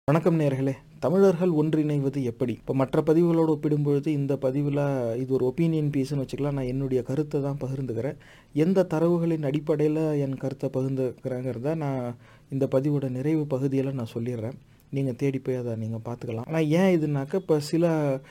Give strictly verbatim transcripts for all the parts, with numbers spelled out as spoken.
வணக்கம் நேயர்களே. தமிழர்கள் ஒன்றிணைவது எப்படி? இப்போ மற்ற பதிவுகளோடு ஒப்பிடும்பொழுது இந்த பதிவில் இது ஒரு ஒப்பீனியன் பீஸ்னு வச்சுக்கலாம். நான் என்னுடைய கருத்தை தான் பகிர்ந்துக்கிறேன். எந்த தரவுகளின் அடிப்படையில் என் கருத்தை பகிர்ந்துக்கிறேங்கிறத நான் இந்த பதிவோட நிறைவு பகுதியில் நான் சொல்லிடுறேன். நீங்கள் தேடி போய் அதை நீங்கள் பார்த்துக்கலாம். ஆனால் ஏன் இதுனாக்க, இப்போ சில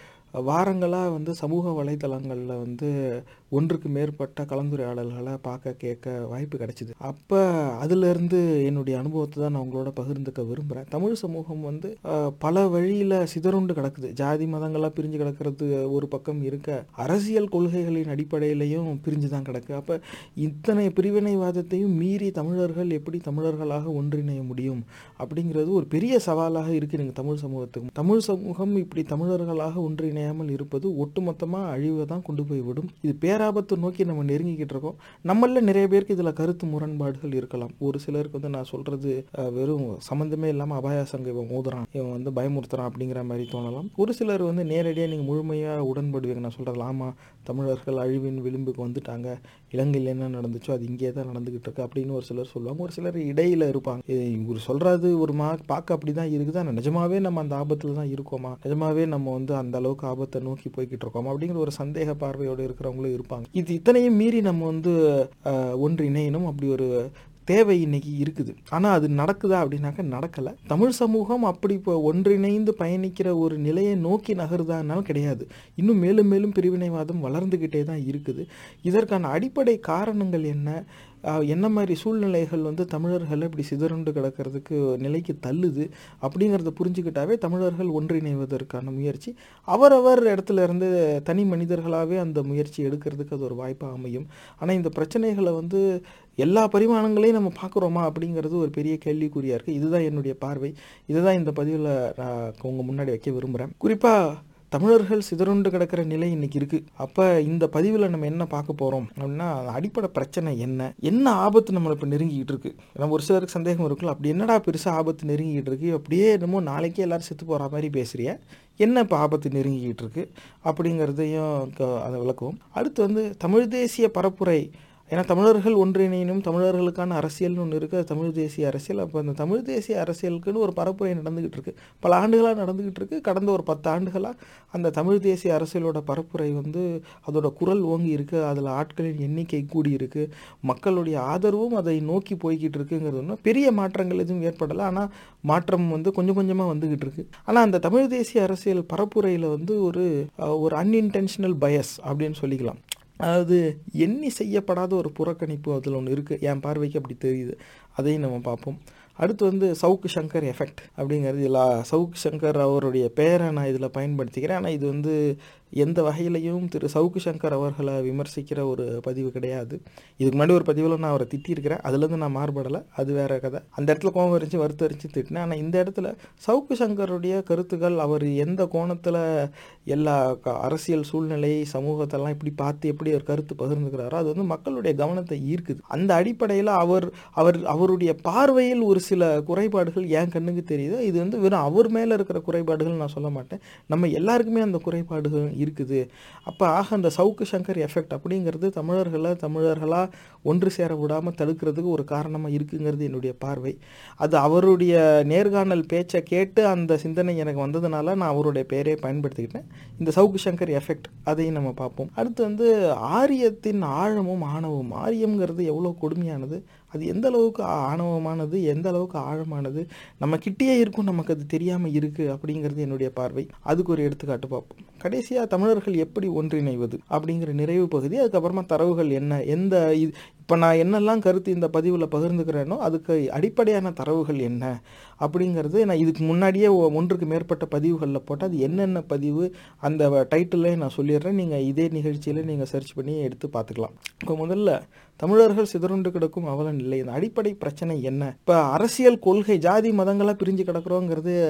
வாரங்களாக வந்து சமூக வலைத்தளங்களில் வந்து ஒன்றுக்கு மேற்பட்ட கலந்துரையாடல்களை பார்க்க கேட்க வாய்ப்பு கிடைச்சிது. அப்போ அதிலிருந்து என்னுடைய அனுபவத்தை தான் நான் உங்களோட பகிர்ந்துக்க விரும்புகிறேன். தமிழ் சமூகம் வந்து பல வழியில் சிதறுண்டு கிடக்குது. ஜாதி மதங்களாக பிரிஞ்சு கிடக்கிறது ஒரு பக்கம் இருக்க, அரசியல் கொள்கைகளின் அடிப்படையிலையும் பிரிஞ்சு தான் கிடக்கு. அப்போ இத்தனை பிரிவினைவாதத்தையும் மீறி தமிழர்கள் எப்படி தமிழர்களாக ஒன்றிணைய முடியும் அப்படிங்கிறது ஒரு பெரிய சவாலாக இருக்குது நீங்கள் தமிழ் சமூகத்துக்கு. தமிழ் சமூகம் இப்படி தமிழர்களாக ஒன்றிணையாமல் இருப்பது ஒட்டுமொத்தமாக அழிவை தான் கொண்டு போய் விடும். இது பேராபத்தை நோக்கி நம்ம நெருங்கிக்கிட்டு இருக்கோம். நம்மள நிறைய பேருக்கு இதில் கருத்து முரண்பாடுகள் இருக்கலாம். ஒரு சிலருக்கு வந்து நான் சொல்கிறது வெறும் சம்மந்தமே இல்லாமல் அபாயாசங்க இவன் மோதுறான், இவன் வந்து பயமுறுத்துறான் அப்படிங்கிற மாதிரி தோணலாம். ஒரு சிலர் வந்து நேரடியாக நீங்கள் முழுமையாக உடன்படுவீங்க. நான் சொல்கிறது ஆமாம், தமிழர்கள் அழிவின் விளிம்புக்கு வந்துட்டாங்க, இலங்கையில் என்ன நடந்துச்சோ அது இங்கே தான் நடந்துக்கிட்டு இருக்கு அப்படின்னு ஒரு சிலர் சொல்லுவாங்க. ஒரு சிலர் இடையில் இருப்பாங்க. இவர் சொல்கிறது ஒரு மா பார்க்க அப்படி தான் இருக்குது, ஆனால் நிஜமாவே நம்ம அந்த ஆபத்தில் தான் இருக்கோமா, நிஜமாவே நம்ம வந்து அந்த அளவுக்கு ஆபத்தை நோக்கி போய்கிட்டு இருக்கோமா அப்படிங்கிற ஒரு சந்தேக பார்வையோடு இருக்கிறவங்களும் இருப்பாங்க. இது இத்தனையும் மீறி நம்ம வந்து ஒன்று இணையணும், அப்படி ஒரு தேவை இன்னைக்கு இருக்குது. ஆனால் அது நடக்குதா அப்படின்னாக்க நடக்கலை. தமிழ் சமூகம் அப்படி இப்போ ஒன்றிணைந்து பயணிக்கிற ஒரு நிலையை நோக்கி நகருதானாலும் கிடையாது. இன்னும் மேலும் மேலும் பிரிவினைவாதம் வளர்ந்துக்கிட்டே தான் இருக்குது. இதற்கான அடிப்படை காரணங்கள் என்ன, என்ன மாதிரி சூழ்நிலைகள் வந்து தமிழர்கள் இப்படி சிதறுண்டு கிடக்கிறதுக்கு நிலைக்கு தள்ளுது அப்படிங்கிறத புரிஞ்சுக்கிட்டாவே தமிழர்கள் ஒன்றிணைவதற்கான முயற்சி அவரவர் இடத்துல இருந்து தனி மனிதர்களாகவே அந்த முயற்சி எடுக்கிறதுக்கு அது ஒரு வாய்ப்பாக அமையும். ஆனால் இந்த பிரச்சனைகளை வந்து எல்லா பரிமாணங்களையும் நம்ம பார்க்குறோமா அப்படிங்கிறது ஒரு பெரிய கேள்விக்குறியாக இருக்குது. இதுதான் என்னுடைய பார்வை. இதுதான் இந்த பதிவில் நான் உங்கள் முன்னாடி வைக்க விரும்புகிறேன். குறிப்பாக தமிழர்கள் சிதறுண்டு கிடக்கிற நிலை இன்னைக்கு இருக்குது. அப்போ இந்த பதிவில் நம்ம என்ன பார்க்க போகிறோம் அப்படின்னா, அடிப்படை பிரச்சனை என்ன, என்ன ஆபத்து நம்மளை இப்போ நெருங்கிக்கிட்டு இருக்கு. நம்ம ஒரு சிலருக்கு சந்தேகம் இருக்குல்ல, அப்படி என்னடா பெருசாக ஆபத்து நெருங்கிக்கிட்டு இருக்கு, அப்படியே என்னமோ நாளைக்கே எல்லோரும் செத்து போகிற மாதிரி பேசுறிய, என்ன இப்போ ஆபத்து நெருங்கிக்கிட்டு இருக்கு அப்படிங்கிறதையும் அதை விளக்குவோம். அடுத்து வந்து தமிழ் தேசிய பரப்புரை. ஏன்னா தமிழர்கள் ஒன்றிணைனும், தமிழர்களுக்கான அரசியல்னு ஒன்று இருக்குது, தமிழ் தேசிய அரசியல். அப்போ அந்த தமிழ் தேசிய அரசியலுக்குன்னு ஒரு பரப்புரை நடந்துக்கிட்டு இருக்குது, பல ஆண்டுகளாக நடந்துக்கிட்டு இருக்குது. கடந்த ஒரு பத்து ஆண்டுகளாக அந்த தமிழ் தேசிய அரசியலோட பரப்புரை வந்து அதோட குரல் ஓங்கி இருக்குது, அதில் ஆட்களின் எண்ணிக்கை கூடி இருக்குது, மக்களுடைய ஆதரவும் அதை நோக்கி போய்கிட்டு இருக்குங்கிறது ஒன்று. பெரிய மாற்றங்கள் எதுவும் ஏற்படலை, ஆனால் மாற்றம் வந்து கொஞ்சம் கொஞ்சமாக வந்துக்கிட்டு இருக்குது. ஆனால் அந்த தமிழ் தேசிய அரசியல் பரப்புரையில் வந்து ஒரு ஒரு அன்இன்டென்ஷனல் பயஸ் அப்படின்னு சொல்லிக்கலாம். அதாவது எண்ணி செய்யப்படாத ஒரு புறக்கணிப்பு அதில் ஒன்று இருக்குது. என் பார்வைக்கு அப்படி தெரியுது. அதையும் நம்ம பார்ப்போம். அடுத்து வந்து சவுக்கு சங்கர் எஃபெக்ட் அப்படிங்கிறது இல்லை. சவுக்கு சங்கர் அவருடைய பெயரை நான் இதில் பயன்படுத்திக்கிறேன். ஆனால் இது வந்து எந்த வகையிலையும் திரு சவுக்கு சங்கர் அவர்களை விமர்சிக்கிற ஒரு பதிவு கிடையாது. இதுக்கு முன்னாடி ஒரு பதிவில் நான் அவரை திட்டியிருக்கிறேன், அதுலேருந்து நான் மாறுபடலை, அது வேறு கதை. அந்த இடத்துல கோபம் வரிச்சு வருத்தரித்து திட்டினேன். ஆனால் இந்த இடத்துல சவுக்கு சங்கருடைய கருத்துக்கள், அவர் எந்த கோணத்தில் எல்லா அரசியல் சூழ்நிலை சமூகத்தெல்லாம் இப்படி பார்த்து எப்படி ஒரு கருத்து பகிர்ந்துக்கிறாரோ அது வந்து மக்களுடைய கவனத்தை ஈர்க்குது. அந்த அடிப்படையில் அவர் அவர் அவருடைய பார்வையில் ஒரு சில குறைபாடுகள் என் கண்ணுக்கு தெரியுது. இது வந்து வெறும் அவர் மேலே இருக்கிற குறைபாடுகள் நான் சொல்ல மாட்டேன், நம்ம எல்லாருக்குமே அந்த குறைபாடுகள் இருக்குது. அப்போ ஆக அந்த சவுக்கு சங்கர் எஃபெக்ட் அப்படிங்கிறது தமிழர்களை தமிழர்களாக ஒன்று சேர விடாமல் தடுக்கிறதுக்கு ஒரு காரணமாக இருக்குங்கிறது என்னுடைய பார்வை. அது அவருடைய நேர்காணல் பேச்சை கேட்டு அந்த சிந்தனை எனக்கு வந்ததுனால நான் அவருடைய பெயரை பயன்படுத்திக்கிட்டேன், இந்த சவுக்கு சங்கர் எஃபெக்ட். அதையும் நம்ம பார்ப்போம். அடுத்து வந்து ஆரியத்தின் ஆழமும் ஆணவம். ஆரியம்ங்கிறது எவ்வளோ கொடுமையானது, அது எந்த அளவுக்கு ஆணவமானது, எந்த அளவுக்கு ஆழமானது, நம்ம கிட்டேயே இருக்கும், நமக்கு அது தெரியாமல் இருக்குது அப்படிங்கிறது என்னுடைய பார்வை. அதுக்கு ஒரு எடுத்துக்காட்டு பார்ப்போம். கடைசியாக தமிழர்கள் எப்படி ஒன்றிணைவது அப்படிங்கிற நிறைவு பகுதி. அதுக்கப்புறமா தரவுகள் என்ன, எந்த இது இப்போ நான் என்னெல்லாம் கருத்து இந்த பதிவில் பகிர்ந்துக்கிறேனோ அதுக்கு அடிப்படையான தரவுகள் என்ன அப்படிங்கிறது நான் இதுக்கு முன்னாடியே ஒன்றுக்கு மேற்பட்ட பதிவுகளில் போட்டால் அது என்னென்ன பதிவு அந்த டைட்டிலே நான் சொல்லிடுறேன். நீங்கள் இதே நிகழ்ச்சியில் நீங்கள் சர்ச் பண்ணி எடுத்து பார்த்துக்கலாம். இப்போ முதல்ல தமிழர்கள் சிதறுண்டு கிடக்கும் அவல நிலை, இந்த அடிப்படை பிரச்சனை என்ன. இப்போ அரசியல் கொள்கை, ஜாதி மதங்களாக பிரிஞ்சு கிடக்கிறோங்கிறது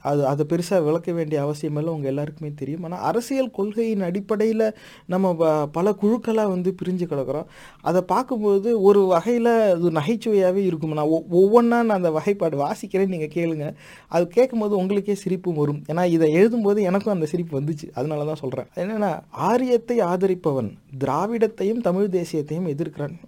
அது அதை பெருசாக விளக்க வேண்டிய அவசியமெல்லாம் உங்கள் எல்லாருக்குமே தெரியும். ஆனால் அரசியல் கொள்கையின் அடிப்படையில் நம்ம பல குழுக்களாக வந்து பிரிஞ்சு கிடக்கிறோம். அதை பார்க்கும்போது ஒரு வகையில் அது நகைச்சுவையாகவே இருக்கும். நான் ஒவ்வொன்றா நான் அந்த வகைப்பாடு வாசிக்கிறேன், நீங்கள் கேளுங்க. அது கேட்கும்போது உங்களுக்கே சிரிப்பும் வரும். ஏன்னா இதை எழுதும்போது எனக்கும் அந்த சிரிப்பு வந்துச்சு, அதனால தான் சொல்கிறேன். என்னென்னா, ஆரியத்தை ஆதரிப்பவன் திராவிடத்தையும் தமிழ் தேசியத்தையும் எதிர்க்கிறான்.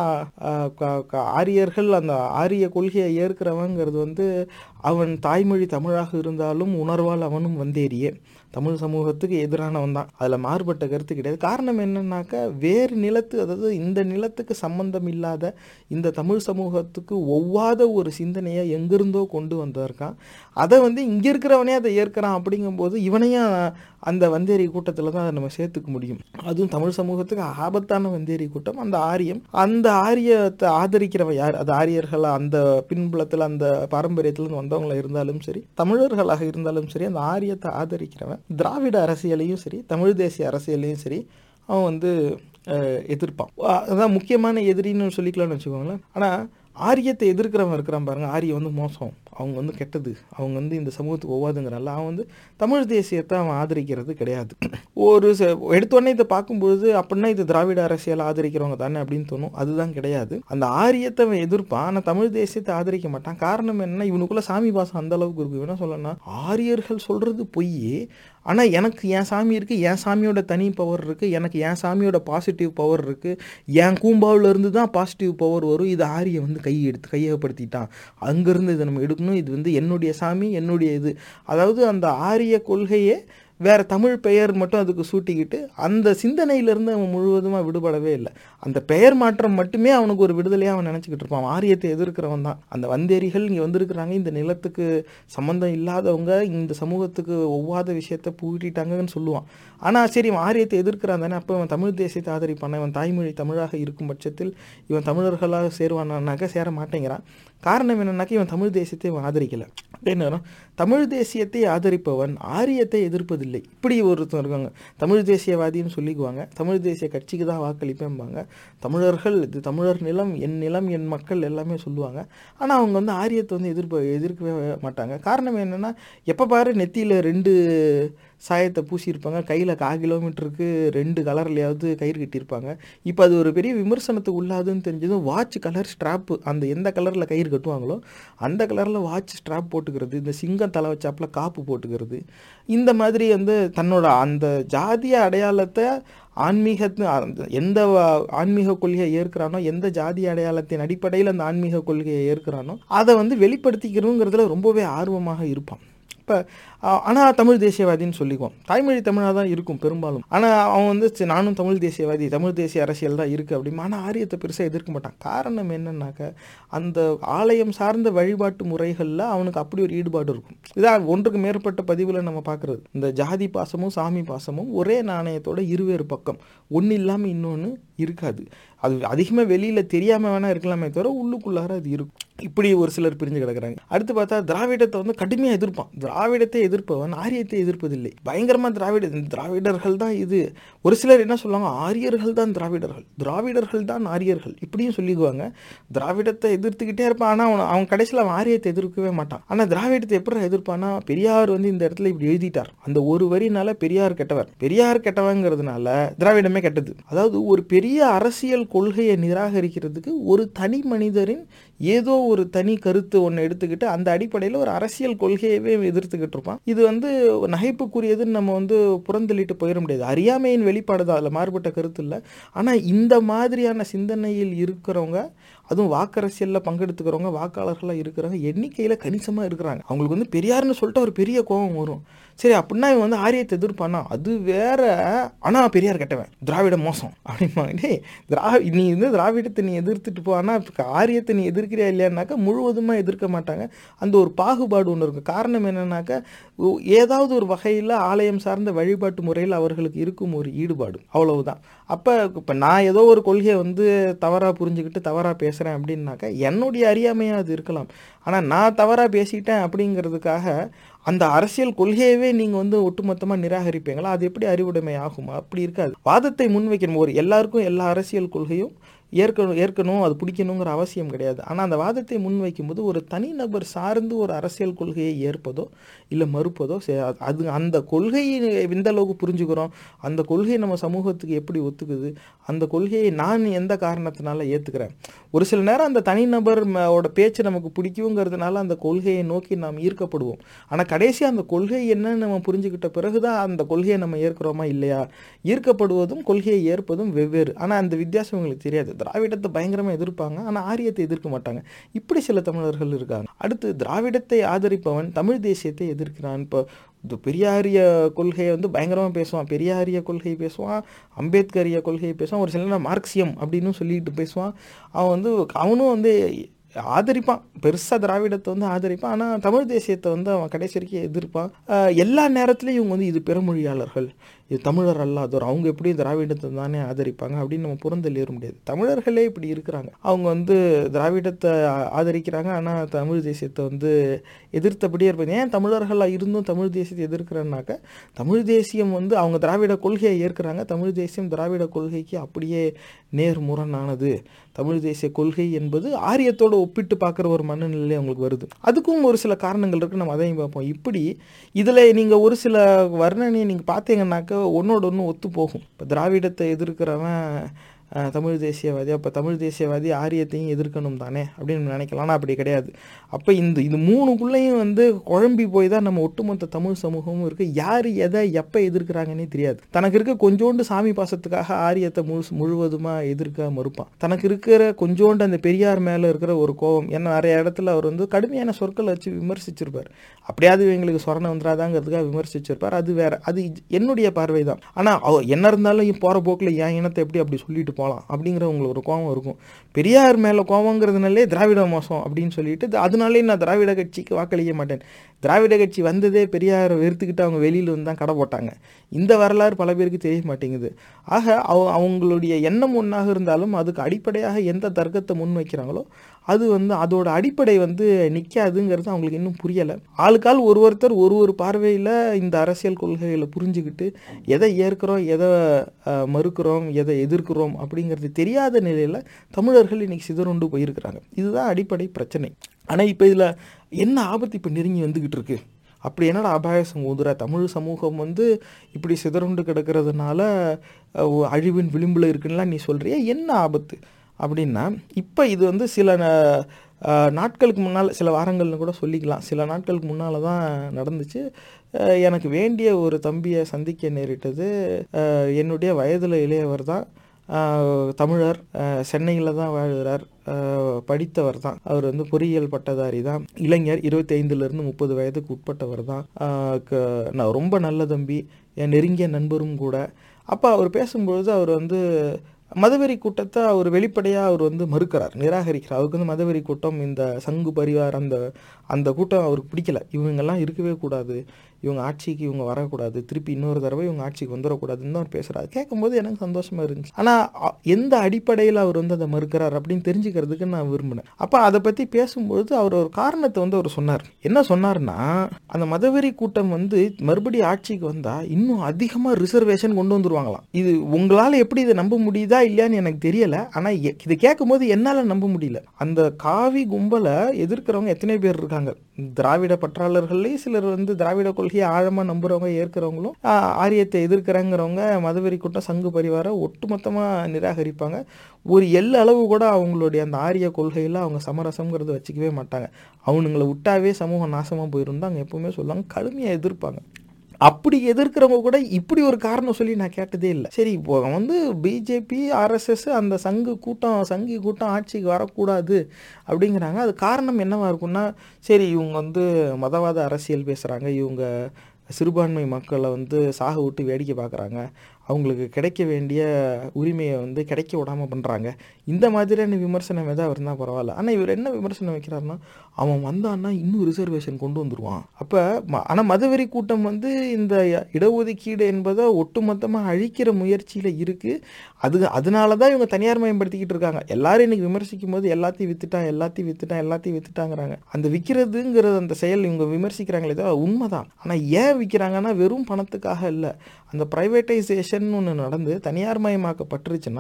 ஆரியர்கள் அந்த ஆரிய கொள்கையை ஏற்கிறவங்கிறது வந்து அவன் தாய்மொழி தமிழாக இருந்தாலும் உணர்வால் அவனும் வந்தேறியே தமிழ் சமூகத்துக்கு எதிரானவன் தான். அதில் மாறுபட்ட கருத்து கிடையாது. காரணம் என்னன்னாக்கா, வேறு நிலத்து, அதாவது இந்த நிலத்துக்கு சம்பந்தம் இல்லாத, இந்த தமிழ் சமூகத்துக்கு ஒவ்வாத ஒரு சிந்தனையை எங்கிருந்தோ கொண்டு வந்திருக்கான். அதை வந்து இங்கே இருக்கிறவனே அதை ஏற்கிறான். அப்படிங்கும்போது இவனையும் அந்த வந்தேரி கூட்டத்தில் தான் அதை நம்ம சேர்த்துக்க முடியும். அதுவும் தமிழ் சமூகத்துக்கு ஆபத்தான வந்தேரி கூட்டம் அந்த ஆரியம். அந்த ஆரியத்தை ஆதரிக்கிறவன் யார்? அது ஆரியர்கள் அந்த பின்புலத்தில் அந்த பாரம்பரியத்தில் வந்தவங்கள இருந்தாலும் சரி, தமிழர்களாக இருந்தாலும் சரி, அந்த ஆரியத்தை ஆதரிக்கிறவன் திராவிட அரசியலையும் சரி, தமிழ் தேசிய அரசியலையும் சரி அவன் வந்து எதிர்ப்பான். அதான் முக்கியமான எதிரின்னு சொல்லிக்கலாம்னு வச்சுக்கோங்களேன். ஆனால் ஆரியத்தை எதிர்க்கிறவன் இருக்கிறான் பாருங்க, ஆரியம் வந்து மோசம், அவங்க வந்து கெட்டது, அவங்க வந்து இந்த சமூகத்துக்கு ஒவ்வாதுங்கிறனால அவன் வந்து தமிழ் தேசியத்தை அவன் ஆதரிக்கிறது கிடையாது. ஒரு எடுத்தோடனே இதை பார்க்கும்பொழுது அப்படின்னா இது திராவிட அரசியல் ஆதரிக்கிறவங்க தானே அப்படின்னு தோணும். அதுதான் கிடையாது. அந்த ஆரியத்தை அவன் எதிர்ப்பான், ஆனால் தமிழ் தேசியத்தை ஆதரிக்க மாட்டான். காரணம் என்ன? இவனுக்குள்ள சாமி பாசம் அந்த அளவுக்கு இருக்கு. என்ன சொல்லலாம், ஆரியர்கள் சொல்றது பொய், ஆனால் எனக்கு என் சாமி இருக்குது, என் சாமியோட தனி பவர் இருக்குது, எனக்கு என் சாமியோட பாசிட்டிவ் பவர் இருக்குது, என் கூம்பாவில் இருந்து தான் பாசிட்டிவ் பவர் வரும், இது ஆரியை வந்து கை எடுத்து கையகப்படுத்திட்டான், அங்கேருந்து இதை நம்ம எடுக்கணும், இது வந்து என்னுடைய சாமி, என்னுடைய இது. அதாவது அந்த ஆரிய கொள்கையே வேறு தமிழ் பெயர் மட்டும் அதுக்கு சூட்டிக்கிட்டு அந்த சிந்தனையிலேருந்து அவன் முழுவதுமாக விடுபடவே இல்லை. அந்த பெயர் மாற்றம் மட்டுமே அவனுக்கு ஒரு விடுதலையாக அவன் நினச்சிக்கிட்டு இருப்பான். ஆரியத்தை எதிர்க்கிறவன் தான். அந்த வந்தேரிகள் இங்கே வந்திருக்கிறாங்க, இந்த நிலத்துக்கு சம்மந்தம் இல்லாதவங்க இந்த சமூகத்துக்கு ஒவ்வாத விஷயத்தை பூட்டிட்டாங்கன்னு சொல்லுவான். ஆனால் சரி, இவன் ஆரியத்தை எதிர்க்கிறான் தானே, அப்போ இவன் தமிழ் தேசியத்தை ஆதரிப்பான, இவன் தாய்மொழி தமிழாக இருக்கும் பட்சத்தில் இவன் தமிழர்களாக சேருவானானாக்கா சேர மாட்டேங்கிறான். காரணம் என்னன்னாக்கா, இவன் தமிழ் தேசியத்தை இவன் ஆதரிக்கலை. என்ன, தமிழ் தேசியத்தை ஆதரிப்பவன் ஆரியத்தை எதிர்ப்பதில்லை. இப்படி ஒருத்தர் இருக்காங்க, தமிழ் தேசியவாதின்னு சொல்லிக்குவாங்க, தமிழ் தேசிய கட்சிக்கு தான் வாக்களிப்பேன்பாங்க, தமிழர்கள் இது தமிழர் நிலம், என் நிலம், என் மக்கள் எல்லாமே சொல்லுவாங்க. ஆனால் அவங்க வந்து ஆரியத்தை வந்து எதிர்ப்பு எதிர்க்கவே மாட்டாங்க. காரணம் என்னென்னா, எப்போ பாரு நெத்தியில் ரெண்டு சாயத்தை பூசியிருப்பாங்க, கையில் கா கிலோமீட்டருக்கு ரெண்டு கலர்லையாவது கயிறு கட்டியிருப்பாங்க. இப்போ அது ஒரு பெரிய விமர்சனத்துக்கு உள்ளாதுன்னு தெரிஞ்சதும் வாட்ச் கலர் ஸ்ட்ராப்பு, அந்த எந்த கலரில் கயிறு கட்டுவாங்களோ அந்த கலரில் வாட்ச் ஸ்ட்ராப் போட்டுக்கிறது, இந்த சிங்கம் தலை வச்சாப்பில் காப்பு போட்டுக்கிறது, இந்த மாதிரி வந்து தன்னோட அந்த ஜாதிய அடையாளத்தை ஆன்மீகத்து எந்த ஆன்மீக கொள்கையை ஏற்கிறானோ, எந்த ஜாதி அடையாளத்தின் அடிப்படையில் அந்த ஆன்மீக கொள்கையை ஏற்கிறானோ அதை வந்து வெளிப்படுத்திக்கிறோங்கிறதுல ரொம்பவே ஆர்வமாக இருப்பான். இப்போ ஆனால் தமிழ் தேசியவாதின்னு சொல்லிக்குவோம், தாய்மொழி தமிழாக தான் இருக்கும் பெரும்பாலும். ஆனால் அவன் வந்து நானும் தமிழ் தேசியவாதி, தமிழ் தேசிய அரசியல் தான் இருக்குது அப்படிமா. ஆனால் ஆரியத்தை பெருசாக எதிர்க்க மாட்டான். காரணம் என்னன்னாக்க, அந்த ஆலயம் சார்ந்த வழிபாட்டு முறைகளில் அவனுக்கு அப்படி ஒரு ஈடுபாடு இருக்கும். இதான் ஒன்றுக்கு மேற்பட்ட பதிவில் நம்ம பார்க்குறது. இந்த ஜாதி பாசமும் சாமி பாசமும் ஒரே நாணயத்தோட இருவேறு பக்கம், ஒன்று இல்லாமல் இன்னொன்று இருக்காது. அது அதிகமாக வெளியில் தெரியாமல் வேணால் இருக்கலாமே தவிர உள்ளுக்குள்ளார அது இருக்கும். இப்படி ஒரு சிலர் பிரிஞ்சு கிடக்குறாங்க. அடுத்து பார்த்தா திராவிடத்தை வந்து கடுமையாக எதிர்ப்பான். திராவிடத்தை எதிர்ப்பவன் ஆரியத்தை எதிர்ப்பதில்லை. பயங்கரமாக திராவிட திராவிடர்கள் தான் இது. ஒரு சிலர் என்ன சொல்லுவாங்க, ஆரியர்கள் தான் திராவிடர்கள், திராவிடர்கள் தான் ஆரியர்கள், இப்படியும் சொல்லிக்குவாங்க. திராவிடத்தை எதிர்த்துக்கிட்டே இருப்பான், ஆனால் அவன் அவன் கடைசியில் அவன் ஆரியத்தை எதிர்க்கவே மாட்டான். ஆனால் திராவிடத்தை எப்படி எதிர்ப்பானா, பெரியார் வந்து இந்த இடத்துல இப்படி எழுதிட்டார், அந்த ஒரு வரினால பெரியார் கெட்டவர், பெரியார் கெட்டவங்கிறதுனால திராவிடமே கெட்டது. அதாவது ஒரு பெரிய அரசியல் கொள்கையை நிராகரிக்கிறதுக்கு ஒரு தனி மனிதரின் ஏதோ ஒரு தனி கருத்து ஒன்று எடுத்துக்கிட்டு அந்த அடிப்படையில் ஒரு அரசியல் கொள்கையவே எதிர்த்துக்கிட்டு இருப்பான். இது வந்து நகைப்புக்குரியதுன்னு நம்ம வந்து புறந்தள்ளிட்டு போயிட முடியாது. அறியாமையின் வெளிப்பாடு தான், அதில் மாறுபட்ட கருத்து இல்லை. ஆனால் இந்த மாதிரியான சிந்தனையில் இருக்கிறவங்க, அதுவும் வாக்கரசியலில் பங்கெடுத்துக்கிறவங்க, வாக்காளர்களாக இருக்கிறவங்க எண்ணிக்கையில் கணிசமாக இருக்கிறாங்க. அவங்களுக்கு வந்து பெரியார்னு சொல்லிட்டு ஒரு பெரிய கோபம் வரும். சரி, அப்படின்னா இவன் வந்து ஆரியத்தை எதிர்ப்பானா, அது வேற. ஆனால் பெரியார் கெட்டவன், திராவிட மோசம் அப்படிம்பாங்க. டே, திரா நீ வந்து திராவிடத்தை நீ எதிர்த்துட்டு போ, ஆனால் ஆரியத்தை நீ எதிர்க்கிறியா இல்லையானாக்கா முழுவதுமாக எதிர்க்க மாட்டாங்க. அந்த ஒரு பாகுபாடு ஒன்று இருக்குது. காரணம் என்னன்னாக்கா, ஏதாவது ஒரு வகையில் ஆலயம் சார்ந்த வழிபாட்டு முறையில் அவர்களுக்கு இருக்கும் ஒரு ஈடுபாடு, அவ்வளவுதான். அப்போ இப்போ நான் ஏதோ ஒரு கொள்கையை வந்து தவறாக புரிஞ்சுக்கிட்டு தவறாக பேசுகிறேன் அப்படின்னாக்கா என்னுடைய அறியாமையாக அது இருக்கலாம். ஆனால் நான் தவறாக பேசிட்டேன் அப்படிங்கிறதுக்காக அந்த அரசியல் கொள்கையவே நீங்கள் வந்து ஒட்டுமொத்தமாக நிராகரிப்பீங்களா? அது எப்படி அறிவுடைமை ஆகுமா? அப்படி இருக்காது. வாதத்தை முன்வைக்கணும். ஒரு எல்லாருக்கும் எல்லா அரசியல் கொள்கையும் ஏற்கணும் ஏற்கணும் அது பிடிக்கணுங்கிற அவசியம் கிடையாது. ஆனால் அந்த வாதத்தை முன்வைக்கும்போது ஒரு தனிநபர் சார்ந்து ஒரு அரசியல் கொள்கையை ஏற்பதோ இல்லை மறுப்பதோ அது அந்த கொள்கையை எந்த அளவுக்கு புரிஞ்சுக்கிறோம், அந்த கொள்கையை நம்ம சமூகத்துக்கு எப்படி ஒத்துக்குது, அந்த கொள்கையை நான் எந்த காரணத்தினால ஏற்றுக்கிறேன். ஒரு சில நேரம் அந்த தனிநபர் ஓட பேச்சு நமக்கு பிடிக்குங்கிறதுனால அந்த கொள்கையை நோக்கி நாம் ஈர்க்கப்படுவோம். ஆனால் கடைசியாக அந்த கொள்கை என்னன்னு நம்ம புரிஞ்சுக்கிட்ட பிறகுதான் அந்த கொள்கையை நம்ம ஏற்கிறோமா இல்லையா. ஈர்க்கப்படுவதும் கொள்கையை ஏற்பதும் வெவ்வேறு. ஆனால் அந்த வித்தியாசம் உங்களுக்கு தெரியாது. திராவிடத்தை பயங்கரமாக எதிர்ப்பாங்க, ஆனால் ஆரியத்தை எதிர்க்க மாட்டாங்க. இப்படி சில தமிழர்கள் இருக்காங்க. அடுத்து திராவிடத்தை ஆதரிப்பவன் தமிழ் தேசியத்தை எதிர்க்கிறான். இப்போ இந்த பெரியாரிய கொள்கையை வந்து பயங்கரமாக பேசுவான், பெரியாரிய கொள்கையை பேசுவான், அம்பேத்கரிய கொள்கையை பேசுவான், ஒரு சில மார்க்சியம் அப்படின்னு சொல்லிட்டு பேசுவான். அவன் வந்து அவனும் வந்து ஆதரிப்பான், பெருசாக திராவிடத்தை வந்து ஆதரிப்பான். ஆனால் தமிழ் தேசியத்தை வந்து அவன் கடைசி வரைக்கும் எதிர்ப்பான். எல்லா நேரத்துலையும் இவங்க வந்து இது பிறமொழியாளர்கள், இது தமிழர் அல்லாதோர், அவங்க எப்படி திராவிடத்தை தானே ஆதரிப்பாங்க அப்படின்னு நம்ம புறந்தல் ஏற முடியாது. தமிழர்களே இப்படி இருக்கிறாங்க. அவங்க வந்து திராவிடத்தை ஆதரிக்கிறாங்க, ஆனால் தமிழ் தேசியத்தை வந்து எதிர்த்தபடியே இருப்பாங்க. ஏன் தமிழர்களாக இருந்தும் தமிழ் தேசியத்தை எதிர்க்கிறேன்னாக்க, தமிழ் தேசியம் வந்து அவங்க திராவிட கொள்கையை ஏற்கிறாங்க, தமிழ் தேசியம் திராவிட கொள்கைக்கு அப்படியே நேர்முரணானது. தமிழ் தேசிய கொள்கை என்பது ஆரியத்தோடு ஒப்பிட்டு பார்க்குற ஒரு மனநிலை அவங்களுக்கு வருது. அதுக்கும் ஒரு சில காரணங்கள் இருக்குது, நம்ம அதையும் பார்ப்போம். இப்படி இதில் நீங்கள் ஒரு சில வர்ணனையை நீங்கள் பார்த்தீங்கன்னாக்க ஒன்னோட ஒன்று ஒத்து போகும். இப்போ திராவிடத்தை எதிர்க்கிறவன் தமிழ் தேசியவாதி, அப்போ தமிழ் தேசியவாதி ஆரியத்தையும் எதிர்க்கணும் தானே அப்படின்னு நினைக்கலாம். ஆனால் அப்படி கிடையாது. அப்போ இந்த இது மூணுக்குள்ளேயும் வந்து குழம்பி போய் தான் நம்ம ஒட்டுமொத்த தமிழ் சமூகமும் இருக்குது. யார் எதை எப்போ எதிர்க்கிறாங்கன்னே தெரியாது. தனக்கு இருக்க கொஞ்சோண்டு சாமி பாசத்துக்காக ஆரியத்தை முழு முழுவதுமாக எதிர்க்க மறுப்பான். தனக்கு இருக்கிற கொஞ்சோண்டு அந்த பெரியார் மேலே இருக்கிற ஒரு கோபம், ஏன்னா நிறைய இடத்துல அவர் வந்து கடுமையான சொற்களை வச்சு விமர்சிச்சிருப்பார். அப்படியாவது எங்களுக்கு சொரணை வந்துடாதாங்கிறதுக்காக விமர்சிச்சிருப்பார். அது வேற, அது என்னுடைய பார்வை தான். ஆனால் என்ன இருந்தாலும் போகிற போக்கில் என் இனத்தை எப்படி அப்படி சொல்லிட்டு போகலாம் அப்படிங்கிற உங்களுக்கு ஒரு கோபம் இருக்கும். பெரியார் மேலே கோபங்கிறதுனாலே திராவிட மோசம் அப்படின்னு சொல்லிட்டு அதனாலே நான் திராவிட கட்சிக்கு வாக்களிக்க மாட்டேன். திராவிட கட்சி வந்ததே பெரியாரை வெறுத்துக்கிட்டு அவங்க வெளியில் வந்து தான் கடை போட்டாங்க. இந்த வரலாறு பல பேருக்கு தெரிய மாட்டேங்குது. ஆக அவ அவங்களுடைய எண்ணம் ஒன்றாக இருந்தாலும் அதுக்கு அடிப்படையாக எந்த தர்க்கத்தை முன் வைக்கிறாங்களோ அது வந்து அதோட அடிப்படை வந்து நிற்காதுங்கிறது அவங்களுக்கு இன்னும் புரியலை. ஆளுக்கால் ஒரு ஒருத்தர் ஒரு ஒரு பார்வையில் இந்த அரசியல் கொள்கைகளை புரிஞ்சுக்கிட்டு எதை ஏற்கிறோம், எதை மறுக்கிறோம், எதை எதிர்க்கிறோம் அப்படிங்கிறது தெரியாத நிலையில் தமிழர்கள் இன்னைக்கு சிதறுண்டு போயிருக்கிறாங்க. இதுதான் அடிப்படை பிரச்சனை. ஆனால் இப்போ இதில் என்ன ஆபத்து இப்போ நெருங்கி வந்துக்கிட்டு இருக்கு? அப்படி என்னடா அபாயசம் ஊதுற தமிழ் சமூகம் வந்து இப்படி சிதறுண்டு கிடக்கிறதுனால அழிவின் விளிம்பில் இருக்குன்னா நீ சொல்கிறிய, என்ன ஆபத்து அப்படின்னா, இப்போ இது வந்து சில நாட்களுக்கு முன்னால், சில வாரங்கள்னு கூட சொல்லிக்கலாம், சில நாட்களுக்கு முன்னால் தான் நடந்துச்சு. எனக்கு வேண்டிய ஒரு தம்பியை சந்திக்க நேரிட்டது. என்னுடைய வயதில் இளையவர் தான், தமிழர், சென்னையில் தான் வாழ்கிறார், படித்தவர் தான். அவர் வந்து பொறியியல் பட்டதாரி தான், இளைஞர், இருபத்தி ஐந்துலேருந்து முப்பது வயதுக்கு உட்பட்டவர் தான். நான் ரொம்ப நல்ல தம்பி, என் நெருங்கிய நண்பரும் கூட. அப்போ அவர் பேசும்பொழுது அவர் வந்து மதவெறி கூட்டத்தை அவர் வெளிப்படையாக அவர் வந்து மறுக்கிறார், நிராகரிக்கிறார். அவருக்கு வந்து மதவெறி கூட்டம், இந்த சங்கு பரிவார், அந்த அந்த கூட்டம் அவருக்கு பிடிக்கல. இவங்கெல்லாம் இருக்கவே கூடாது, இவங்க ஆட்சிக்கு இவங்க வரக்கூடாது, திருப்பி இன்னொரு தடவை இவங்க ஆட்சிக்கு வந்துடக்கூடாதுன்னு தான் அவர் பேசுகிறார். கேட்கும்போது எனக்கு சந்தோஷமாக இருந்துச்சு. ஆனால் எந்த அடிப்படையில் அவர் வந்து அதை மறுக்கிறார் அப்படின்னு தெரிஞ்சுக்கிறதுக்கு நான் விரும்பினேன். அப்போ அதை பற்றி பேசும்பொழுது அவர் ஒரு காரணத்தை வந்து அவர் சொன்னார். என்ன சொன்னார்னா, அந்த மதவெறி கூட்டம் வந்து மறுபடியும் ஆட்சிக்கு வந்தால் இன்னும் அதிகமாக ரிசர்வேஷன் கொண்டு வந்துருவாங்களாம். இது உங்களால் எப்படி இதை நம்ப முடியுதா இல்லையான்னு எனக்கு தெரியலை, ஆனால் இதை கேட்கும்போது என்னால் நம்ப முடியல. அந்த காவி கும்பலை எதிர்க்கிறவங்க எத்தனை பேர் இருக்காங்க? திராவிட பற்றாளர்களே சிலர் வந்து திராவிட கொள்கையை ஆழமாக நம்புறவங்க, ஏற்கிறவங்களும், ஆரியத்தை எதிர்க்கிறவங்கிறவங்க மதவெறி கூட்டம், சங்கு பரிவார ஒட்டுமொத்தமாக நிராகரிப்பாங்க. ஒரு எல்ல அளவு கூட அவங்களுடைய அந்த ஆரிய கொள்கையில் அவங்க சமரசங்கிறத வச்சுக்கவே மாட்டாங்க. அவனுங்களை விட்டாவே சமூகம் நாசமாக போயிரும் தான் அவங்க எப்பவுமே சொல்லுவாங்க, கடுமையாக எதிர்ப்பாங்க. அப்படி எதிர்க்கிறவங்க கூட இப்படி ஒரு காரணம் சொல்லி நான் கேட்டதே இல்லை. சரி, இப்போ வந்து பிஜேபி, ஆர்எஸ்எஸ், அந்த சங்கு கூட்டம், சங்கி கூட்டம் ஆட்சிக்கு வரக்கூடாது அப்படிங்கிறாங்க. அது காரணம் என்னவா இருக்குன்னா, சரி இவங்க வந்து மதவாத அரசியல் பேசுகிறாங்க, இவங்க சிறுபான்மை மக்களை வந்து சாக விட்டு வேடிக்கை பார்க்குறாங்க, அவங்களுக்கு கிடைக்க வேண்டிய உரிமையை வந்து கிடைக்க விடாமல் பண்ணுறாங்க, இந்த மாதிரியான விமர்சனம் எதாவது இருந்தால் பரவாயில்ல. ஆனால் இவர் என்ன விமர்சனம் வைக்கிறாருன்னா, அவன் வந்தான்னா இன்னும் ரிசர்வேஷன் கொண்டு வந்துடுவான். அப்போ ஆனால் மதவெறி கூட்டம் வந்து இந்த இடஒதுக்கீடு என்பதை ஒட்டுமொத்தமாக அழிக்கிற முயற்சியில் இருக்குது. அது அதனால தான் இவங்க தனியார் மயப்படுத்திக்கிட்டு இருக்காங்க. எல்லாரும் இன்றைக்கி விமர்சிக்கும் போது எல்லாத்தையும் வித்துட்டான், எல்லாத்தையும் வித்துட்டான், எல்லாத்தையும் வித்துட்டாங்கிறாங்க. அந்த விற்கிறதுங்கிறது அந்த செயல் இவங்க விமர்சிக்கிறாங்களே தான் உண்மைதான். ஆனால் ஏன் விற்கிறாங்கன்னா வெறும் பணத்துக்காக இல்லை. அந்த ப்ரைவேட்டைசேஷன் ஒன்று நடந்து தனியார் மயமாக்கப்பட்டுருச்சுன்னா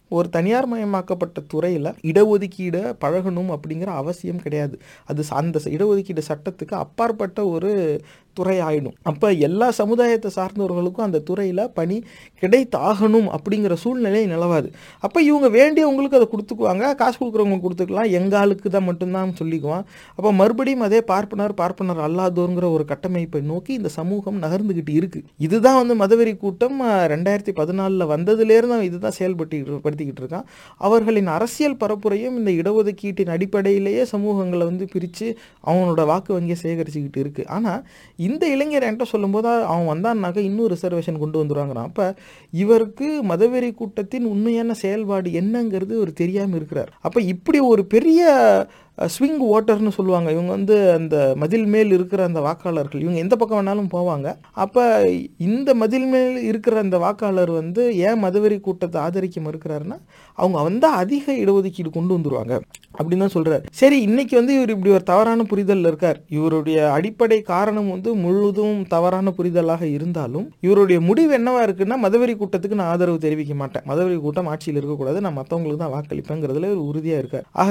ஒரு தனியார் மயமாக்கப்பட்ட துறையில் இடஒதுக்கீடை பழகணும் அப்படிங்கிற அவசியம் கிடையாது. அது அந்த இடஒதுக்கீடு சட்டத்துக்கு அப்பாற்பட்ட ஒரு துறை ஆகிடும். அப்போ எல்லா சமுதாயத்தை சார்ந்தவர்களுக்கும் அந்த துறையில் பணி கிடைத்தாகணும் அப்படிங்கிற சூழ்நிலை நிலவாது. அப்போ இவங்க வேண்டியவங்களுக்கு அதை கொடுத்துக்குவாங்க, காசு கொடுக்குறவங்க கொடுத்துக்கலாம், எங்காளுக்கு தான் மட்டும்தான் சொல்லிக்குவான். அப்போ மறுபடியும் அதே பார்ப்பனர் பார்ப்பனர் அல்லாதோங்கிற ஒரு கட்டமைப்பை நோக்கி இந்த சமூகம் நகர்ந்துக்கிட்டு இருக்குது. இதுதான் வந்து மதவெறி கூட்டம் ரெண்டாயிரத்தி பதினாலில் வந்ததுலேருந்து அவன் இதுதான் செயல்பட்டு படுத்திக்கிட்டு இருக்கான். அவர்களின் அரசியல் பரப்புரையும் இந்த இடஒதுக்கீட்டின் அடிப்படையிலேயே சமூகங்களை வந்து பிரித்து அவனோட வாக்கு வங்கியை சேகரிச்சுக்கிட்டு இருக்குது. ஆனால் இந்த இளைஞர் என்கிட்ட சொல்லும்போது அவன் வந்தான்னாக்கா இன்னும் ரிசர்வேஷன் கொண்டு வந்துடுவாங்கிறான். அப்போ இவருக்கு மதவெறி கூட்டத்தின் உண்மையான செயல்பாடு என்னங்கிறது ஒரு தெரியாமல் இருக்கிறார். அப்போ இப்படி ஒரு பெரிய ஸ்விங் ஓட்டர்னு சொல்லுவாங்க. இவங்க வந்து அந்த மதில் மேல் இருக்கிற அந்த வாக்காளர்கள், இவங்க எந்த பக்கம் வேணாலும் போவாங்க. அப்போ இந்த மதில் மேல் இருக்கிற அந்த வாக்காளர் வந்து ஏன் மதவெறி கூட்டத்தை ஆதரிக்க மறுக்கிறாருன்னா, அவங்க வந்து அதிக இடஒதுக்கீடு கொண்டு வந்துருவாங்க அப்படின்னு தான் சொல்கிறார். சரி, இன்னைக்கு வந்து இவர் இப்படி ஒரு தவறான புரிதலில் இருக்கார். இவருடைய அடிப்படை காரணம் வந்து முழுதும் தவறான புரிதலாக இருந்தாலும் இவருடைய முடிவு என்னவா இருக்குன்னா, மதவெறி கூட்டத்துக்கு நான் ஆதரவு தெரிவிக்க மாட்டேன், மதவெறி கூட்டம் ஆட்சியில் இருக்கக்கூடாது, நான் மற்றவங்களுக்கு தான் வாக்களிப்பேங்கிறதுல ஒரு உறுதியாக இருக்கார். ஆக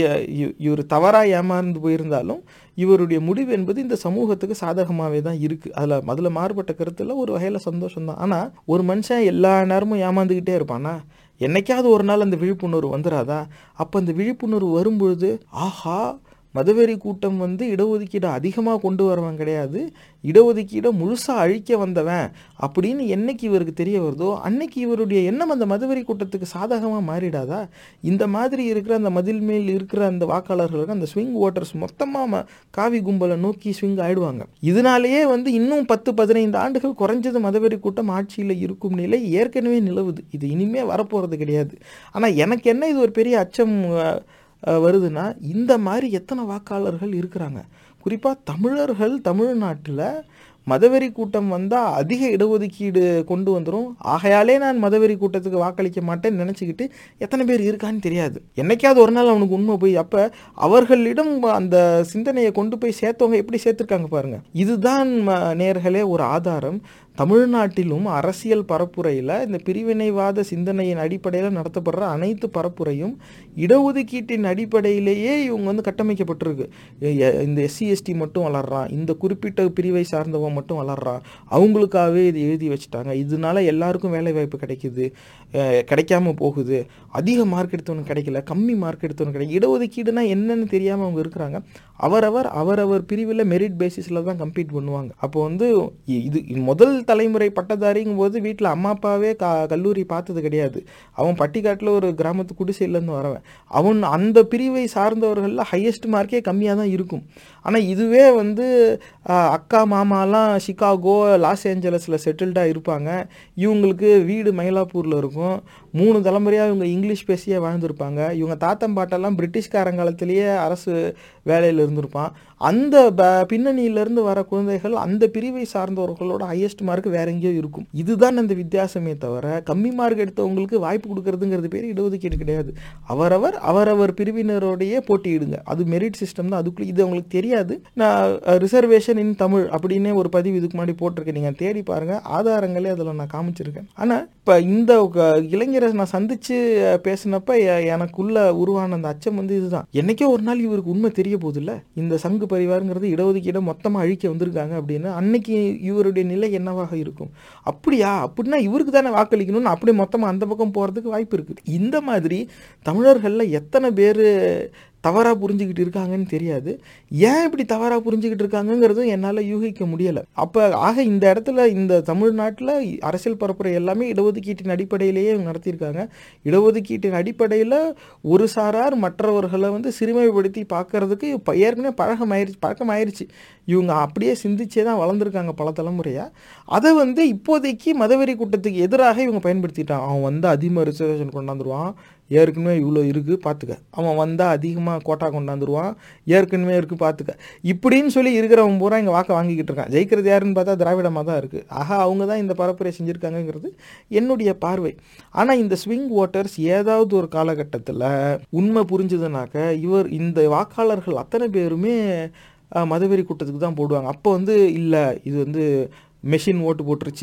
இவர் தவறாக ஏமாந்து போயிருந்தாலும் இவருடைய முடிவு என்பது இந்த சமூகத்துக்கு சாதகமாகவே தான் இருக்குது. அதில் அதில் மாறுபட்ட கருத்தில் ஒரு வகையில் சந்தோஷம்தான். ஆனால் ஒரு மனுஷன் எல்லா நேரமும் ஏமாந்துக்கிட்டே இருப்பானா? என்னைக்காவது ஒரு நாள் அந்த விழிப்புணர்வு வந்துடாதா? அப்போ அந்த விழிப்புணர்வு வரும்பொழுது, ஆஹா, மதவெறி கூட்டம் வந்து இடஒதுக்கீடை அதிகமாக கொண்டு வரவன் கிடையாது, இடஒதுக்கீடை முழுசாக அழிக்க வந்தவன் அப்படின்னு என்னைக்கு இவருக்கு தெரிய வருதோ அன்னைக்கு இவருடைய எண்ணம் அந்த மதவெறி கூட்டத்துக்கு சாதகமாக மாறிடாதா? இந்த மாதிரி இருக்கிற அந்த மதில் மேல் இருக்கிற அந்த வாக்காளர்களுக்கு அந்த ஸ்விங் ஓட்டர்ஸ் மொத்தமாக காவி கும்பலை நோக்கி ஸ்விங் ஆயிடுவாங்க. இதனாலேயே வந்து இன்னும் பத்து பதினைந்து ஆண்டுகள் குறைஞ்சது மதவெறி கூட்டம் ஆட்சியில் இருக்கும் நிலை ஏற்கனவே நிலவுது. இது இனிமே வரப்போகிறது கிடையாது. ஆனால் எனக்கு என்ன இது ஒரு பெரிய அச்சம் வருதுன்னா, இந்த மாதிரி எத்தனை வாக்காளர்கள் இருக்கிறாங்க. குறிப்பாக தமிழர்கள் தமிழ்நாட்டில் மதவெறி கூட்டம் வந்தால் அதிக இடஒதுக்கீடு கொண்டு வந்துடும், ஆகையாலே நான் மதவெறி கூட்டத்துக்கு வாக்களிக்க மாட்டேன்னு நினச்சிக்கிட்டு எத்தனை பேர் இருக்கான்னு தெரியாது. என்னைக்காவது ஒரு நாள் அவனுக்கு உண்மை போய் அப்போ அவர்களிடம் அந்த சிந்தனையை கொண்டு போய் சேர்த்தவங்க எப்படி சேர்த்துருக்காங்க பாருங்கள். இதுதான் நேர்களே ஒரு ஆதாரம். தமிழ்நாட்டிலும் அரசியல் பரப்புரையில் இந்த பிரிவினைவாத சிந்தனையின் அடிப்படையில் நடத்தப்படுற அனைத்து பரப்புரையும் இடஒதுக்கீட்டின் அடிப்படையிலேயே இவங்க வந்து கட்டமைக்கப்பட்டிருக்கு. இந்த எஸ்சி எஸ்டி மட்டும் வளர்றான், இந்த குறிப்பிட்ட பிரிவை சார்ந்தவன் மட்டும் வளர்றான், அவங்களுக்காகவே இது எழுதி வச்சுட்டாங்க, இதனால எல்லாருக்கும் வேலை வாய்ப்பு கிடைக்குது, கிடைக்காம போகுது, அதிக மார்க் எடுத்தவனுக்கு கிடைக்கல, கம்மி மார்க் எடுத்தவனுக்கு கிடைக்கும். இடஒதுக்கீடுனா என்னன்னு தெரியாமல் அவங்க இருக்கிறாங்க. அவரவர் அவரவர் பிரிவில் மெரிட் பேசிஸில் தான் கம்பீட் பண்ணுவாங்க. அப்போ வந்து இது முதல் தலைமுறை பட்டதாரிங்கும் போது வீட்டில் அம்மா அப்பாவே கா கல்லூரி பார்த்தது கிடையாது. அவன் பட்டிக்காட்டில் ஒரு கிராமத்து குடிசையிலேருந்து வரவன். அவன் அந்த பிரிவை சார்ந்தவர்களில் ஹையஸ்ட் மார்க்கே கம்மியாக தான் இருக்கும். ஆனால் இதுவே வந்து அக்கா மாமாலாம் சிகாகோ லாஸ் ஏஞ்சலஸில் செட்டில்டாக இருப்பாங்க. இவங்களுக்கு வீடு மயிலாப்பூரில் இருக்கும். மூணு தலைமுறையாக இவங்க இங்கிலீஷ் பேசியே வாழ்ந்துருப்பாங்க. இவங்க தாத்தம் பாட்டெல்லாம் பிரிட்டிஷ்காரங்காலத்திலேயே அரசு வேலையில் இருந்திருப்பான். அந்த ப பின்னணியிலேருந்து வர குழந்தைகள் அந்த பிரிவை சார்ந்தவர்களோட ஹையஸ்ட் மார்க் வேற எங்கேயோ இருக்கும். இதுதான் அந்த வித்தியாசமே தவிர கம்மி மார்க் எடுத்தவங்களுக்கு வாய்ப்பு கொடுக்கறதுங்கிறது பேர் இடஒதுக்கீடு கிடையாது. அவரவர் அவரவர் பிரிவினரோடையே போட்டியிடுங்க. அது மெரிட் சிஸ்டம் தான். அதுக்குள்ளே இது அவங்களுக்கு தெரியாது. நான் ரிசர்வேஷன் இன் தமிழ் அப்படின்னே ஒரு பதிவு இதுக்கு முன்னாடி போட்டிருக்கேன், நீங்கள் தேடி பாருங்கள், ஆதாரங்களே அதில் நான் காமிச்சிருக்கேன். ஆனால் இப்போ இந்த இளைஞரை நான் சந்தித்து பேசினப்ப எனக்குள்ள உருவான அந்த அச்சம் வந்து இதுதான். என்னைக்கோ ஒரு நாள் இவருக்கு உண்மை தெரிய போகுது இல்லை, இந்த சங்கு பரிவாருங்கிறது இடஒதுக்கீடை மொத்தமாக அழிக்க வந்திருக்காங்க அப்படின்னு. அன்னைக்கு இவருடைய நிலை என்னவாக இருக்கும்? அப்படியா, அப்படின்னா இவருக்கு தானே வாக்களிக்கணும்னு அப்படியே மொத்தமாக அந்த பக்கம் போகிறதுக்கு வாய்ப்பு இருக்குது. இந்த மாதிரி தமிழர்களில் எத்தனை பேர் தவறாக புரிஞ்சுக்கிட்டு இருக்காங்கன்னு தெரியாது. ஏன் இப்படி தவறாக புரிஞ்சுக்கிட்டு இருக்காங்கங்கிறதும் என்னால் யூகிக்க முடியலை. அப்போ ஆக இந்த இடத்துல இந்த தமிழ்நாட்டில் அரசியல் பரப்புரை எல்லாமே இடஒதுக்கீட்டின் அடிப்படையிலேயே நடத்தியிருக்காங்க. இடஒதுக்கீட்டின் அடிப்படையில் ஒரு சாரார் மற்றவர்களை வந்து சிறுமைப்படுத்தி பார்க்கறதுக்கு இப்போ ஏற்கனவே பழக்கமாயிருச்சு பழக்கமாயிருச்சு இவங்க அப்படியே சிந்திச்சே தான் வளர்ந்துருக்காங்க பல தலைமுறையாக. அதை வந்து இப்போதைக்கு மதவெறி கூட்டத்துக்கு எதிராக இவங்க பயன்படுத்திட்டான். அவன் வந்து அதிகமாக ரிசர்வேஷன் கொண்டாந்துருவான், ஏற்கனவே இவ்வளோ இருக்குது பார்த்துக்க, அவன் வந்தால் அதிகமாக கோட்டா கொண்டாந்துருவான், ஏற்கனவே இருக்குது பார்த்துக்க, இப்படின்னு சொல்லி இருக்கிறவன் பூரா இங்கே வாக்க வாங்கிக்கிட்டு இருக்கான். ஜெயிக்கிறது யாருன்னு பார்த்தா திராவிடமாக தான் இருக்குது. ஆஹா, அவங்க தான் இந்த பரப்புரை செஞ்சுருக்காங்கங்கிறது என்னுடைய பார்வை. ஆனால் இந்த ஸ்விங் ஓட்டர்ஸ் ஏதாவது ஒரு காலகட்டத்தில் உண்மை புரிஞ்சுதுனாக்க இவர் இந்த வாக்காளர்கள் அத்தனை பேருமே மதவெறி கூட்டத்துக்கு தான் போடுவாங்க. அப்போ வந்து இல்லை, இது வந்து மெஷின் ஓட்டு போட்டுருச்சு,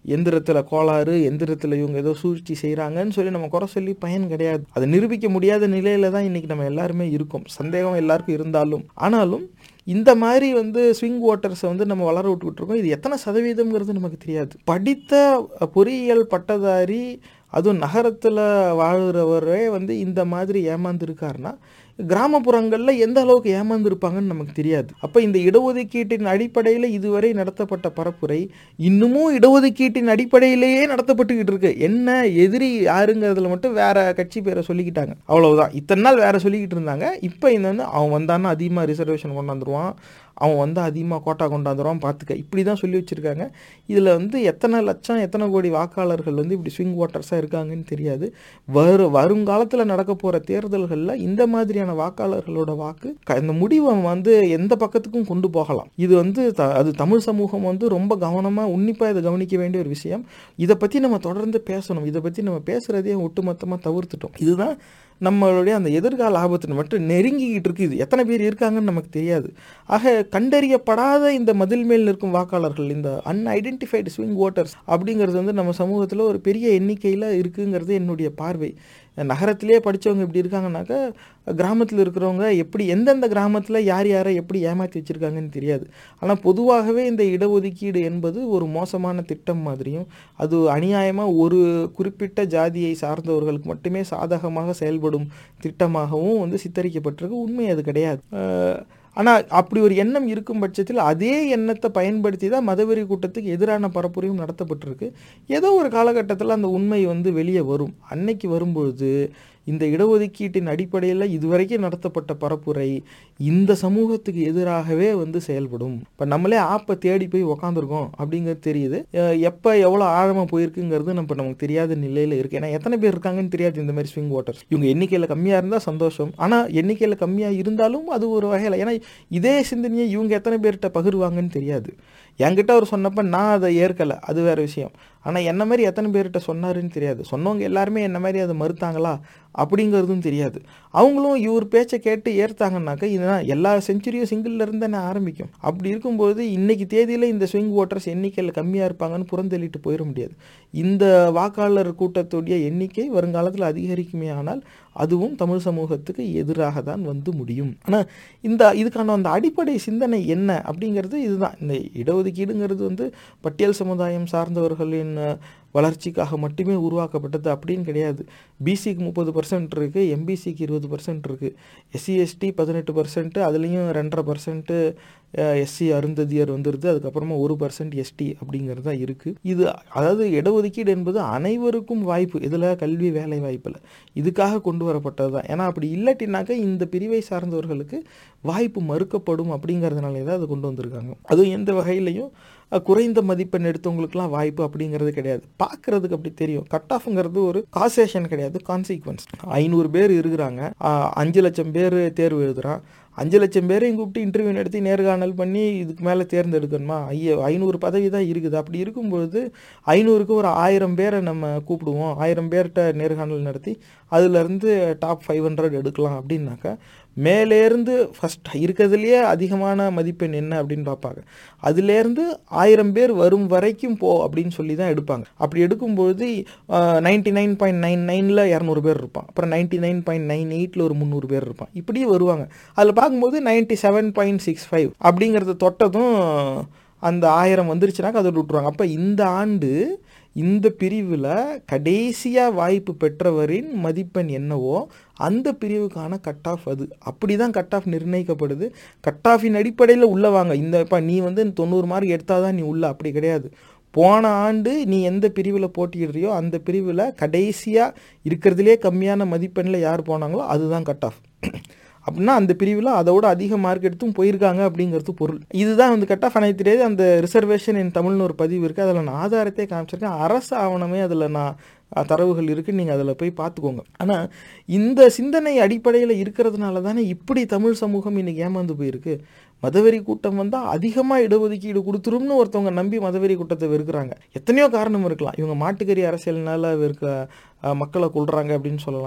எந்திரத்தில் கோளாறு, எந்திரத்தில் இவங்க ஏதோ சூழ்ச்சி செய்கிறாங்கன்னு சொல்லி நம்ம குறை சொல்லி பயன் கிடையாது. அதை நிரூபிக்க முடியாத நிலையில தான் இன்றைக்கி நம்ம எல்லாருமே இருக்கோம். சந்தேகம் எல்லாருக்கும் இருந்தாலும் ஆனாலும் இந்த மாதிரி வந்து ஸ்விங் ஓட்டர்ஸை வந்து நம்ம வளர விட்டுக்கிட்டு இருக்கோம். இது எத்தனை சதவீதம்ங்கிறது நமக்கு தெரியாது. படித்த பொறியியல் பட்டதாரி, அதுவும் நகரத்தில் வாழ்கிறவரே வந்து இந்த மாதிரி ஏமாந்துருக்காருன்னா கிராமப்புறங்களில் எந்த அளவுக்கு ஏமாந்துருப்பாங்கன்னு நமக்கு தெரியாது. அப்போ இந்த இடஒதுக்கீட்டின் அடிப்படையில் இதுவரை நடத்தப்பட்ட பரப்புரை இன்னமும் இடஒதுக்கீட்டின் அடிப்படையிலேயே நடத்தப்பட்டுக்கிட்டு இருக்கு. என்ன எதிரி யாருங்கிறதுல மட்டும் வேற கட்சி பேரை சொல்லிக்கிட்டாங்க, அவ்வளவுதான். இத்தனை நாள் வேற சொல்லிக்கிட்டு இருந்தாங்க. இப்போ இந்த வந்து அவன் வந்தான்னா அதிகமாக ரிசர்வேஷன் கொண்டாந்துருவான், அவன் வந்து அதிகமாக கோட்டா கொண்டாந்துருவான் பார்த்துக்க, இப்படி தான் சொல்லி வச்சுருக்காங்க. இதில் வந்து எத்தனை லட்சம் எத்தனை கோடி வாக்காளர்கள் வந்து இப்படி ஸ்விங் ஓட்டர்ஸாக இருக்காங்கன்னு தெரியாது. வரு வருங்காலத்தில் நடக்க போகிற தேர்தல்களில் இந்த மாதிரியான வாக்காளர்களோட வாக்கு இந்த முடிவை வந்து எந்த பக்கத்துக்கும் கொண்டு போகலாம். இது வந்து த அது தமிழ் சமூகம் வந்து ரொம்ப கவனமாக உன்னிப்பாக இதை கவனிக்க வேண்டிய ஒரு விஷயம். இதை பற்றி நம்ம தொடர்ந்து பேசணும். இதை பற்றி நம்ம பேசுகிறதே ஒட்டுமொத்தமாக தவிர்த்துட்டோம். இதுதான் நம்மளுடைய அந்த எதிர்கால ஆபத்து மட்டும் நெருங்கிக்கிட்டு இருக்குது. இது எத்தனை பேர் இருக்காங்கன்னு நமக்கு தெரியாது. ஆக கண்டறியப்படாத இந்த மதில் மேல் நிற்கும் வாக்காளர்கள், இந்த அன்ஐடென்டிஃபைடு ஸ்விங் ஓட்டர்ஸ் அப்படிங்கிறது வந்து நம்ம சமூகத்தில் ஒரு பெரிய எண்ணிக்கையில் இருக்குங்கிறது என்னுடைய பார்வை. நகரத்திலே படித்தவங்க இப்படி இருக்காங்கனாக்கா கிராமத்தில் இருக்கிறவங்க எப்படி எந்தெந்த கிராமத்தில் யார் யாரை எப்படி ஏமாற்றி வச்சுருக்காங்கன்னு தெரியாது. ஆனால் பொதுவாகவே இந்த இடஒதுக்கீடு என்பது ஒரு மோசமான திட்டம் மாதிரியும், அது அநியாயமாக ஒரு குறிப்பிட்ட ஜாதியை சார்ந்தவர்களுக்கு மட்டுமே சாதகமாக செயல்படும் திட்டமாகவும் வந்து சித்தரிக்கப்பட்டிருக்கு. உண்மை அது கிடையாது. ஆனால் அப்படி ஒரு எண்ணம் இருக்கும் பட்சத்தில் அதே எண்ணத்தை பயன்படுத்தி தான் மதவெறி கூட்டத்துக்கு எதிரான பரப்புரையும் நடத்தப்பட்டிருக்கு. ஏதோ ஒரு காலகட்டத்தில் அந்த உண்மை வந்து வெளியே வரும். அன்னைக்கு வரும்பொழுது இந்த இடஒதுக்கீட்டின் அடிப்படையில் இதுவரைக்கும் நடத்தப்பட்ட பரப்புரை இந்த சமூகத்துக்கு எதிராகவே வந்து செயல்படும். இப்போ நம்மளே ஆப்பை தேடி போய் உக்காந்துருக்கோம் அப்படிங்கிறது தெரியுது. எப்போ எவ்வளோ ஆழமாக போயிருக்குங்கிறது நம்ம நமக்கு தெரியாத நிலையில் இருக்குது. ஏன்னா எத்தனை பேர் இருக்காங்கன்னு தெரியாது இந்த மாதிரி ஸ்விங் ஓட்டர்ஸ். இவங்க எண்ணிக்கையில் கம்மியாக இருந்தால் சந்தோஷம். ஆனால் எண்ணிக்கையில் கம்மியாக இருந்தாலும் அது ஒரு வகையில், ஏன்னா இதே சிந்தனையை இவங்க எத்தனை பேர்கிட்ட பகிர்வாங்கன்னு தெரியாது. என்கிட்ட அவர் சொன்னப்போ நான் அதை ஏற்கலை, அது வேறு விஷயம். ஆனால் என்ன மாதிரி எத்தனை பேர்கிட்ட சொன்னாருன்னு தெரியாது. சொன்னவங்க எல்லாருமே என்ன மாதிரி அதை மறுத்தாங்களா அப்படிங்கிறதும் தெரியாது. அவங்களும் இவர் பேச்சை கேட்டு ஏற்றாங்கன்னாக்கா இதுதான் எல்லா செஞ்சுரியும் சிங்கிளில் இருந்து தானே ஆரம்பிக்கும். அப்படி இருக்கும்போது இன்றைக்கி தேதியில் இந்த ஸ்விங் ஓட்டர்ஸ் எண்ணிக்கையில் கம்மியாக இருப்பாங்கன்னு புறந்தள்ளிட்டு போயிட முடியாது. இந்த வாக்காளர் கூட்டத்துடைய எண்ணிக்கை வருங்காலத்தில் அதிகரிக்குமே ஆனால் அதுவும் தமிழ் சமூகத்துக்கு எதிராக தான் வந்து முடியும். ஆனால் இந்த இதுக்கான அந்த அடிப்படை சிந்தனை என்ன அப்படிங்கிறது இதுதான். இந்த இடஒதுக்கீடுங்கிறது வந்து பட்டியல் சமுதாயம் சார்ந்தவர்களின் வளர்ச்சிக்காக மட்டுமே உருவாக்கப்பட்டது அப்படின்னு கிடையாது. பிசிக்கு முப்பது பர்சன்ட் இருக்குது, எம்பிசிக்கு இருபது பர்சன்ட் இருக்குது, எஸ்சி எஸ்டி பதினெட்டு பர்சன்ட்டு, அதுலேயும் ரெண்டரை பர்சன்ட்டு எஸ்சி அருந்ததியர் வந்துடுது, அதுக்கப்புறமா ஒரு பர்சன்ட் எஸ்டி அப்படிங்கிறது தான் இருக்குது. இது அதாவது இடஒதுக்கீடு என்பது அனைவருக்கும் வாய்ப்பு, இதில் கல்வி வேலை வாய்ப்பில் இதுக்காக கொண்டு வரப்பட்டது தான். ஏன்னா அப்படி இல்லாட்டினாக்கா இந்த பிரிவை சார்ந்தவர்களுக்கு வாய்ப்பு மறுக்கப்படும் அப்படிங்கிறதுனாலே தான் அதை கொண்டு வந்திருக்காங்க. அதுவும் எந்த வகையிலையும் குறைந்த மதிப்பெண் எடுத்தவங்களுக்குலாம் வாய்ப்பு அப்படிங்கிறது கிடையாது. பார்க்குறதுக்கு அப்படி தெரியும். கட் ஆஃப்ங்கிறது ஒரு காசேஷன் கிடையாது, கான்சிக்வன்ஸ். ஐநூறு பேர் இருக்கிறாங்க, அஞ்சு லட்சம் பேர் தேர்வு எழுதுகிறான். அஞ்சு லட்சம் பேரையும் கூப்பிட்டு இன்டர்வியூ நடத்தி நேர்காணல் பண்ணி இதுக்கு மேலே தேர்ந்தெடுக்கணுமா? ஐயோ ஐநூறு பதவி தான் இருக்குது. அப்படி இருக்கும்பொழுது ஐநூறுக்கு ஒரு ஆயிரம் பேரை நம்ம கூப்பிடுவோம், ஆயிரம் பேர்கிட்ட நேர்காணல் நடத்தி அதுலேருந்து டாப் ஃபைவ் ஹண்ட்ரட் எடுக்கலாம் அப்படின்னாக்கா மேலேருந்து ஃபஸ்ட் இருக்கிறதுலையே அதிகமான மதிப்பெண் என்ன அப்படின்னு பார்ப்பாங்க. அதுலேருந்து ஆயிரம் பேர் வரும் வரைக்கும் போ அப்படின்னு சொல்லி தான் எடுப்பாங்க. அப்படி எடுக்கும்பொழுது நைன்டி நைன் பாயிண்ட் நைன் நைனில் இரநூறு பேர் இருப்பான், அப்புறம் நைன்டி நைன் பாயிண்ட் நைன் எயிட்டில் ஒரு முந்நூறு பேர் இருப்பான், இப்படியே வருவாங்க. அதில் பார்க்கும்போது ninety seven point six five அப்படிங்கிறத தொட்டதும் அந்த ஆயிரம் வந்துருச்சுனாக்கா அதை விட்டுருவாங்க. அப்போ இந்த ஆண்டு இந்த பிரிவில் கடைசியாக வாய்ப்பு பெற்றவரின் மதிப்பெண் என்னவோ அந்த பிரிவுக்கான கட் ஆஃப் அது. அப்படி தான் கட் ஆஃப் நிர்ணயிக்கப்படுது. கட் ஆஃபின் அடிப்படையில் உள்ளே வாங்க. இந்த இப்போ நீ வந்து தொண்ணூறு மார்க் எடுத்தால் தான் நீ உள்ள, அப்படி கிடையாது. போன ஆண்டு நீ எந்த பிரிவில் போட்டியிடுறியோ அந்த பிரிவில் கடைசியாக இருக்கிறதுலே கம்மியான மதிப்பெண்ணில் யார் போனாங்களோ அதுதான் கட் ஆஃப். அப்படின்னா அந்த பிரிவில் அதோட அதிக மார்க் எடுத்தும் போயிருக்காங்க அப்படிங்கிறது பொருள். இதுதான் வந்து கட் ஆஃப். எனக்கு தெரியாது அந்த ரிசர்வேஷன் என் தமிழ்னு ஒரு பதிவு இருக்குது, அதில் நான் ஆதாரத்தை காமிச்சிருக்கேன். அரசு ஆவணமே அதில் நான் தரவுகள் இருக்குது, நீங்கள் அதில் போய் பார்த்துக்கோங்க. ஆனால் இந்த சிந்தனை அடிப்படையில் இருக்கிறதுனால தானே இப்படி தமிழ் சமூகம் இன்றைக்கி ஏமாந்து போயிருக்கு. மதவெறி கூட்டம் வந்தால் அதிகமாக இடஒதுக்கீடு கொடுத்துரும்னு ஒருத்தவங்க நம்பி மதவெறி கூட்டத்தை வெறுக்கிறாங்க. எத்தனையோ காரணம் இருக்கலாம். இவங்க மாட்டுக்கறி அரசியல்னால வெறுக்க மக்களை கொள்கிறாங்க அப்படின்னு சொல்லலாம்,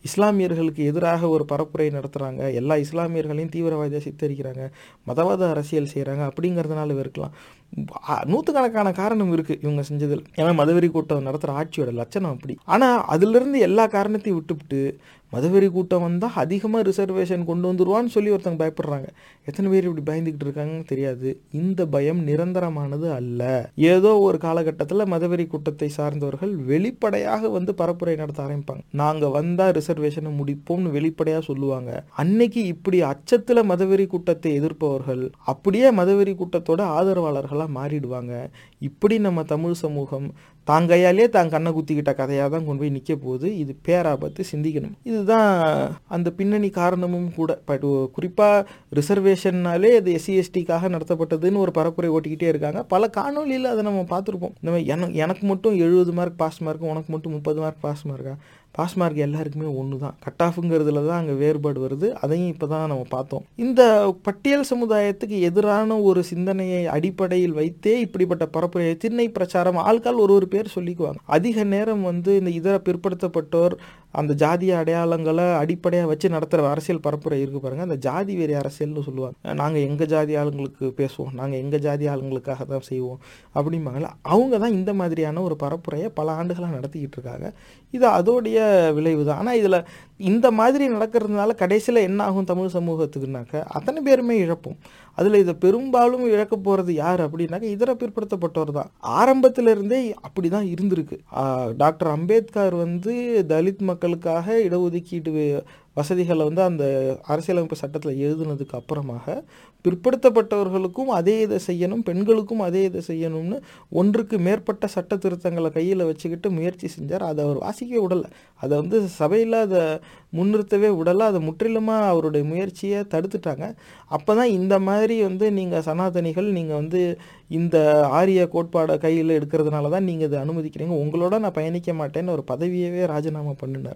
இஸ்லாமியர்களுக்கு எதிராக ஒரு பரப்புரை நடத்துகிறாங்க, எல்லா இஸ்லாமியர்களையும் தீவிரவாதியாக சித்தரிக்கிறாங்க, மதவாத அரசியல் செய்கிறாங்க அப்படிங்கிறதுனால இருக்கலாம். நூற்றுக்கணக்கான காரணம் இருக்குது இவங்க செஞ்சதில். ஏன்னா மதவெறி கூட்டம் நடத்துகிற ஆட்சியோட லட்சணம் அப்படி. ஆனால் அதிலிருந்து எல்லா காரணத்தையும் விட்டுவிட்டு மதவெறி கூட்டம் வந்தால் அதிகமாக ரிசர்வேஷன் கொண்டு வந்துடுவான்னு சொல்லி ஒருத்தங்க பயப்படுறாங்க. எத்தனை பேர் இப்படி பயந்துக்கிட்டு இருக்காங்கன்னு தெரியாது. இந்த பயம் நிரந்தரமானது அல்ல. ஏதோ ஒரு காலகட்டத்தில் மதவெறி கூட்டத்தை சார்ந்தவர்கள் வெளிப்படையாக வந்து பரப்புரை நடத்த ஆரம்பிப்பாங்க. நாங்கள் வந்தால் ரிசர்வேஷனை முடிப்போம்னு வெளிப்படையாக சொல்லுவாங்க. அன்னைக்கு இப்படி அச்சத்தில் மதவெறி கூட்டத்தை எதிர்ப்பவர்கள் அப்படியே மதவெறி கூட்டத்தோட ஆதரவாளர்களாக மாறிடுவாங்க. இப்படி நம்ம தமிழ் சமூகம் தாங்கையாலே தான் கண்ணை குத்திக்கிட்ட கதையாக தான் கொண்டு போய் நிற்க போகுது. இது பேராபத்து, சிந்திக்கணும். இதுதான் அந்த பின்னணி காரணமும் கூட. பட் குறிப்பாக ரிசர்வேஷன்னாலே அது எஸ்சி எஸ்டிக்காக நடத்தப்பட்டதுன்னு ஒரு பரப்புரை ஓட்டிக்கிட்டே இருக்காங்க. பல காணொலியில் அதை நம்ம பார்த்துருப்போம். நம்ம எனக்கு எனக்கு மட்டும் எழுபது மார்க் பாஸ் மார்க்கு, உனக்கு மட்டும் முப்பது மார்க் பாஸ் மார்க்கா? பாஸ் மார்க் எல்லாருக்குமே ஒன்று தான். கட் ஆஃபுங்கிறதுல தான் அங்கே வேறுபாடு வருது. அதையும் இப்போ தான் நம்ம பார்த்தோம். இந்த பட்டியல் சமுதாயத்துக்கு எதிரான ஒரு சிந்தனையை அடிப்படையில் வைத்தே இப்படிப்பட்ட பரப்புரை, திண்ணை பிரச்சாரம், ஆள்கால் ஒரு ஒரு பேர் சொல்லிக்குவாங்க. அதிக நேரம் வந்து இந்த இதர பிற்படுத்தப்பட்டோர் அந்த ஜாதிய அடையாளங்களை அடிப்படையாக வச்சு நடத்துகிற அரசியல் பரப்புரை இருக்கு பாருங்கள். அந்த ஜாதி வெறி அரசியல்னு சொல்லுவாங்க. நாங்கள் எங்கள் ஜாதி ஆளுங்களுக்கு பேசுவோம், நாங்கள் எங்கள் ஜாதி ஆளுங்களுக்காக தான் செய்வோம் அப்படிம்பாங்களா. அவங்க தான் இந்த மாதிரியான ஒரு பரப்புரையை பல ஆண்டுகளாக நடத்திக்கிட்டு இருக்காங்க. இது அதோடைய விளைவு தான். ஆனால் இதில் இந்த மாதிரி நடக்கிறதுனால கடைசியில் என்ன ஆகும் தமிழ் சமூகத்துக்குனாக்க அத்தனை பேருமே இழப்போம். அதில் இதை பெரும்பாலும் இழக்க போகிறது யார் அப்படின்னாக்க இதர பிற்படுத்தப்பட்டவர் தான். ஆரம்பத்திலிருந்தே அப்படி தான் இருந்திருக்கு. டாக்டர் அம்பேத்கர் வந்து தலித் மக்களுக்காக இடஒதுக்கீடு வசதிகளை வந்து அந்த அரசியலமைப்பு சட்டத்தில் எழுதுனதுக்கு அப்புறமாக பிற்படுத்தப்பட்டவர்களுக்கும் அதே இதை செய்யணும், பெண்களுக்கும் அதே இதை செய்யணும்னு ஒன்றுக்கு மேற்பட்ட சட்ட திருத்தங்களை கையில் வச்சுக்கிட்டு முயற்சி செஞ்சார். அதை அவர் வாசிக்கவே விடலை. அதை வந்து சபையில் அதை முன்னிறுத்தவே விடலை. அதை முற்றிலுமாக அவருடைய முயற்சியை தடுத்துட்டாங்க. அப்போ தான் இந்த மாதிரி வந்து நீங்கள் சனாதனிகள் நீங்கள் வந்து இந்த ஆரிய கோட்பாடை கையில் எடுக்கிறதுனால தான் நீங்கள் இதை அனுமதிக்கிறீங்க, உங்களோட நான் பயணிக்க மாட்டேன்னு ஒரு பதவியவே ராஜினாமா பண்ணினார்.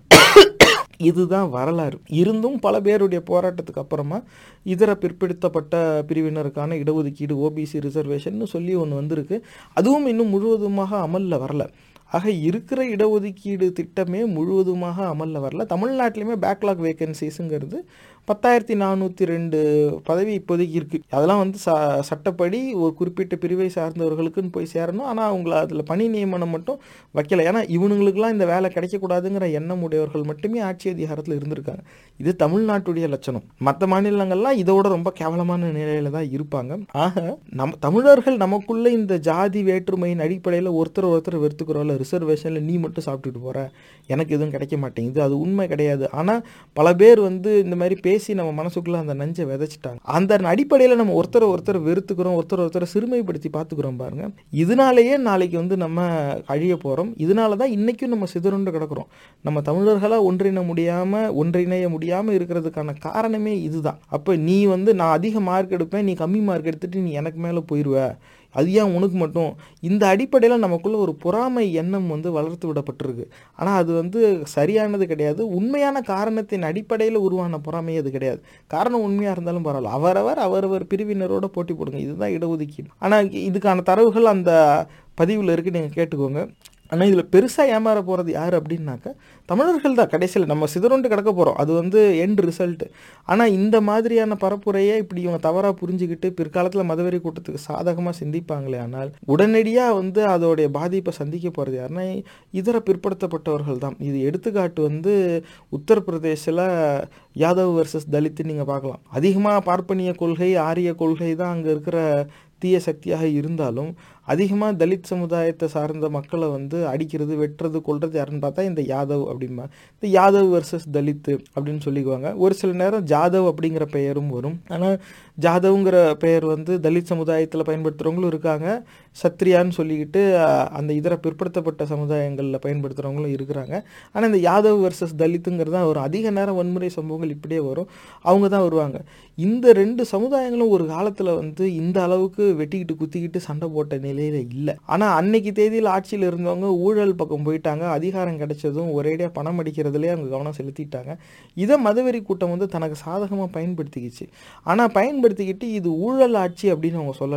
இதுதான் வரலாறு. இருந்தும் பல பேருடைய போராட்டத்துக்கு அப்புறமா இதர பிற்படுத்தப்பட்ட பிரிவினருக்கான இடஒதுக்கீடு, ஓபிசி ரிசர்வேஷன் சொல்லி ஒன்று வந்திருக்கு. அதுவும் இன்னும் முழுவதுமாக அமலில் வரல. ஆக இருக்கிற இடஒதுக்கீடு திட்டமே முழுவதுமாக அமலில் வரல. தமிழ்நாட்டிலையுமே பேக்லாக் வேகன்சிஸுங்கிறது பத்தாயிரத்தி நானூற்றி ரெண்டு பதவி இப்போதைக்கு இருக்குது. அதெல்லாம் வந்து ச சட்டப்படி ஒரு குறிப்பிட்ட பிரிவை சார்ந்தவர்களுக்குன்னு போய் சேரணும். ஆனால் அவங்கள அதில் பணி நியமனம் மட்டும் வைக்கலை. ஏன்னா இவனுங்களுக்கெல்லாம் இந்த வேலை கிடைக்கக்கூடாதுங்கிற எண்ணம் உடையவர்கள் மட்டுமே ஆட்சி அதிகாரத்தில் இருந்திருக்காங்க. இது தமிழ்நாட்டுடைய லட்சணம். மற்ற மாநிலங்கள்லாம் இதோட ரொம்ப கேவலமான நிலையில தான் இருப்பாங்க. ஆக நம் தமிழர்கள் நமக்குள்ளே இந்த ஜாதி வேற்றுமையின் அடிப்படையில் ஒருத்தர் ஒருத்தர் வெறுத்துக்கிறோம்ல, ரிசர்வேஷனில் நீ மட்டும் சாப்பிட்டுட்டு போகிற, எனக்கு எதுவும் கிடைக்க மாட்டேங்குது, அது உண்மை கிடையாது. ஆனால் பல பேர் வந்து இந்த மாதிரி பேசி நம்ம மனசுக்குள்ளே அந்த நஞ்சை விதைச்சிட்டாங்க. அந்த அடிப்படையில் நம்ம ஒருத்தர் ஒருத்தர் வெறுத்துக்கிறோம், ஒருத்தர் ஒருத்தர் சிறுமைப்படுத்தி பார்த்துக்கிறோம் பாருங்க. இதனாலேயே நாளைக்கு வந்து நம்ம அழிய போகிறோம். இதனால தான் இன்றைக்கும் நம்ம சிதறுண்டு கிடக்கிறோம். நம்ம தமிழர்களாக ஒன்றிண முடியாமல் ஒன்றிணைய முடியாமல் இருக்கிறதுக்கான காரணமே இதுதான். அப்போ நீ வந்து நான் அதிக மார்க் எடுப்பேன், நீ கம்மி மார்க் எடுத்துகிட்டு நீ எனக்கு மேலே போயிடுவ, அது ஏன் உனக்கு மட்டும், இந்த அடிப்படையில் நமக்குள்ள ஒரு பொறாமை எண்ணம் வந்து வளர்த்து விடப்பட்டிருக்கு. ஆனால் அது வந்து சரியானது கிடையாது. உண்மையான காரணத்தின் அடிப்படையில் உருவான பொறாமை அது கிடையாது. காரணம் உண்மையாக இருந்தாலும் பரவாயில்ல, அவரவர் அவரவர் பிரிவினரோட போட்டி போடுங்க, இதுதான் இடஒதுக்கீடு. ஆனால் இதுக்கான தரவுகள் அந்த பதிவில் இருக்குது, நீங்கள் கேட்டுக்கோங்க. ஆனால் இதில் பெருசாக ஏமாற போகிறது யார் அப்படின்னாக்க தமிழர்கள் தான். கடைசியில் நம்ம சிதறுண்டு கிடக்க போகிறோம், அது வந்து எண்ட் ரிசல்ட்டு. ஆனால் இந்த மாதிரியான பரப்புரையை இப்படி இவங்க தவறாக புரிஞ்சுக்கிட்டு பிற்காலத்தில் மதவெறி கூட்டத்துக்கு சாதகமாக சிந்திப்பாங்களே, ஆனால் உடனடியாக வந்து அதோடைய பாதிப்பை சந்திக்க போகிறது யாருன்னா இதர பிற்படுத்தப்பட்டவர்கள் தான். இது எடுத்துக்காட்டு வந்து உத்தரப்பிரதேசில் யாதவ் வர்சஸ் தலித்து நீங்கள் பார்க்கலாம். அதிகமாக பார்ப்பனிய கொள்கை, ஆரிய கொள்கை தான் அங்கே இருக்கிற தீய சக்தியாக இருந்தாலும் அதிகமாக தலித் சமுதாயத்தை சார்ந்த மக்களை வந்து அடிக்கிறது, வெட்டுறது, கொள்வது யாருன்னு பார்த்தா இந்த யாதவ் அப்படின்பா. இந்த யாதவ் வர்சஸ் தலித்து அப்படின்னு சொல்லிக்குவாங்க. ஒரு சில நேரம் ஜாதவ் அப்படிங்கிற பெயரும் வரும். ஆனால் ஜாதவ்ங்கிற பெயர் வந்து தலித் சமுதாயத்தில் பயன்படுத்துகிறவங்களும் இருக்காங்க, சத்ரியான்னு சொல்லிக்கிட்டு அந்த இதர பிற்படுத்தப்பட்ட சமுதாயங்களில் பயன்படுத்துகிறவங்களும் இருக்கிறாங்க. ஆனால் இந்த யாதவ் வர்சஸ் தலித்துங்கிறது தான் ஒரு அதிக நேரம் வன்முறை சம்பவங்கள் இப்படியே வரும், அவங்க தான் வருவாங்க. இந்த ரெண்டு சமுதாயங்களும் ஒரு காலத்தில் வந்து இந்த அளவுக்கு வெட்டிக்கிட்டு குத்திக்கிட்டு சண்டை போட்ட நிலையில் இல்லை. ஆனால் அன்னைக்கு தேதியில் ஆட்சியில் இருந்தவங்க ஊழல் பக்கம் போயிட்டாங்க. அதிகாரம் கிடைச்சதும் ஒரேடியாக பணம் அடிக்கிறதுலேயே அவங்க கவனம் செலுத்திட்டாங்க. இதை மதவெறி கூட்டம் வந்து தனக்கு சாதகமாக பயன்படுத்திக்கிச்சு. ஆனால் பயன்படுத்திக்கிட்டு இது ஊழல் ஆட்சி அப்படின்னு அவங்க சொல்லலை.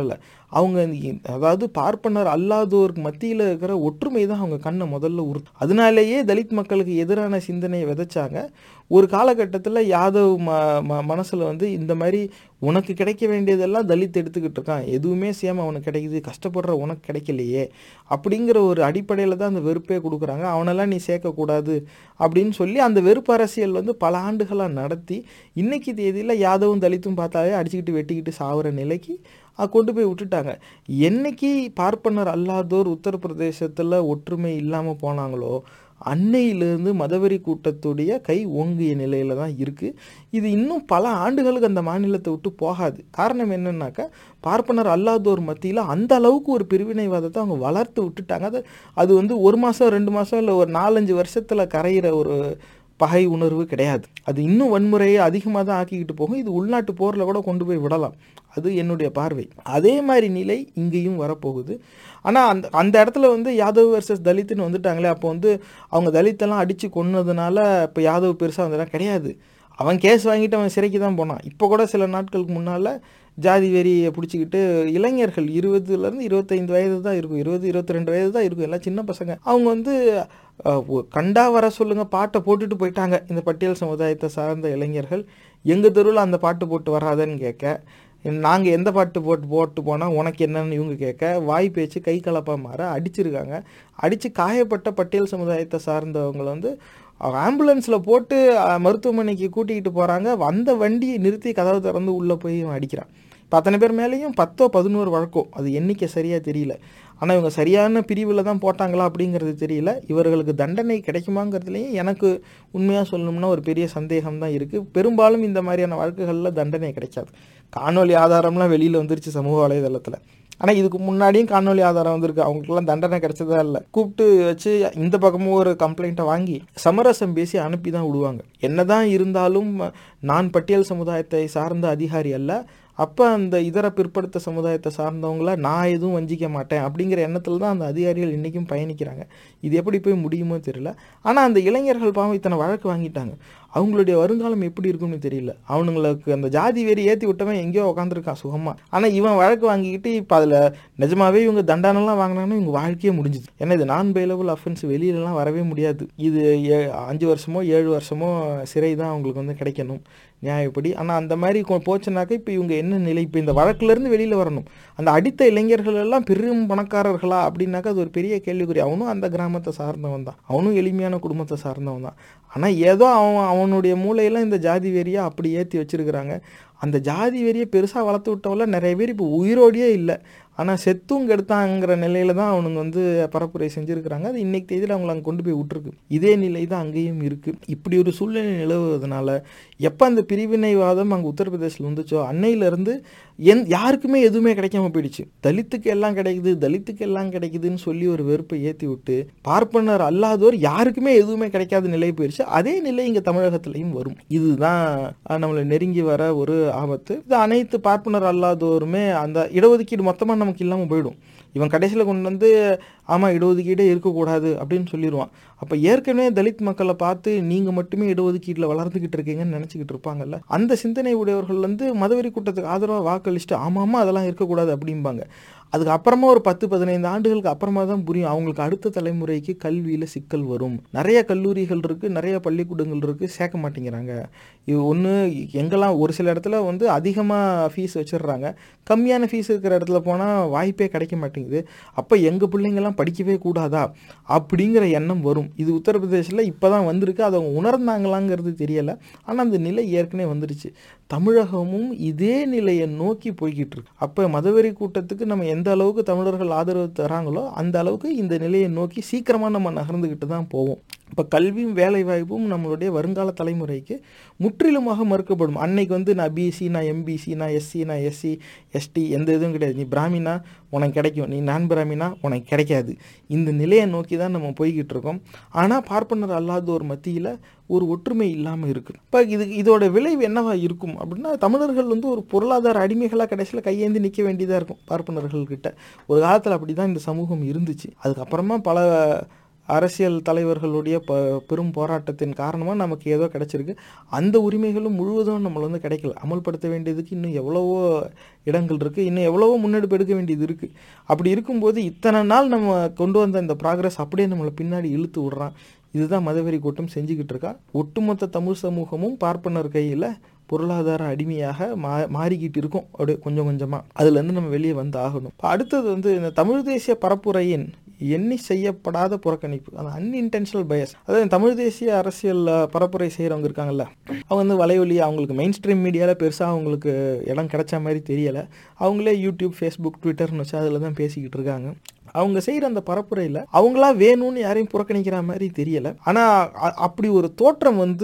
அவங்க அதாவது பார்ப்பனர் அல்லாதோருக்கு மத்தியில் இருக்கிற ஒற்றுமை தான் அவங்க கண்ணை முதல்ல உரு அதனாலேயே தலித் மக்களுக்கு எதிரான சிந்தனையை விதைச்சாங்க. ஒரு காலகட்டத்தில் யாதவ் ம ம மனசில் வந்து இந்த மாதிரி உனக்கு கிடைக்க வேண்டியதெல்லாம் தலித் எடுத்துக்கிட்டு இருக்கான், எதுவுமே சேம அவனுக்கு கிடைக்குது, கஷ்டப்படுற உனக்கு கிடைக்கலையே அப்படிங்கிற ஒரு அடிப்படையில் தான் அந்த வெறுப்பே கொடுக்குறாங்க. அவனெல்லாம் நீ சேர்க்கக்கூடாது அப்படின்னு சொல்லி அந்த வெறுப்பு அரசியல் வந்து பல ஆண்டுகளாக நடத்தி இன்னைக்கு தேதியில் யாதவும் தலித்தும் பார்த்தாலே அடிச்சுக்கிட்டு வெட்டிக்கிட்டு சாகுற நிலைக்கு கொண்டு போய் விட்டுட்டாங்க. என்னைக்கு பார்ப்பனர் அல்லாதோர் உத்தரப்பிரதேசத்தில் ஒற்றுமை இல்லாமல் போனாங்களோ அன்னையிலிருந்து மதவெறி கூட்டத்துடைய கை ஓங்கிய நிலையில் தான் இருக்குது. இது இன்னும் பல ஆண்டுகளுக்கு அந்த மாநிலத்தை விட்டு போகாது. காரணம் என்னன்னாக்கா பார்ப்பனர் அல்லாதோர் மத்தியில் அந்த அளவுக்கு ஒரு பிரிவினைவாதத்தை அவங்க வளர்த்து விட்டுட்டாங்க. அது அது வந்து ஒரு மாதம் ரெண்டு மாதம் இல்லை ஒரு நாலஞ்சு வருஷத்தில் கரையிற ஒரு பகை உணர்வு கிடையாது. அது இன்னும் வன்முறையை அதிகமாக தான் ஆக்கிக்கிட்டு போகும். இது உள்நாட்டு போரில் கூட கொண்டு போய் விடலாம். அது என்னுடைய பார்வை. அதே மாதிரி நிலை இங்கேயும் வரப்போகுது. ஆனால் அந்த அந்த இடத்துல வந்து யாதவ் வர்சஸ் தலித்துன்னு வந்துட்டாங்களே, அப்போ வந்து அவங்க தலித்தெல்லாம் அடித்து கொன்னதுனால இப்போ யாதவ் பெருசாக வந்துடலாம் கிடையாது. அவன் கேஸ் வாங்கிட்டு அவன் சிறைக்கு தான் போனான். இப்போ கூட சில நாட்களுக்கு முன்னால் ஜாதி வெறியை பிடிச்சிக்கிட்டு இளைஞர்கள் இருபதுலேருந்து இருபத்தைந்து வயது தான் இருக்கும், இருபது இருபத்தி ரெண்டு வயது தான் இருக்கும், எல்லாம் சின்ன பசங்க. அவங்க வந்து கண்டா வர சொல்லுங்கள் பாட்டை போட்டுட்டு போயிட்டாங்க. இந்த பட்டியல் சமுதாயத்தை சார்ந்த இளைஞர்கள் எங்கள் தெருவில் அந்த பாட்டு போட்டு வராதன்னு கேட்க, நாங்கள் எந்த பாட்டு போட்டு போட்டு போனால் உனக்கு என்னன்னு இவங்க கேட்க, வாய் பேச்சு கை கலப்பாக மாற அடிச்சிருக்காங்க. அடித்து காயப்பட்ட பட்டியல் சமுதாயத்தை சார்ந்தவங்களை வந்து ஆம்புலன்ஸில் போட்டு மருத்துவமனைக்கு கூட்டிகிட்டு போகிறாங்க. வந்த வண்டியை நிறுத்தி கதவை திறந்து உள்ளே போய் அடிக்கிறான். இப்போ அத்தனை பேர் மேலேயும் பத்தோ பதினோரு வழக்கம், அது எண்ணிக்கை சரியாக தெரியல. ஆனால் இவங்க சரியான பிரிவில் தான் போட்டாங்களா அப்படிங்கிறது தெரியல. இவர்களுக்கு தண்டனை கிடைக்குமாங்கிறதுலையும் எனக்கு உண்மையாக சொல்லணும்னா ஒரு பெரிய சந்தேகம் தான் இருக்குது. பெரும்பாலும் இந்த மாதிரியான வழக்குகளில் தண்டனை கிடைக்காது. காணொலி ஆதாரம்லாம் வெளியில் வந்துருச்சு சமூக வலைதளத்தில். ஆனால் இதுக்கு முன்னாடியும் காணொலி ஆதாரம் வந்திருக்கு. அவங்களுக்குலாம் தண்டனை கிடைச்சதா இல்லை. கூப்பிட்டு வச்சு இந்த பக்கமும் ஒரு கம்ப்ளைண்ட்டை வாங்கி சமரசம் பேசி அனுப்பி தான் விடுவாங்க. என்ன தான் இருந்தாலும் நான் பட்டியல் சமுதாயத்தை சார்ந்த அதிகாரி அல்ல, அப்போ அந்த இதர பிற்படுத்த சமுதாயத்தை சார்ந்தவங்கள நான் எதுவும் வஞ்சிக்க மாட்டேன் அப்படிங்கிற எண்ணத்தில் தான் அந்த அதிகாரிகள் இன்றைக்கும் பயணிக்கிறாங்க. இது எப்படி போய் முடியுமோ தெரியல. ஆனால் அந்த இளைஞர்கள் பாவம் இத்தனை வழக்கு வாங்கிட்டாங்க. அவங்களுடைய வருங்காலம் எப்படி இருக்கும்னு தெரியல. அவனுங்களுக்கு அந்த ஜாதி வெறி ஏற்றி விட்டவன் எங்கேயோ உட்காந்துருக்கான் சுகமாக. ஆனால் இவன் வழக்கு வாங்கிக்கிட்டு இப்போ அதில் நிஜமாவே இவங்க தண்டனைலாம் வாங்கினாங்கன்னா இவங்க வாழ்க்கையே முடிஞ்சுது. ஏன்னா இது நான் பெயிலபிள் அஃபென்ஸ், வெளியிலலாம் வரவே முடியாது. இது ஏ அஞ்சு வருஷமோ ஏழு வருஷமோ சிறை தான் அவங்களுக்கு வந்து கிடைக்கணும் நியாயப்படி. ஆனால் அந்த மாதிரி போச்சுனாக்கா இப்போ இவங்க என்ன நிலை, இப்போ இந்த வழக்குலேருந்து வெளியில் வரணும். அந்த அடித்த இளைஞர்கள் எல்லாம் பெரும் பணக்காரர்களா அப்படின்னாக்கா அது ஒரு பெரிய கேள்விக்குறி. அவனும் அந்த கிராமத்தை சார்ந்தவன் தான், அவனும் எளிமையான குடும்பத்தை சார்ந்தவன் தான். ஆனால் ஏதோ அவன் அவனுடைய மூளையெல்லாம் இந்த ஜாதி வெறியை அப்படி ஏற்றி வச்சுருக்கிறாங்க. அந்த ஜாதி வெறியை பெருசாக வளர்த்து விட்டவங்கள நிறைய பேர் இப்போ உயிரோடையே இல்லை, ஆனால் செத்தும் கெடுத்தாங்கிற நிலையில தான் அவனுங்க வந்து பரப்புரை செஞ்சுருக்கிறாங்க. அது இன்றைக்கி தேதியில் அவங்களை அங்கே கொண்டு போய் விட்டுருக்கு. இதே நிலை தான் அங்கேயும் இருக்குது. இப்படி ஒரு சூழ்நிலை நிலவுவதனால எப்போ அந்த பிரிவினைவாதம் அங்கே உத்தரப்பிரதேசில் வந்துச்சோ அன்னையிலேருந்து எந் யாருக்குமே எதுவுமே கிடைக்காம போயிடுச்சு. தலித்துக்கு எல்லாம் கிடைக்குது, தலித்துக்கு எல்லாம் கிடைக்குதுன்னு சொல்லி ஒரு வெறுப்பை ஏற்றி விட்டு பார்ப்பனர் அல்லாதோர் யாருக்குமே எதுவுமே கிடைக்காத நிலை போயிடுச்சு. அதே நிலை இங்கே தமிழகத்திலையும் வரும். இதுதான் நம்மளை நெருங்கி வர ஒரு ஆபத்து. இது அனைத்து பார்ப்பனர் அல்லாதோருமே அந்த இடஒதுக்கீடு மொத்தமாக நமக்கு இல்லாமல் போயிடும். இவன் கடைசியில் கொண்டு வந்து ஆமாம் இடஒதுக்கீடே இருக்கக்கூடாது அப்படின்னு சொல்லிடுவான். அப்போ ஏற்கனவே தலித் மக்களை பார்த்து நீங்கள் மட்டுமே இடஒதுக்கீட்டில் வளர்ந்துக்கிட்டு இருக்கீங்கன்னு நினச்சிக்கிட்டு இருப்பாங்கல்ல, அந்த சிந்தனை உடையவர்கள் வந்து மதவெறி கூட்டத்துக்கு ஆதரவாக வாக்களிச்சுட்டு ஆமாம்மா அதெல்லாம் இருக்கக்கூடாது அப்படிம்பாங்க. அதுக்கு அப்புறமா ஒரு பத்து பதினைந்து ஆண்டுகளுக்கு அப்புறமா தான் புரியும் அவங்களுக்கு அடுத்த தலைமுறைக்கு கல்வியில் சிக்கல் வரும். நிறைய கல்லூரிகள் இருக்குது, நிறைய பள்ளிக்கூடங்கள் இருக்குது, சேர்க்க மாட்டேங்கிறாங்க. இது ஒன்று எங்கெல்லாம் ஒரு சில இடத்துல வந்து அதிகமாக ஃபீஸ் வச்சிடுறாங்க, கம்மியான ஃபீஸ் இருக்கிற இடத்துல போனால் வாய்ப்பே கிடைக்க மாட்டேங்குது. அப்போ எங்கள் பிள்ளைங்கள்லாம் படிக்கவே கூடாதா அப்படிங்கிற எண்ணம் வரும். இது உத்தரப்பிரதேசில் இப்போ தான் வந்திருக்கு. அதை அவங்க உணர்ந்தாங்களாங்கிறது தெரியலை, ஆனால் அந்த நிலை ஏற்கனவே வந்துருச்சு. தமிழகமும் இதே நிலையை நோக்கி போய்கிட்டு இருக்கு. அப்போ மதவெறி கூட்டத்துக்கு நம்ம எந்த அளவுக்கு தமிழர்கள் ஆதரவு தராங்களோ அந்த அளவுக்கு இந்த நிலையை நோக்கி சீக்கிரமாக நம்ம நகர்ந்துக்கிட்டு தான் போவோம். இப்போ கல்வியும் வேலை வாய்ப்பும் நம்மளுடைய வருங்கால தலைமுறைக்கு முற்றிலுமாக மறுக்கப்படும். அன்னைக்கு வந்து நான் பிசி, நான் எம்பிசி, நான் எஸ்சி, நான் எஸ்சி எஸ்டி எந்த இதுவும் கிடையாது. நீ பிராமினா உனக்கு கிடைக்கும், நீ நான் பிராமினா உனக்கு கிடைக்காது. இந்த நிலையை நோக்கி தான் நம்ம போய்கிட்டு இருக்கோம். ஆனால் பார்ப்பனர் அல்லாத ஒரு மத்தியில் ஒரு ஒற்றுமை இல்லாமல் இருக்குது. இப்போ இது இதோட விளைவு என்னவா இருக்கும் அப்படின்னா, தமிழர்கள் வந்து ஒரு பொருளாதார அடிமைகளாக கடைசியில் கையேந்தி நிற்க வேண்டியதாக இருக்கும் பார்ப்பனர்கள்கிட்ட. ஒரு காலத்தில் அப்படி தான் இந்த சமூகம் இருந்துச்சு. அதுக்கப்புறமா பல அரசியல் தலைவர்களுடைய ப பெரும் போராட்டத்தின் காரணமாக நமக்கு ஏதோ கிடச்சிருக்கு. அந்த உரிமைகளும் முழுவதும் நம்மள வந்து கிடைக்கல. அமல்படுத்த வேண்டியதுக்கு இன்னும் எவ்வளவோ இடங்கள் இருக்குது. இன்னும் எவ்வளவோ முன்னெடுப்பு எடுக்க வேண்டியது இருக்குது. அப்படி இருக்கும்போது இத்தனை நாள் நம்ம கொண்டு வந்த இந்த ப்ராக்ரஸ் அப்படியே நம்மளை பின்னாடி இழுத்து விடுறான். இதுதான் மதவெறி கூட்டம் செஞ்சுக்கிட்டு இருக்கா. ஒட்டுமொத்த தமிழ் சமூகமும் பார்ப்பனர் கையில் பொருளாதார அடிமையாக மா மாறிக்கிட்டு இருக்கும். அப்படியே கொஞ்சம் கொஞ்சமாக அதுலேருந்து நம்ம வெளியே வந்து ஆகணும். இப்போ அடுத்தது வந்து இந்த தமிழ் தேசிய பரப்புரையின் எண்ணி செய்யப்படாத புறக்கணிப்பு, அந்த அன்இன்டென்ஷனல் பயஸ். அதாவது தமிழ் தேசிய அரசியல் பரப்புரை செய்கிறவங்க இருக்காங்கல்ல, அவங்க வந்து வலைவலி அவங்களுக்கு மெயின் ஸ்ட்ரீம் மீடியாவில் பெருசாக அவங்களுக்கு இடம் கிடைச்ச மாதிரி தெரியலை. அவங்களே யூடியூப், ஃபேஸ்புக், ட்விட்டர்னு வச்சு அதில் தான் பேசிக்கிட்டு இருக்காங்க. அவங்க செய்கிற அந்த பரப்புரையில் அவங்களா வேணும்னு யாரையும் புறக்கணிக்கிற மாதிரி தெரியலை. ஆனால் அப்படி ஒரு தோற்றம் வந்து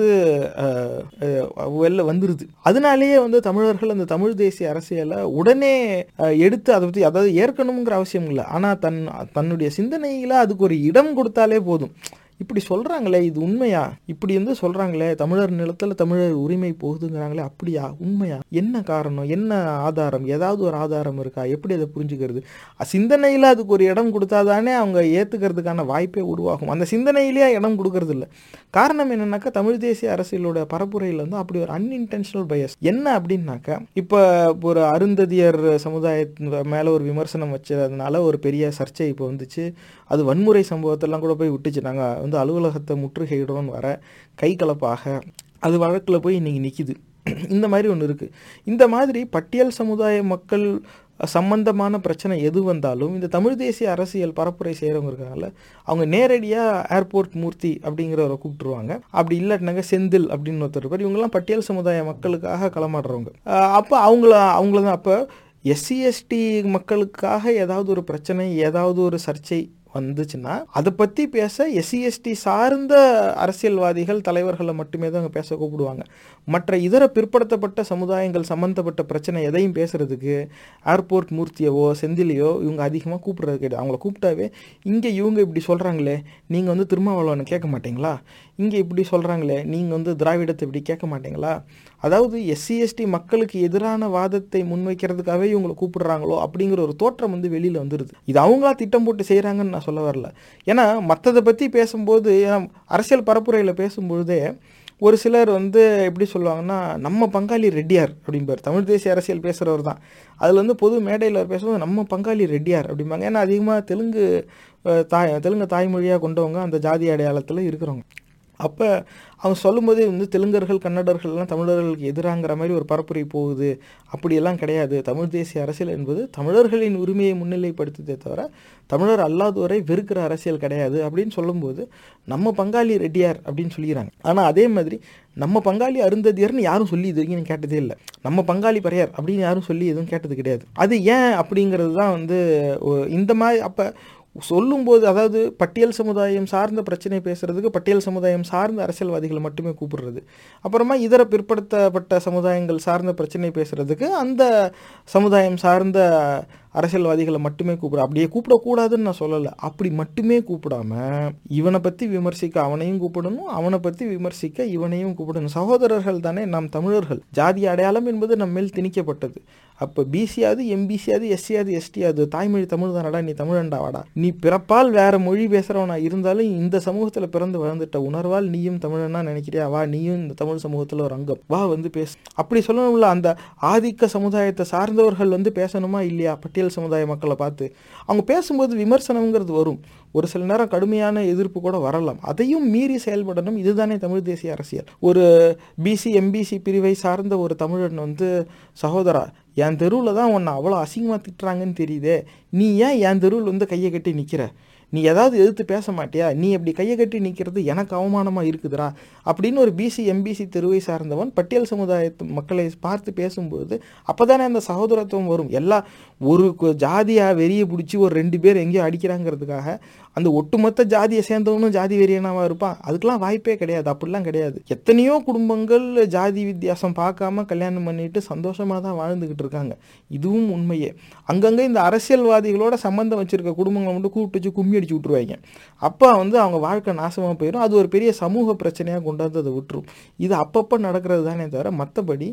வெளில வந்துடுது. அதனாலேயே வந்து தமிழர்கள் அந்த தமிழ் தேசிய அரசியலை உடனே எடுத்து அதை பற்றி, அதாவது ஏற்கனணுங்கிற அவசியம் இல்லை, ஆனால் தன் தன்னுடைய சிந்தனையில் அதுக்கு ஒரு இடம் கொடுத்தாலே போதும். இப்படி சொல்கிறாங்களே, இது உண்மையா? இப்படி வந்து சொல்கிறாங்களே, தமிழர் நிலத்தில் தமிழர் உரிமை போகுதுங்கிறாங்களே, அப்படியா? உண்மையா? என்ன காரணம்? என்ன ஆதாரம்? ஏதாவது ஒரு ஆதாரம் இருக்கா? எப்படி அதை புரிஞ்சுக்கிறது? சிந்தனையில் அதுக்கு ஒரு இடம் கொடுத்தாதானே அவங்க ஏற்றுக்கிறதுக்கான வாய்ப்பே உருவாகும். அந்த சிந்தனையிலேயே இடம் கொடுக்கறது இல்லை. காரணம் என்னன்னாக்கா, தமிழ் தேசிய அரசியலோட பரப்புரையில் வந்து அப்படி ஒரு அன்இன்டென்ஷனல் பயஸ். என்ன அப்படின்னாக்கா, இப்போ ஒரு அருந்ததியர் சமுதாயத்து மேலே ஒரு விமர்சனம் வச்சதுனால ஒரு பெரிய சர்ச்சை இப்போ வந்துச்சு. அது வன்முறை சம்பவத்தெல்லாம் கூட போய் விட்டுச்சு. நாங்கள் வந்து அலுவலகத்தை முற்றுகையிடணும்னு வர கை கலப்பாக அது வழக்கில் போய் இன்றைக்கி நிற்கிது. இந்த மாதிரி ஒன்று இருக்குது. இந்த மாதிரி பட்டியல் சமுதாய மக்கள் சம்பந்தமான பிரச்சனை எது வந்தாலும் இந்த தமிழ் தேசிய அரசியல் பரப்புரை செய்கிறவங்க இருக்காங்கல்ல, அவங்க நேரடியாக ஏர்போர்ட் மூர்த்தி அப்படிங்கிறவரை கூப்பிட்டுருவாங்க. அப்படி இல்லாட்டினாங்க செந்தில் அப்படின்னு ஒருத்தர் பேர். இவங்கெல்லாம் பட்டியல் சமுதாய மக்களுக்காக களமாடுறவங்க. அப்போ அவங்கள அவங்கள தான் அப்போ எஸ்சி எஸ்டி மக்களுக்காக ஏதாவது ஒரு பிரச்சனை, ஏதாவது ஒரு சர்ச்சை வந்துச்சுன்னா அதை பற்றி பேச எஸ்சி எஸ்டி சார்ந்த அரசியல்வாதிகள், தலைவர்களை மட்டுமே தான் அங்கே பேச கூப்பிடுவாங்க. மற்ற இதர பிற்படுத்தப்பட்ட சமுதாயங்கள் சம்மந்தப்பட்ட பிரச்சனை எதையும் பேசுகிறதுக்கு ஏர்போர்ட் மூர்த்தியவோ செந்திலையோ இவங்க அதிகமாக கூப்பிட்றது கிடையாது. அவங்கள கூப்பிட்டாவே, இங்கே இவங்க இப்படி சொல்கிறாங்களே, நீங்கள் வந்து திருமாவளவனை கேட்க மாட்டீங்களா? இங்கே இப்படி சொல்கிறாங்களே, நீங்கள் வந்து திராவிடத்தை இப்படி கேட்க மாட்டீங்களா? அதாவது எஸ்சி எஸ்டி மக்களுக்கு எதிரான வாதத்தை முன்வைக்கிறதுக்காகவே இவங்களை கூப்பிடுறாங்களோ அப்படிங்கிற ஒரு தோற்றம் வந்து வெளியில் வந்துடுது. இது அவங்களா திட்டம் போட்டு செய்கிறாங்கன்னு நான் சொல்ல வரல. ஏன்னா மற்றதை பற்றி பேசும்போது, ஏன்னா அரசியல் பரப்புரையில் பேசும்பொழுதே ஒரு சிலர் வந்து எப்படி சொல்லுவாங்கன்னா, நம்ம பங்காளி ரெட்டியார் அப்படிம்பார். தமிழ் தேசிய அரசியல் பேசுகிறவர் தான். அதில் வந்து பொது மேடையில் பேசும்போது நம்ம பங்காளி ரெட்டியார் அப்படிம்பாங்க. ஏன்னா அதிகமாக தெலுங்கு தாய் தெலுங்கு தாய்மொழியாக கொண்டவங்க அந்த ஜாதி அடையாளத்தில் இருக்கிறவங்க. அப்போ அவங்க சொல்லும்போதே வந்து தெலுங்கர்கள், கன்னடர்கள்லாம் தமிழர்களுக்கு எதிராங்கிற மாதிரி ஒரு பரப்புரை போகுது. அப்படியெல்லாம் கிடையாது. தமிழ் தேசிய அரசியல் என்பது தமிழர்களின் உரிமையை முன்னிலைப்படுத்ததே தவிர தமிழர் அல்லாதவரை வெறுக்கிற அரசியல் கிடையாது அப்படின்னு சொல்லும்போது நம்ம பங்காளி ரெட்டியார் அப்படின்னு சொல்லிடுறாங்க. ஆனால் அதே மாதிரி நம்ம பங்காளி அருந்ததியர்னு யாரும் சொல்லி இது வரைக்கும் கேட்டதே இல்லை. நம்ம பங்காளி பறையார் அப்படின்னு யாரும் சொல்லி எதுவும் கேட்டது கிடையாது. அது ஏன் அப்படிங்கிறது தான் வந்து இந்த மாதிரி. அப்போ சொல்லும்போது, அதாவது பட்டியல் சமுதாயம் சார்ந்த பிரச்சனை பேசுகிறதுக்கு பட்டியல் சமுதாயம் சார்ந்த அரசியல்வாதிகளை மட்டுமே கூப்பிடுறது, அப்புறமா இதர பிற்படுத்தப்பட்ட சமுதாயங்கள் சார்ந்த பிரச்சனை பேசுகிறதுக்கு அந்த சமுதாயம் சார்ந்த அரசியல்வாதிகளை மட்டுமே கூப்பிட. அப்படியே கூப்பிடக்கூடாதுன்னு நான் சொல்லலை. அப்படி மட்டுமே கூப்பிடாம இவனை பற்றி விமர்சிக்க அவனையும் கூப்பிடணும், அவனை பற்றி விமர்சிக்க இவனையும் கூப்பிடணும். சகோதரர்கள் தானே நாம் தமிழர்கள். ஜாதி அடையாளம் என்பது நம்ம மேல் திணிக்கப்பட்டது. அப்போ பிசியாது, எம்பிசியாது, எஸ்சியாது, எஸ்டியாது, தாய்மொழி தமிழ் தானடா, நீ தமிழண்டா வாடா. நீ பிறப்பால் வேற மொழி பேசுகிறவனா இருந்தாலும் இந்த சமூகத்தில் பிறந்து வளர்ந்துட்ட உணர்வால் நீயும் தமிழனா நினைக்கிறியா, வா நீயும் இந்த தமிழ் சமூகத்தில் ஒரு அங்கம், வா வந்து பேசு. அப்படி சொல்லணும்ல. அந்த ஆதிக்க சமுதாயத்தை சார்ந்தவர்கள் வந்து பேசணுமா இல்லையா? பட்டியல் சமுதாய மக்களை பார்த்து அவங்க பேசும்போது விமர்சனம்ங்கிறது வரும். ஒரு சில நேரம் கடுமையான எதிர்ப்பு கூட வரலாம். அதையும் மீறி செயல்படணும். இதுதானே தமிழ் தேசிய அரசியல். ஒரு பிசி எம்பிசி பிரிவை சார்ந்த ஒரு தமிழன் வந்து, சகோதரா என் தெருவில் தான் உன்னை அவ்வளோ அசிங்கமாக திட்டுறாங்கன்னு தெரியுதே, நீ ஏன் என் தெருவில் வந்து கையை கட்டி நிற்கிற? நீ ஏதாவது எதிர்த்து பேச மாட்டியா? நீ அப்படி கையை கட்டி நிற்கிறது எனக்கு அவமானமாக இருக்குதுடா அப்படின்னு ஒரு பிசி எம்பிசி தெருவை சார்ந்தவன் பட்டியல் சமுதாயத்து மக்களை பார்த்து பேசும்போது அப்போ தானே அந்த சகோதரத்துவம் வரும். எல்லா ஒரு ஜாதியாக வெறியை பிடிச்சி ஒரு ரெண்டு பேர் எங்கேயோ அடிக்கிறாங்கிறதுக்காக அந்த ஒட்டுமொத்த ஜாதியை சேர்ந்தவனும் ஜாதி வெறியனாவாக இருப்பான்? அதுக்கெலாம் வாய்ப்பே கிடையாது. அப்படிலாம் கிடையாது. எத்தனையோ குடும்பங்கள் ஜாதி வித்தியாசம் பார்க்காம கல்யாணம் பண்ணிட்டு சந்தோஷமாக தான் வாழ்ந்துக்கிட்டு இருக்காங்க. இதுவும் உண்மையே. அங்கங்கே இந்த அரசியல்வாதிகளோட சம்மந்தம் வச்சுருக்க குடும்பங்களை மட்டும் கூப்பிட்டு வச்சு கும்மி அடிச்சு விட்ருவாங்க. அப்போ வந்து அவங்க வாழ்க்கை நாசமாக போயிடும். அது ஒரு பெரிய சமூக பிரச்சனையாக கொண்டாந்து அதை விட்டுரும். இது அப்பப்போ நடக்கிறது தானே தவிர மற்றபடி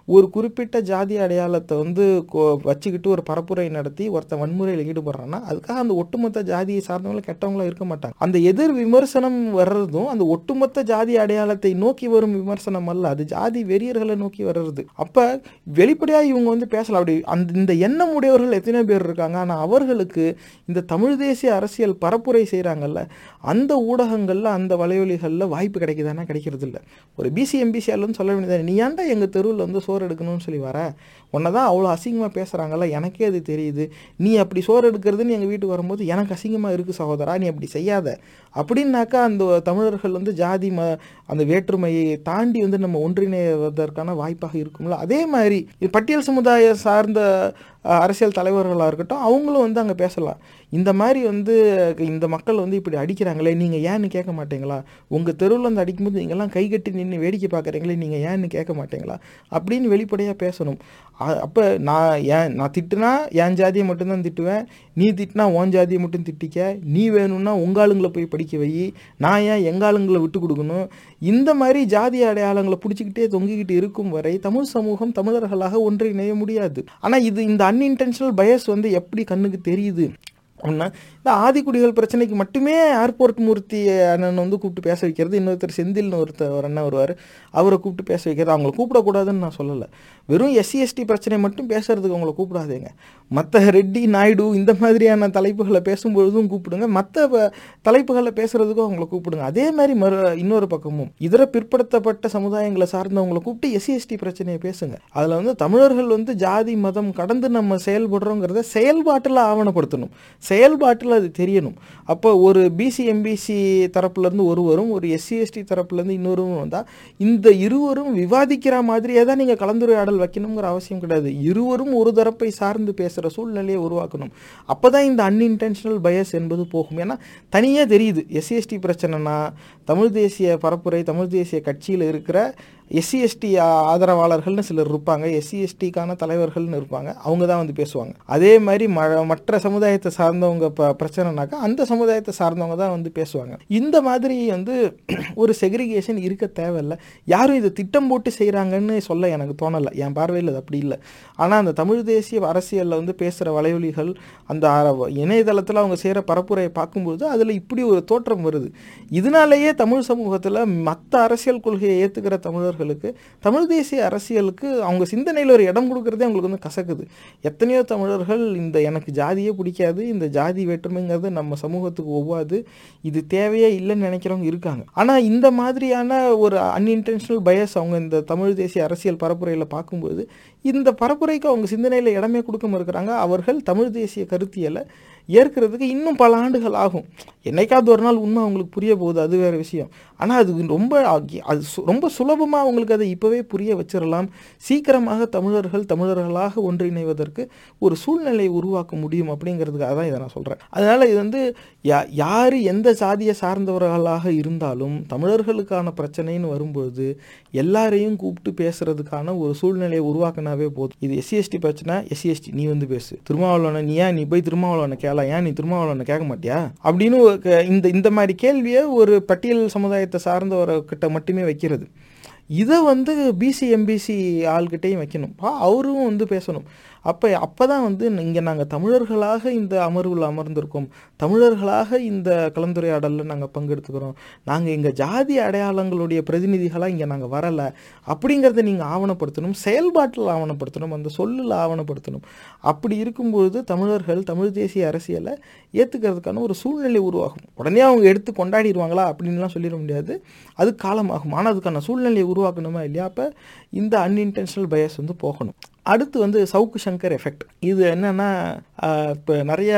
ஒரு குறிப்பிட்ட ஜாதி அடையாளத்தை வந்து வச்சுக்கிட்டு ஒரு பரப்புரை நடத்தி ஒருத்தன் வன்முறையில் ஈடுபடுறான்னா அதுக்காக அந்த ஒட்டுமொத்த ஜாதியை சார்ந்தவங்களும் கெட்டவங்களும் இருக்க மாட்டாங்க. அந்த எதிர் விமர்சனம் வர்றதும் அந்த ஒட்டுமொத்த ஜாதி அடையாளத்தை நோக்கி வரும் விமர்சனம் அல்ல, அது ஜாதி வெறியர்களை நோக்கி வர்றது. அப்போ வெளிப்படையாக இவங்க வந்து பேசலாம். அப்படி அந்த இந்த எண்ணம் உடையவர்கள் எத்தனை பேர் இருக்காங்க. ஆனால் அவர்களுக்கு இந்த தமிழ் தேசிய அரசியல் பரப்புரை செய்கிறாங்கல்ல, அந்த ஊடகங்களில் அந்த வலையொலிகளில் வாய்ப்பு கிடைக்குதானா? கிடைக்கிறது இல்லை. ஒரு பிசி எம்பிசியாலன்னு சொல்ல வேண்டியது, நீ ஏன்டா எங்கள் தெருவில் வந்து சோறு எடுக்கணும்னு சொல்லி வர, உன்னை தான் அவ்வளோ அசிங்கமாக பேசுகிறாங்கல்ல, எனக்கே அது தெரியுது, நீ அப்படி சோறு எடுக்கிறதுன்னு எங்கள் வீட்டுக்கு வரும்போது எனக்கு அசிங்கமாக இருக்குது சகோதரா, நீ அப்படி செய்யாத அப்படின்னாக்கா அந்த தமிழர்கள் வந்து ஜாதி ம அந்த வேற்றுமையை தாண்டி வந்து நம்ம ஒன்றிணைவதற்கான வாய்ப்பாக இருக்கும்ல. அதே மாதிரி இது பட்டியல் சமுதாய சார்ந்த அரசியல் தலைவர்களாக இருக்கட்டும், அவங்களும் வந்து அங்கே பேசலாம். இந்த மாதிரி வந்து இந்த மக்கள் வந்து இப்படி அடிக்கிறாங்களே, நீங்கள் ஏன்னு கேட்க மாட்டீங்களா? உங்கள் தெருவில் வந்து அடிக்கும்போது நீங்கள்லாம் கை கட்டி நின்று வேடிக்கை பார்க்குறீங்களே, நீங்கள் ஏன்னு கேட்க மாட்டீங்களா அப்படின்னு வெளிப்படையாக பேசணும். அப்போ நான் ஏன் நான் திட்டுனா என் ஜாதியை மட்டும்தான் திட்டுவேன், நீ திட்டினா உன் ஜாதியை மட்டும் திட்டிக்க, நீ வேணும்னா உங்கள் ஆளுங்களை போய் படிக்க வை, நான் ஏன் எங்கள் ஆளுங்களை விட்டு கொடுக்கணும்? இந்த மாதிரி ஜாதி அடையாளங்களை பிடிச்சிக்கிட்டே தொங்கிக்கிட்டு இருக்கும் வரை தமிழ் சமூகம் தமிழர்களாக ஒன்றிணைய முடியாது. ஆனால் இது இந்த அன்இன்டென்ஷனல் பயஸ் வந்து எப்படி கண்ணுக்கு தெரியுது அப்படின்னா, இந்த ஆதிக்குடிகள் பிரச்சனைக்கு மட்டுமே ஏர்போர்ட் மூர்த்தி அண்ணன் வந்து கூப்பிட்டு பேச வைக்கிறது, இன்னொருத்தர் செந்தில்னு ஒருத்தர் ஒரு அண்ணன் வருவார், அவரை கூப்பிட்டு பேச வைக்கிறது. அவங்கள கூப்பிடக்கூடாதுன்னு நான் சொல்லலை, வெறும் எஸ்சி எஸ்டி பிரச்சனை மட்டும் பேசுறதுக்கு அவங்கள கூப்பிடாதீங்க. மற்ற ரெட்டி நாயுடு இந்த மாதிரியான தலைப்புகளை பேசும்பொழுதும் கூப்பிடுங்க, மற்ற தலைப்புகளை பேசுறதுக்கும் அவங்கள கூப்பிடுங்க. அதே மாதிரி மறு இன்னொரு பக்கமும் இதர பிற்படுத்தப்பட்ட சமுதாயங்களை சார்ந்தவங்களை கூப்பிட்டு எஸ்சி எஸ்டி பிரச்சனையை பேசுங்க. அதில் வந்து தமிழர்கள் வந்து ஜாதி மதம் கடந்து நம்ம செயல்படுறோங்கிறத செயல்பாட்டில் ஆவணப்படுத்தணும், செயல்பாட்டில் அது தெரியணும். அப்போ ஒரு பிசி எம்பிசி தரப்புலேருந்து ஒருவரும் ஒரு எஸ்சி எஸ்டி தரப்புலேருந்து இன்னொருவரும் வந்தால் இந்த இருவரும் விவாதிக்கிற மாதிரியே தான் நீங்கள் கலந்துரையாடல் வைக்கணுங்கிற அவசியம் கிடையாது. இருவரும் ஒரு தரப்பை சார்ந்து பேசுகிற சூழ்நிலையை உருவாக்கணும். அப்போ தான் இந்த அன்இன்டென்ஷனல் பயஸ் என்பது போகும். ஏன்னா தனியாக தெரியுது எஸ்சி எஸ்டி பிரச்சனைனா தமிழ் தேசிய பரப்புரை தமிழ் தேசிய கட்சியில் இருக்கிற எஸ்சி எஸ்டி ஆதரவாளர்கள்னு சிலர் இருப்பாங்க, எஸ்சி எஸ்டிக்கான தலைவர்கள்னு இருப்பாங்க, அவங்க தான் வந்து பேசுவாங்க. அதே மாதிரி ம மற்ற சமுதாயத்தை சார்ந்தவங்க ப பிரச்சனைனாக்கா அந்த சமுதாயத்தை சார்ந்தவங்க தான் வந்து பேசுவாங்க. இந்த மாதிரி வந்து ஒரு செக்ரிகேஷன் இருக்க தேவையில்லை. யாரும் இதை திட்டம் போட்டு செய்கிறாங்கன்னு சொல்ல எனக்கு தோணலை, என் பார்வையில் அது அப்படி இல்லை. ஆனால் அந்த தமிழ் தேசிய அரசியலில் வந்து பேசுகிற வலையொலிகள் அந்த இணையதளத்தில் அவங்க செய்கிற பரப்புரையை பார்க்கும்போது அதில் இப்படி ஒரு தோற்றம் வருது. இதனாலேயே தமிழ் சமூகத்தில் மற்ற அரசியல் கொள்கையை ஏற்றுக்கிற தமிழர்களுக்கு தமிழ் தேசிய அரசியலுக்கு அவங்க சிந்தனையில் ஒரு இடம் கொடுக்குறதே அவங்களுக்கு வந்து கசக்குது. எத்தனையோ தமிழர்கள் இந்த எனக்கு ஜாதியே பிடிக்காது, இந்த ஜாதி வேற்றுமைங்கிறது நம்ம சமூகத்துக்கு ஒவ்வாது, இது தேவையே இல்லைன்னு நினைக்கிறவங்க இருக்காங்க. ஆனால் இந்த மாதிரியான ஒரு அன்இன்டென்ஷனல் பயஸ் அவங்க இந்த தமிழ் தேசிய அரசியல் பரப்புரையில் பார்க்கும்போது இந்த பரப்புரைக்கு அவங்க சிந்தனையில் இடமே கொடுக்காம இருக்கிறாங்க. அவர்கள் தமிழ் தேசிய கருத்தியலை ஏற்கிறதுக்கு இன்னும் பல ஆண்டுகள் ஆகும். என்னைக்காவது ஒரு நாள் உண்மை அவங்களுக்கு புரிய போகுது, அது வேறு விஷயம். ஆனால் அது ரொம்ப அது ரொம்ப சுலபமாக அவங்களுக்கு அதை இப்போவே புரிய வச்சிடலாம். சீக்கிரமாக தமிழர்கள் தமிழர்களாக ஒன்றிணைவதற்கு ஒரு சூழ்நிலையை உருவாக்க முடியும் அப்படிங்கிறதுக்காக தான் இதை நான் சொல்கிறேன். அதனால் இது வந்து யா யார் எந்த சாதியை சார்ந்தவர்களாக இருந்தாலும் தமிழர்களுக்கான பிரச்சனைன்னு வரும்பொழுது எல்லாரையும் கூப்பிட்டு பேசுறதுக்கான ஒரு சூழ்நிலையை உருவாக்கினாவே போதும். இது எஸ்சி எஸ்டி பிரச்சனை, எஸ்சி எஸ்டி நீ வந்து பேசு, திருமாவளவனை நீ ஏன் நீ போய் திருமாவளவனை கேள, ஏன் நீ திருமாவளவனை கேட்க மாட்டியா அப்படின்னு இந்த இந்த மாதிரி கேள்வியை ஒரு பட்டியல் சமுதாயத்தை சார்ந்தவர்கிட்ட மட்டுமே வைக்கிறது. இதை வந்து பிசி எம்பிசி ஆள்கிட்டையும் வைக்கணும், அவரும் வந்து பேசணும். அப்போ அப்போ தான் வந்து இங்கே நாங்கள் தமிழர்களாக இந்த அமர்வில் அமர்ந்திருக்கோம், தமிழர்களாக இந்த கலந்துரையாடலில் நாங்கள் பங்கெடுத்துக்கிறோம், நாங்கள் எங்கள் ஜாதி அடையாளங்களுடைய பிரதிநிதிகளாக இங்கே நாங்கள் வரலை அப்படிங்கிறத நீங்கள் ஆவணப்படுத்தணும், செயல்பாட்டில் ஆவணப்படுத்தணும், அந்த சொல்லில் ஆவணப்படுத்தணும். அப்படி இருக்கும்பொழுது தமிழர்கள் தமிழ் தேசிய அரசியலை ஏற்றுக்கிறதுக்கான ஒரு சூழ்நிலை உருவாகும். உடனே அவங்க எடுத்து கொண்டாடிடுவாங்களா அப்படின்லாம் சொல்லிட முடியாது, அது காலமாகும். ஆனால் அதுக்கான சூழ்நிலையை உருவாக்கணுமா இல்லையா? அப்போ இந்த அன்இன்டென்ஷனல் பயஸ் வந்து போகணும். அடுத்து வந்து சவுக்கு சங்கர் எஃபெக்ட். இது என்னென்னா, இப்போ நிறைய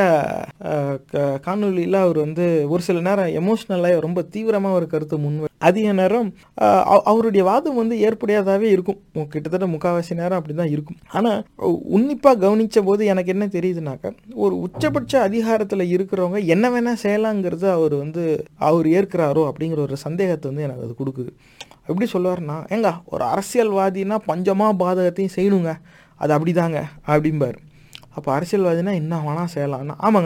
காணொலியில் அவர் வந்து ஒரு சில நேரம் எமோஷ்னலாக ரொம்ப தீவிரமாக ஒரு கருத்து முன்வை, அதிக நேரம் அவருடைய வாதம் வந்து ஏற்புடையதாகவே இருக்கும், கிட்டத்தட்ட முக்கால்வாசி நேரம் அப்படி தான் இருக்கும். ஆனால் உன்னிப்பாக கவனித்த போது எனக்கு என்ன தெரியுதுனாக்கா, ஒரு உச்சபட்ச அதிகாரத்தில் இருக்கிறவங்க என்ன வேணால் செய்யலாங்கிறது அவர் வந்து அவர் ஏற்கிறாரோ அப்படிங்கிற ஒரு சந்தேகத்தை வந்து எனக்கு அது கொடுக்குது. எப்படி சொல்லுவார்னா, ஏங்க ஒரு அரசியல்வாதினா பஞ்சமாக பாதகத்தையும் செய்யணுங்க, அது அப்படி தாங்க அப்படிம்பார். அப்போ அரசியல்வாதினா என்ன வேணால் செய்யலாம்னா, ஆமாங்க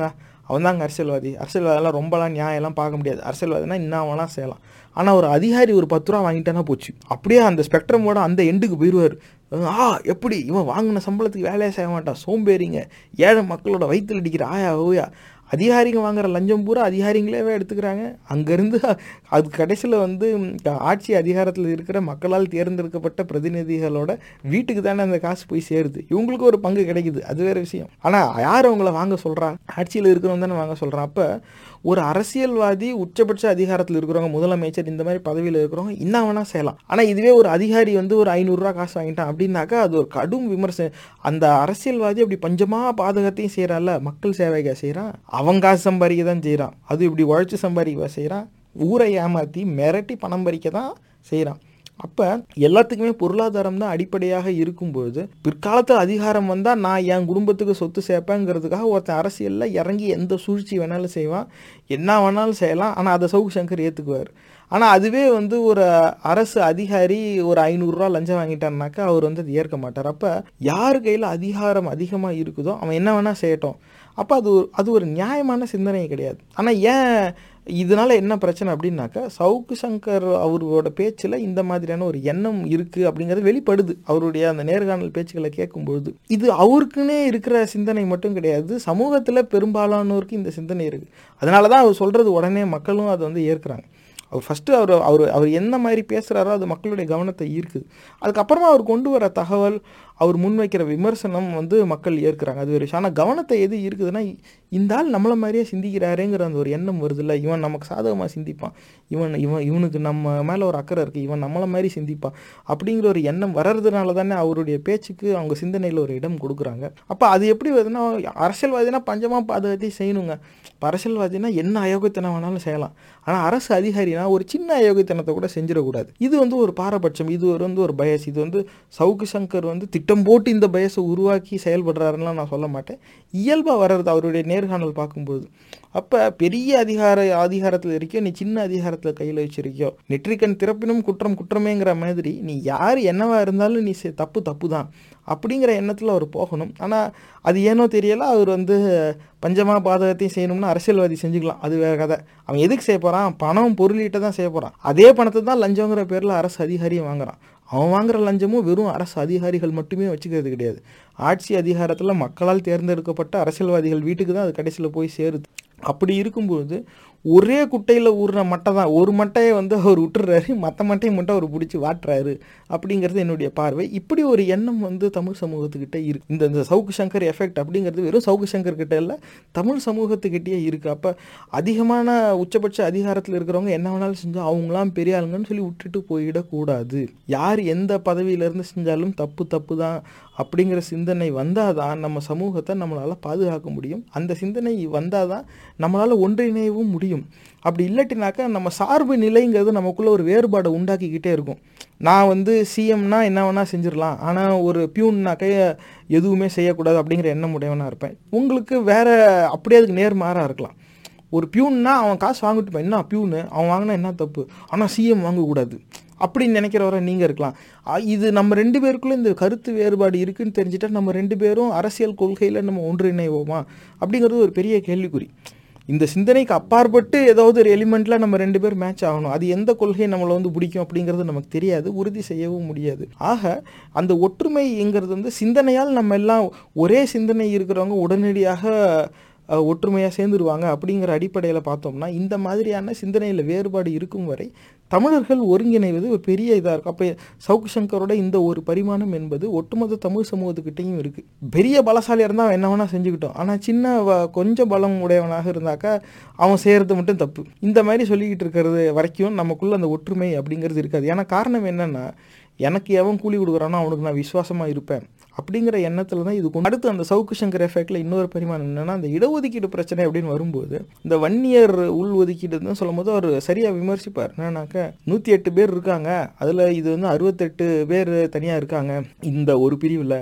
அவன் தாங்க அரசியல்வாதி. அரசியல்வாதெல்லாம் ரொம்பலாம் நியாயம்லாம் பார்க்க முடியாது. அரசியல்வாதினா இன்னாவெல்லாம் செய்யலாம். ஆனால் ஒரு அதிகாரி ஒரு பத்து ரூபா வாங்கிட்டானா போச்சு. அப்படியே அந்த ஸ்பெக்ட்ரமோட அந்த எண்டுக்கு போயிடுவார். ஆ எப்படி இவன் வாங்கின சம்பளத்துக்கு வேலையே செய்ய மாட்டான், சோம்பேறிங்க, ஏழை மக்களோட வயிற்றில் அடிக்கிற ஆயா ஓயா. அதிகாரிங்க வாங்குற லஞ்சம் பூரா அதிகாரிங்களே எடுத்துக்கிறாங்க. அங்கேருந்து அது கடைசியில் வந்து ஆட்சி அதிகாரத்தில் இருக்கிற மக்களால் தேர்ந்தெடுக்கப்பட்ட பிரதிநிதிகளோட வீட்டுக்கு தானே அந்த காசு போய் சேருது. இவங்களுக்கு ஒரு பங்கு கிடைக்குது, அது வேறு விஷயம். ஆனால் யார் அவங்கள வாங்க சொல்கிறா? ஆட்சியில் இருக்கிறவங்க தானே வாங்க சொல்கிறான். அப்போ ஒரு அரசியல்வாதி, உச்சபட்ச அதிகாரத்தில் இருக்கிறவங்க, முதலமைச்சர், இந்த மாதிரி பதவியில் இருக்கிறவங்க என்ன வேணால் செய்யலாம். ஆனால் இதுவே ஒரு அதிகாரி வந்து ஒரு ஐநூறுரூவா காசு வாங்கிட்டான் அப்படின்னாக்கா அது ஒரு கடும் விமர்சனம். அந்த அரசியல்வாதி அப்படி பஞ்சமாக பாதகத்தையும் செய்கிறான்ல, மக்கள் சேவைக்காக செய்கிறான், அவன் காசு சம்பாதிக்க தான் செய்கிறான். அது இப்படி உழைச்சி சம்பாதிக்க செய்கிறான், ஊரை ஏமாற்றி மிரட்டி பணம் பறிக்க தான் செய்கிறான். அப்போ எல்லாத்துக்குமே பொருளாதாரம் தான் அடிப்படையாக இருக்கும்பொழுது பிற்காலத்தில் அதிகாரம் வந்தால் நான் என் குடும்பத்துக்கு சொத்து சேர்ப்பேங்கிறதுக்காக ஒருத்தன் அரசியலில் இறங்கி எந்த சூழ்ச்சி வேணாலும் செய்வான், என்ன வேணாலும் செய்யலாம். ஆனால் அதை சவுக்கு சங்கர் ஏற்றுக்குவார். ஆனால் அதுவே வந்து ஒரு அரசு அதிகாரி ஒரு ஐநூறுரூவா லஞ்சம் வாங்கிட்டான்னாக்கா அவர் வந்து அது ஏற்க மாட்டார். அப்போ யார் கையில் அதிகாரம் அதிகமாக இருக்குதோ அவன் என்ன வேணால் செய்யட்டும். அப்போ அது அது ஒரு நியாயமான சிந்தனை கிடையாது. ஆனால் ஏன் இதனால் என்ன பிரச்சனை அப்படின்னாக்கா, சவுக்கு சங்கர் அவரோட பேச்சில் இந்த மாதிரியான ஒரு எண்ணம் இருக்குது அப்படிங்கிறது வெளிப்படுது. அவருடைய அந்த நேர்காணல் பேச்சுக்களை கேட்கும்பொழுது இது அவருக்குன்னே இருக்கிற சிந்தனை மட்டும் கிடையாது, சமூகத்தில் பெரும்பாலானோருக்கு இந்த சிந்தனை இருக்குது. அதனால தான் அவர் சொல்கிறது உடனே மக்களும் அதை வந்து ஏற்கிறாங்க. அவர் ஃபஸ்ட்டு அவர் அவர் அவர் என்ன மாதிரி பேசுகிறாரோ அது மக்களுடைய கவனத்தை ஈர்க்குது. அதுக்கப்புறமா அவர் கொண்டு வர தகவல், அவர் முன்வைக்கிற விமர்சனம் வந்து மக்கள் ஏற்கிறாங்க, அது ஒரு விஷயம். ஆனால் கவனத்தை எது இருக்குதுன்னா, இந்த ஆள் நம்மளை மாதிரியே சிந்திக்கிறாருங்கிற அந்த ஒரு எண்ணம் வருதில்ல, இவன் நமக்கு சாதகமாக சிந்திப்பான், இவன் இவன் இவனுக்கு நம்ம மேலே ஒரு அக்கறை இருக்குது, இவன் நம்மளை மாதிரி சிந்திப்பான் அப்படிங்கிற ஒரு எண்ணம் வர்றதுனால தானே அவருடைய பேச்சுக்கு அவங்க சிந்தனையில் ஒரு இடம் கொடுக்குறாங்க. அப்போ அது எப்படி வருதுன்னா, அரசியல்வாதினா பஞ்சமாக பாதுகாத்தி செய்யணுங்க. இப்போ அரசியல்வாதினா என்ன அயோக்கியத்தனம் வேணாலும் செய்யலாம். ஆனால் அரசு அதிகாரினா ஒரு சின்ன அயோக்கியத்தனத்தை கூட செஞ்சிடக்கூடாது. இது வந்து ஒரு பாரபட்சம், இது ஒரு வந்து ஒரு பயஸ். இது வந்து சவுக்கு சங்கர் வந்து திட்டம் போட்டு இந்த பயஸை உருவாக்கி செயல்படுறாருன்னா நான் சொல்ல மாட்டேன். இயல்பாக வர்றது அவருடைய நேர்காணல் பார்க்கும்போது. அப்போ பெரிய அதிகார அதிகாரத்தில் இருக்கியோ, நீ சின்ன அதிகாரத்தில் கையில் வச்சிருக்கியோ, நெற்றிக்கண் திறப்பினும் குற்றம் குற்றமேங்கிற மாதிரி நீ யார் என்னவா இருந்தாலும் நீ தப்பு தப்பு தான் அப்படிங்கிற எண்ணத்தில் அவர் போகணும். ஆனால் அது ஏனோ தெரியலை, அவர் வந்து பஞ்சமாக பாதகத்தையும் செய்யணும்னா அரசியல்வாதி செஞ்சுக்கலாம், அது வேறு கதை. அவன் எதுக்கு செய்ய போகிறான்? பணம் பொருளீட்ட தான் செய்ய போகிறான். அதே பணத்தை தான் லஞ்சங்கிற பேரில் அரசு அதிகாரியும் வாங்குறான். அவன் வாங்குகிற லஞ்சமும் வெறும் அரசு அதிகாரிகள் மட்டுமே வச்சுக்கிறது கிடையாது. ஆட்சி அதிகாரத்தில் மக்களால் தேர்ந்தெடுக்கப்பட்ட அரசியல்வாதிகள் வீட்டுக்கு தான் அது கடைசியில் போய் சேருது. அப்படி இருக்கும்போது ஒரே குட்டையில் ஊறுற மட்டை தான், ஒரு மட்டையை வந்து அவர் விட்டுறாரு, மற்ற மட்டையை மட்டும் அவர் பிடிச்சி வாட்டுறாரு அப்படிங்கிறது என்னுடைய பார்வை. இப்படி ஒரு எண்ணம் வந்து தமிழ் சமூகத்துக்கிட்ட இருக்குது. இந்த இந்த சவுக்கு சங்கர் எஃபெக்ட் அப்படிங்கிறது வெறும் சவுக்கு சங்கர் கிட்ட இல்லை, தமிழ் சமூகத்துக்கிட்டே இருக்குது. அப்போ அதிகமான உச்சபட்ச அதிகாரத்தில் இருக்கிறவங்க என்ன வேணாலும் செஞ்சால் அவங்களாம் பெரிய ஆளுங்கன்னு சொல்லி விட்டுட்டு போயிடக்கூடாது. யார் எந்த பதவியிலேருந்து செஞ்சாலும் தப்பு தப்பு தான் அப்படிங்கிற சிந்தனை வந்தால் தான் நம்ம சமூகத்தை நம்மளால் பாதுகாக்க முடியும். அந்த சிந்தனை வந்தால் தான் நம்மளால் ஒன்றிணையவும் முடியும். அப்படி இல்லாட்டினாக்கா நம்ம சார்பு நிலைங்கிறது நமக்குள்ளே ஒரு வேறுபாடை உண்டாக்கிக்கிட்டே இருக்கும். நான் வந்து சிஎம்னா என்ன வேணால் செஞ்சிடலாம், ஆனால் ஒரு பியூன்னாக்கே எதுவுமே செய்யக்கூடாது அப்படிங்கிற எண்ணம் உடையவனாக இருப்பேன். உங்களுக்கு வேறு அப்படியே அதுக்கு நேர்மாறாக இருக்கலாம். ஒரு பியூன்னா அவன் காசு வாங்கிட்டு போய் என்ன பியூன்னு அவன் வாங்கினா என்ன தப்பு, ஆனால் சிஎம் வாங்கக்கூடாது அப்படின்னு நினைக்கிறவரை நீங்கள் இருக்கலாம். இது நம்ம ரெண்டு பேருக்குள்ளே இந்த கருத்து வேறுபாடு இருக்குதுன்னு தெரிஞ்சுட்டா நம்ம ரெண்டு பேரும் அரசியல் கொள்கையில் நம்ம ஒன்றிணைவோமா அப்படிங்கிறது ஒரு பெரிய கேள்விக்குறி. இந்த சிந்தனைக்கு அப்பாற்பட்டு ஏதாவது ஒரு எலிமெண்ட்டில் நம்ம ரெண்டு பேர் மேட்ச் ஆகணும். அது எந்த கொள்கை நம்மளை வந்து பிடிக்கும் அப்படிங்கிறது நமக்கு தெரியாது, உறுதி செய்யவும் முடியாது. ஆக அந்த ஒற்றுமைங்கிறது வந்து சிந்தனையால் நம்ம எல்லாம் ஒரே சிந்தனை இருக்கிறவங்க உடனடியாக ஒற்றுமையாக சேர்ந்துருவாங்க அப்படிங்கிற அடிப்படையில் பார்த்தோம்னா, இந்த மாதிரியான சிந்தனையில் வேறுபாடு இருக்கும் வரை தமிழர்கள் ஒருங்கிணைவது ஒரு பெரிய இதாக இருக்கும். அப்போ சவுக்கு சங்கரோட இந்த ஒரு பரிமாணம் என்பது ஒட்டுமொத்த தமிழ் சமூகத்துக்கிட்டையும் இருக்குது. பெரிய பலசாலியாக இருந்தால் அவன் என்ன வேணால் செஞ்சுக்கிட்டோம், ஆனால் சின்ன கொஞ்சம் பலம் உடையவனாக இருந்தாக்கா அவன் செய்கிறது மட்டும் தப்பு, இந்த மாதிரி சொல்லிக்கிட்டு இருக்கிறது வரைக்கும் நமக்குள்ளே அந்த ஒற்றுமை அப்படிங்கிறது இருக்காது. ஏன்னா காரணம் என்னென்னா, எனக்கு எவன் கூலி கொடுக்குறானோ அவனுக்கு நான் விசுவாசமாக இருப்பேன் அப்படிங்கிற எண்ணத்தில் தான் இது கொண்டு. அடுத்து அந்த சவுக்கு சங்கர் எஃபெக்டில் இன்னொரு பரிமாணம் என்னென்னா, அந்த இடஒதுக்கீடு பிரச்சனை அப்படின்னு வரும்போது இந்த வன்னியர் உள் ஒதுக்கீடுன்னு சொல்லும் போது அவர் சரியாக விமர்சிப்பார். என்னன்னாக்கா நூற்றி எட்டு பேர் இருக்காங்க, அதில் இது வந்து அறுபத்தெட்டு பேர் தனியாக இருக்காங்க இந்த ஒரு பிரிவில்,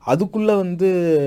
அதுக்குள்ளே வந்து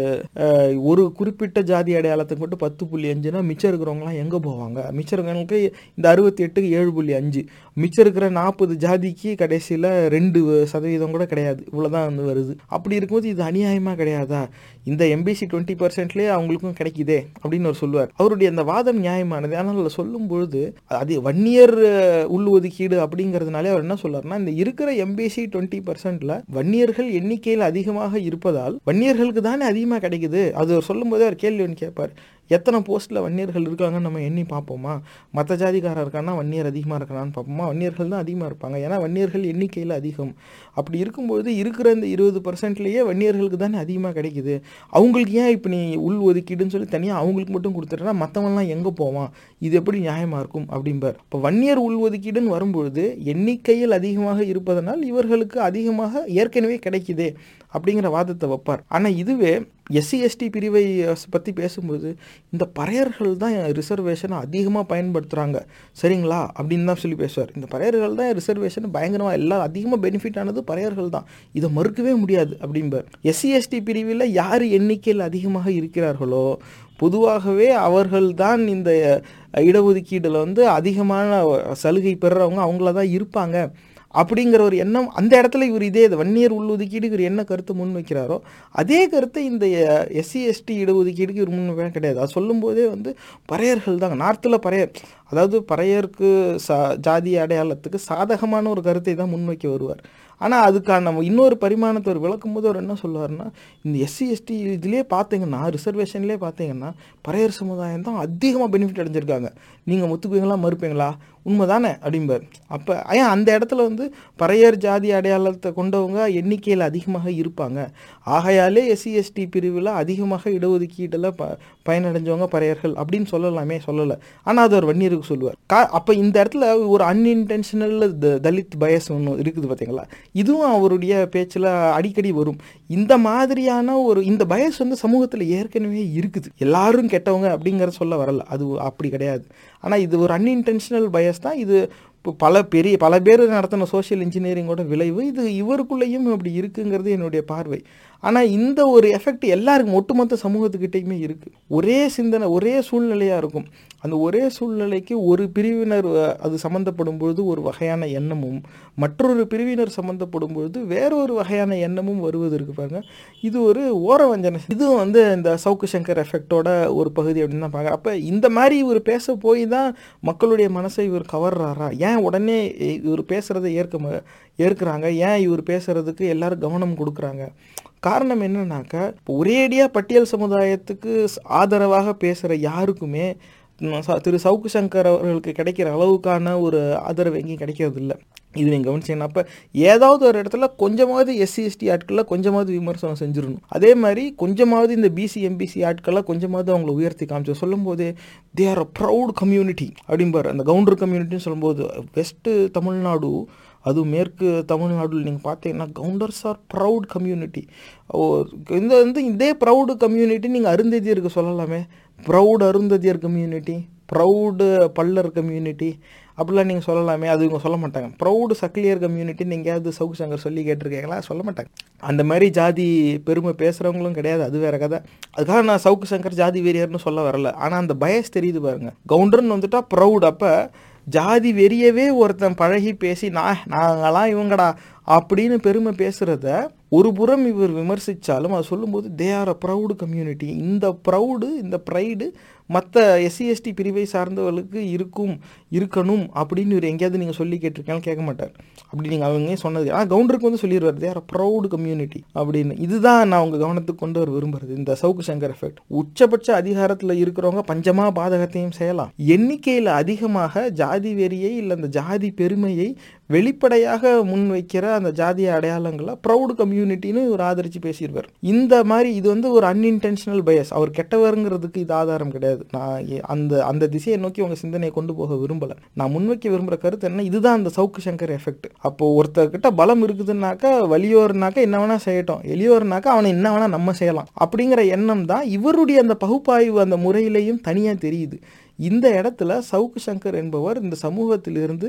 ஒரு குறிப்பிட்ட ஜாதி அடையாளத்துக்கு மட்டும் பத்து புள்ளி அஞ்சுனா மிச்சம் இருக்கிறவங்களாம் எங்கே போவாங்க? மிச்சம் இருக்கிறவங்களுக்கு இந்த அறுபத்தி எட்டுக்கு ஏழு புள்ளி அஞ்சு மிச்சம் இருக்கிற நாற்பது ஜாதிக்கு கடைசியில் ரெண்டு சதவீதம் கூட கிடையாது. இவ்வளோதான் வந்து வருது. அப்படி இருக்கும்போது இது அநியாயமாக கிடையாதா? இந்த எம்பிசி டுவெண்ட்டி பர்சன்ட்லேயே அவங்களுக்கும் கிடைக்குதே அப்படின்னு அவர் சொல்லுவார். அவருடைய அந்த வாதம் நியாயமானது. ஆனால் சொல்லும் பொழுது அது வன்னியர் உள்ஒதுக்கீடு அப்படிங்கிறதுனாலே அவர் என்ன சொல்றாருன்னா, இந்த இருக்கிற எம்பிசி டுவெண்ட்டி பர்சன்ட்ல வன்னியர்கள் எண்ணிக்கையில் அதிகமாக இருப்பதால் வன்னியர்களுக்கு தானே அதிகமாக கிடைக்குது. அது சொல்லும் போதே அவர் கேள்வி ஒன்று கேட்பார். எத்தனை போஸ்ட்டில் வன்னியர்கள் இருக்காங்கன்னு நம்ம எண்ணி பார்ப்போமா? மற்ற ஜாதிக்காரர் இருக்கான்னா வன்னியர் அதிகமாக இருக்கிறான்னு பார்ப்போமா? வன்னியர்கள் தான் அதிகமாக இருப்பாங்க. ஏன்னா வன்னியர்கள் எண்ணிக்கையில் அதிகம். அப்படி இருக்கும்போது இருக்கிற இந்த இருபது பர்சன்ட்லேயே வன்னியர்களுக்கு தானே அதிகமாக கிடைக்குது. அவங்களுக்கு ஏன் இப்போ நீ உள் ஒதுக்கீடுன்னு சொல்லி தனியாக அவங்களுக்கு மட்டும் கொடுத்துட்டா மற்றவங்களாம் எங்கே போவான்? இது எப்படி நியாயமாக இருக்கும் அப்படிம்பார். இப்போ வன்னியர் உள் ஒதுக்கீடுன்னு வரும்பொழுது எண்ணிக்கையில் அதிகமாக இருப்பதனால் இவர்களுக்கு அதிகமாக ஏற்கனவே கிடைக்குதே அப்படிங்கிற வாதத்தை வைப்பார். ஆனால் இதுவே எஸ்சி எஸ்டி பிரிவை பற்றி பேசும்போது இந்த பறையர்கள் தான் ரிசர்வேஷனை அதிகமாக பயன்படுத்துகிறாங்க சரிங்களா அப்படின்னு தான் சொல்லி பேசுவார். இந்த பறையர்கள் தான் ரிசர்வேஷன் பயங்கரமாக எல்லாம் அதிகமாக பெனிஃபிட் ஆனது பறையர்கள் தான், இதை மறுக்கவே முடியாது அப்படிம்பார். எஸ்சி எஸ்டி பிரிவில் யார் எண்ணிக்கையில் அதிகமாக இருக்கிறார்களோ பொதுவாகவே அவர்கள் தான் இந்த இடஒதுக்கீடில் வந்து அதிகமான சலுகை பெறுறவங்க அவங்கள தான் இருப்பாங்க அப்படிங்கிற ஒரு எண்ணம் அந்த இடத்துல இவர் இதே வன்னியர் உள்ளொதுக்கீடுக்கு இவர் என்ன கருத்தை முன் வைக்கிறாரோ அதே கருத்தை இந்த எஸ்சி எஸ்டி இடஒதுக்கீடுக்கு இவர் முன்வைக்க கிடையாது. அது சொல்லும் போதே வந்து பறையர்கள் தாங்க நார்த்தில் பறையர், அதாவது பறையருக்கு சா ஜாதி அடையாளத்துக்கு சாதகமான ஒரு கருத்தை தான் முன்வைக்க வருவார். ஆனால் அதுக்கான நம்ம இன்னொரு பரிமாணத்தை ஒரு விளக்கும் போது அவர் என்ன சொல்லுவார்னா, இந்த எஸ்சி எஸ்டி இதுலேயே பார்த்தீங்கன்னா ரிசர்வேஷன்லேயே பார்த்தீங்கன்னா பறையர் சமுதாயம் தான் அதிகமாக பெனிஃபிட் அடைஞ்சிருக்காங்க. நீங்கள் ஒத்துக்குவீங்களா மறுப்பீங்களா? உண்மை தானே அப்படிம்பார். அப்போ ஏன் அந்த இடத்துல வந்து பறையர் ஜாதி அடையாளத்தை கொண்டவங்க எண்ணிக்கையில் அதிகமாக இருப்பாங்க, ஆகையாலே எஸ்சி எஸ்டி பிரிவில் அதிகமாக இடஒதுக்கீட்டில் ப பயனடைஞ்சவங்க பறையர்கள் அப்படின்னு சொல்லலாமே, சொல்லலை. ஆனால் அது ஒரு வன்னியருக்கு சொல்லுவார். கா அப்போ இந்த இடத்துல ஒரு அன்இன்டென்ஷனல் த தலித் பயஸ் ஒன்று இருக்குது பார்த்தீங்களா, இதுவும் அவருடைய பேச்சில் அடிக்கடி வரும். இந்த மாதிரியான ஒரு இந்த பயஸ் வந்து சமூகத்தில் ஏற்கனவே இருக்குது. எல்லாரும் கெட்டவங்க அப்படிங்கிறத சொல்ல வரல, அது அப்படி கிடையாது. ஆனால் இது ஒரு அன்இன்டென்ஷனல் பயஸ் தான். இது இப்போ பல பெரிய பல பேர் நடத்தின சோஷியல் இன்ஜினியரிங்கோட விளைவு இது. இவருக்குள்ளேயும் அப்படி இருக்குங்கிறது என்னுடைய பார்வை. ஆனால் இந்த ஒரு எஃபெக்ட் எல்லாருக்கும் ஒட்டுமொத்த சமூகத்துக்கிட்டையுமே இருக்குது. ஒரே சிந்தனை ஒரே சூழ்நிலையாக இருக்கும். அந்த ஒரே சூழ்நிலைக்கு ஒரு பிரிவினர் அது சம்மந்தப்படும் பொழுது ஒரு வகையான எண்ணமும் மற்றொரு பிரிவினர் சம்மந்தப்படும் பொழுது வேறொரு வகையான எண்ணமும் வருவது இருக்கு பாருங்க. இது ஒரு ஓரவஞ்சனை. இதுவும் வந்து இந்த சவுக்கு சங்கர் எஃபெக்டோட ஒரு பகுதி அப்படின்னு தான் பார்க்குறேன். அப்போ இந்த மாதிரி இவர் பேச போய் தான் மக்களுடைய மனசை இவர் கவர்றாரா? ஏன் உடனே இவர் பேசுகிறத ஏற்க ஏற்கிறாங்க ஏன் இவர் பேசுகிறதுக்கு எல்லோரும் கவனம் கொடுக்குறாங்க? காரணம் என்னன்னாக்கா, இப்போ ஒரேடியாக பட்டியல் சமுதாயத்துக்கு ஆதரவாக பேசுகிற யாருக்குமே திரு சவுக்கு சங்கர் அவர்களுக்கு கிடைக்கிற அளவுக்கான ஒரு ஆதரவு எங்கேயும் கிடைக்கிறது இல்லை. இது நீங்கள் கவனிச்சிங்கன்னா, அப்போ ஏதாவது ஒரு இடத்துல கொஞ்சமாவது எஸ்சி எஸ்டி ஆட்களில் கொஞ்சமாவது விமர்சனம் செஞ்சிடணும். அதே மாதிரி கொஞ்சமாவது இந்த பிசி எம்பிசி ஆட்களாக கொஞ்சமாவது அவங்கள உயர்த்தி காமிச்சு சொல்லும் போது they are a proud community அப்படிம்பார். அந்த கவுண்டர் கம்யூனிட்டின்னு சொல்லும்போது வெஸ்ட்டு தமிழ்நாடு அதுவும் மேற்கு தமிழ்நாட்டில் நீங்கள் பார்த்தீங்கன்னா கவுண்டர்ஸ் ஆர் ப்ரௌட் கம்யூனிட்டி. ஓ இந்த வந்து இதே ப்ரௌடு கம்யூனிட்டி நீங்கள் அருந்ததியருக்கு சொல்லலாமே, proud Arunthathiyar community, proud Pallar community அப்படிலாம் நீங்கள் சொல்லலாமே. அது இவங்க சொல்ல மாட்டாங்க. ப்ரௌடு சக்லியர் கம்யூனிட்டி எங்கேயாவது சவுக்கு சங்கர் சொல்லி கேட்டிருக்கீங்களா? சொல்ல மாட்டாங்க. அந்த மாதிரி ஜாதி பெருமை பேசுகிறவங்களும் கிடையாது, அது வேறு கதை. அதுக்காக நான் சவுக்கு சங்கர் ஜாதி வெறியர்னு சொல்ல வரல. ஆனால் அந்த பயஸ் தெரியுது பாருங்கள். கவுண்டர்னு வந்துட்டா ப்ரௌட். அப்போ ஜாதி வெறியவே ஒருத்தன் பழகி பேசி நான் நாங்களாம் இவங்கடா அப்படின்னு பெருமை பேசுகிறத ஒரு புறம் இவர் விமர்சித்தாலும் அது சொல்லும்போது they are a proud community. இந்த ப்ரௌடு இந்த ப்ரைடு மற்ற எஸ்சி எஸ்டி பிரிவை சார்ந்தவர்களுக்கு இருக்கும் இருக்கணும் அப்படின்னு இவர் எங்கேயாவது நீங்கள் சொல்லி கேட்டிருக்காலும் கேட்க மாட்டார். அப்படி நீங்கள் அவங்க சொன்னது. ஆனால் கவுண்டருக்கு வந்து சொல்லிடுவார் they are a proud community அப்படின்னு. இதுதான் நான் உங்கள் கவனத்துக்கு கொண்டு வர விரும்புகிறது, இந்த சவுக்கு சங்கர் எஃபெக்ட். உச்சபட்ச அதிகாரத்தில் இருக்கிறவங்க பஞ்சமா பாதகத்தையும் செய்யலாம். எண்ணிக்கையில் அதிகமாக ஜாதி வெறியை இல்லை அந்த ஜாதி பெருமையை வெளிப்படையாக முன்வைக்கிற அந்த ஜாதிய அடையாளங்களை ப்ரௌடு கம்யூனிட்டின்னு ஒரு ஆதரித்து பேசிடுவார். இந்த மாதிரி இது வந்து ஒரு அன்இன்டென்ஷனல் பயஸ். அவர் கெட்டவருங்கிறதுக்கு இது ஆதாரம் கிடையாது. நான் அந்த அந்த திசையை நோக்கி உங்கள் சிந்தனையை கொண்டு போக விரும்பலை. நான் முன்வைக்க விரும்புகிற கருத்து என்ன, இதுதான் அந்த சவுக்கு சங்கர் எஃபெக்ட். அப்போது ஒருத்தர்கிட்ட பலம் இருக்குதுன்னாக்கா வலியோர்னாக்கா என்ன வேணால் செய்யட்டும், எளியோர்னாக்கா அவனை என்ன வேணால் நம்ம செய்யலாம் அப்படிங்கிற எண்ணம் தான் இவருடைய அந்த பகுப்பாய்வு அந்த முறையிலையும் தனியாக தெரியுது. இந்த இடத்துல சவுக்கு சங்கர் என்பவர் இந்த சமூகத்திலிருந்து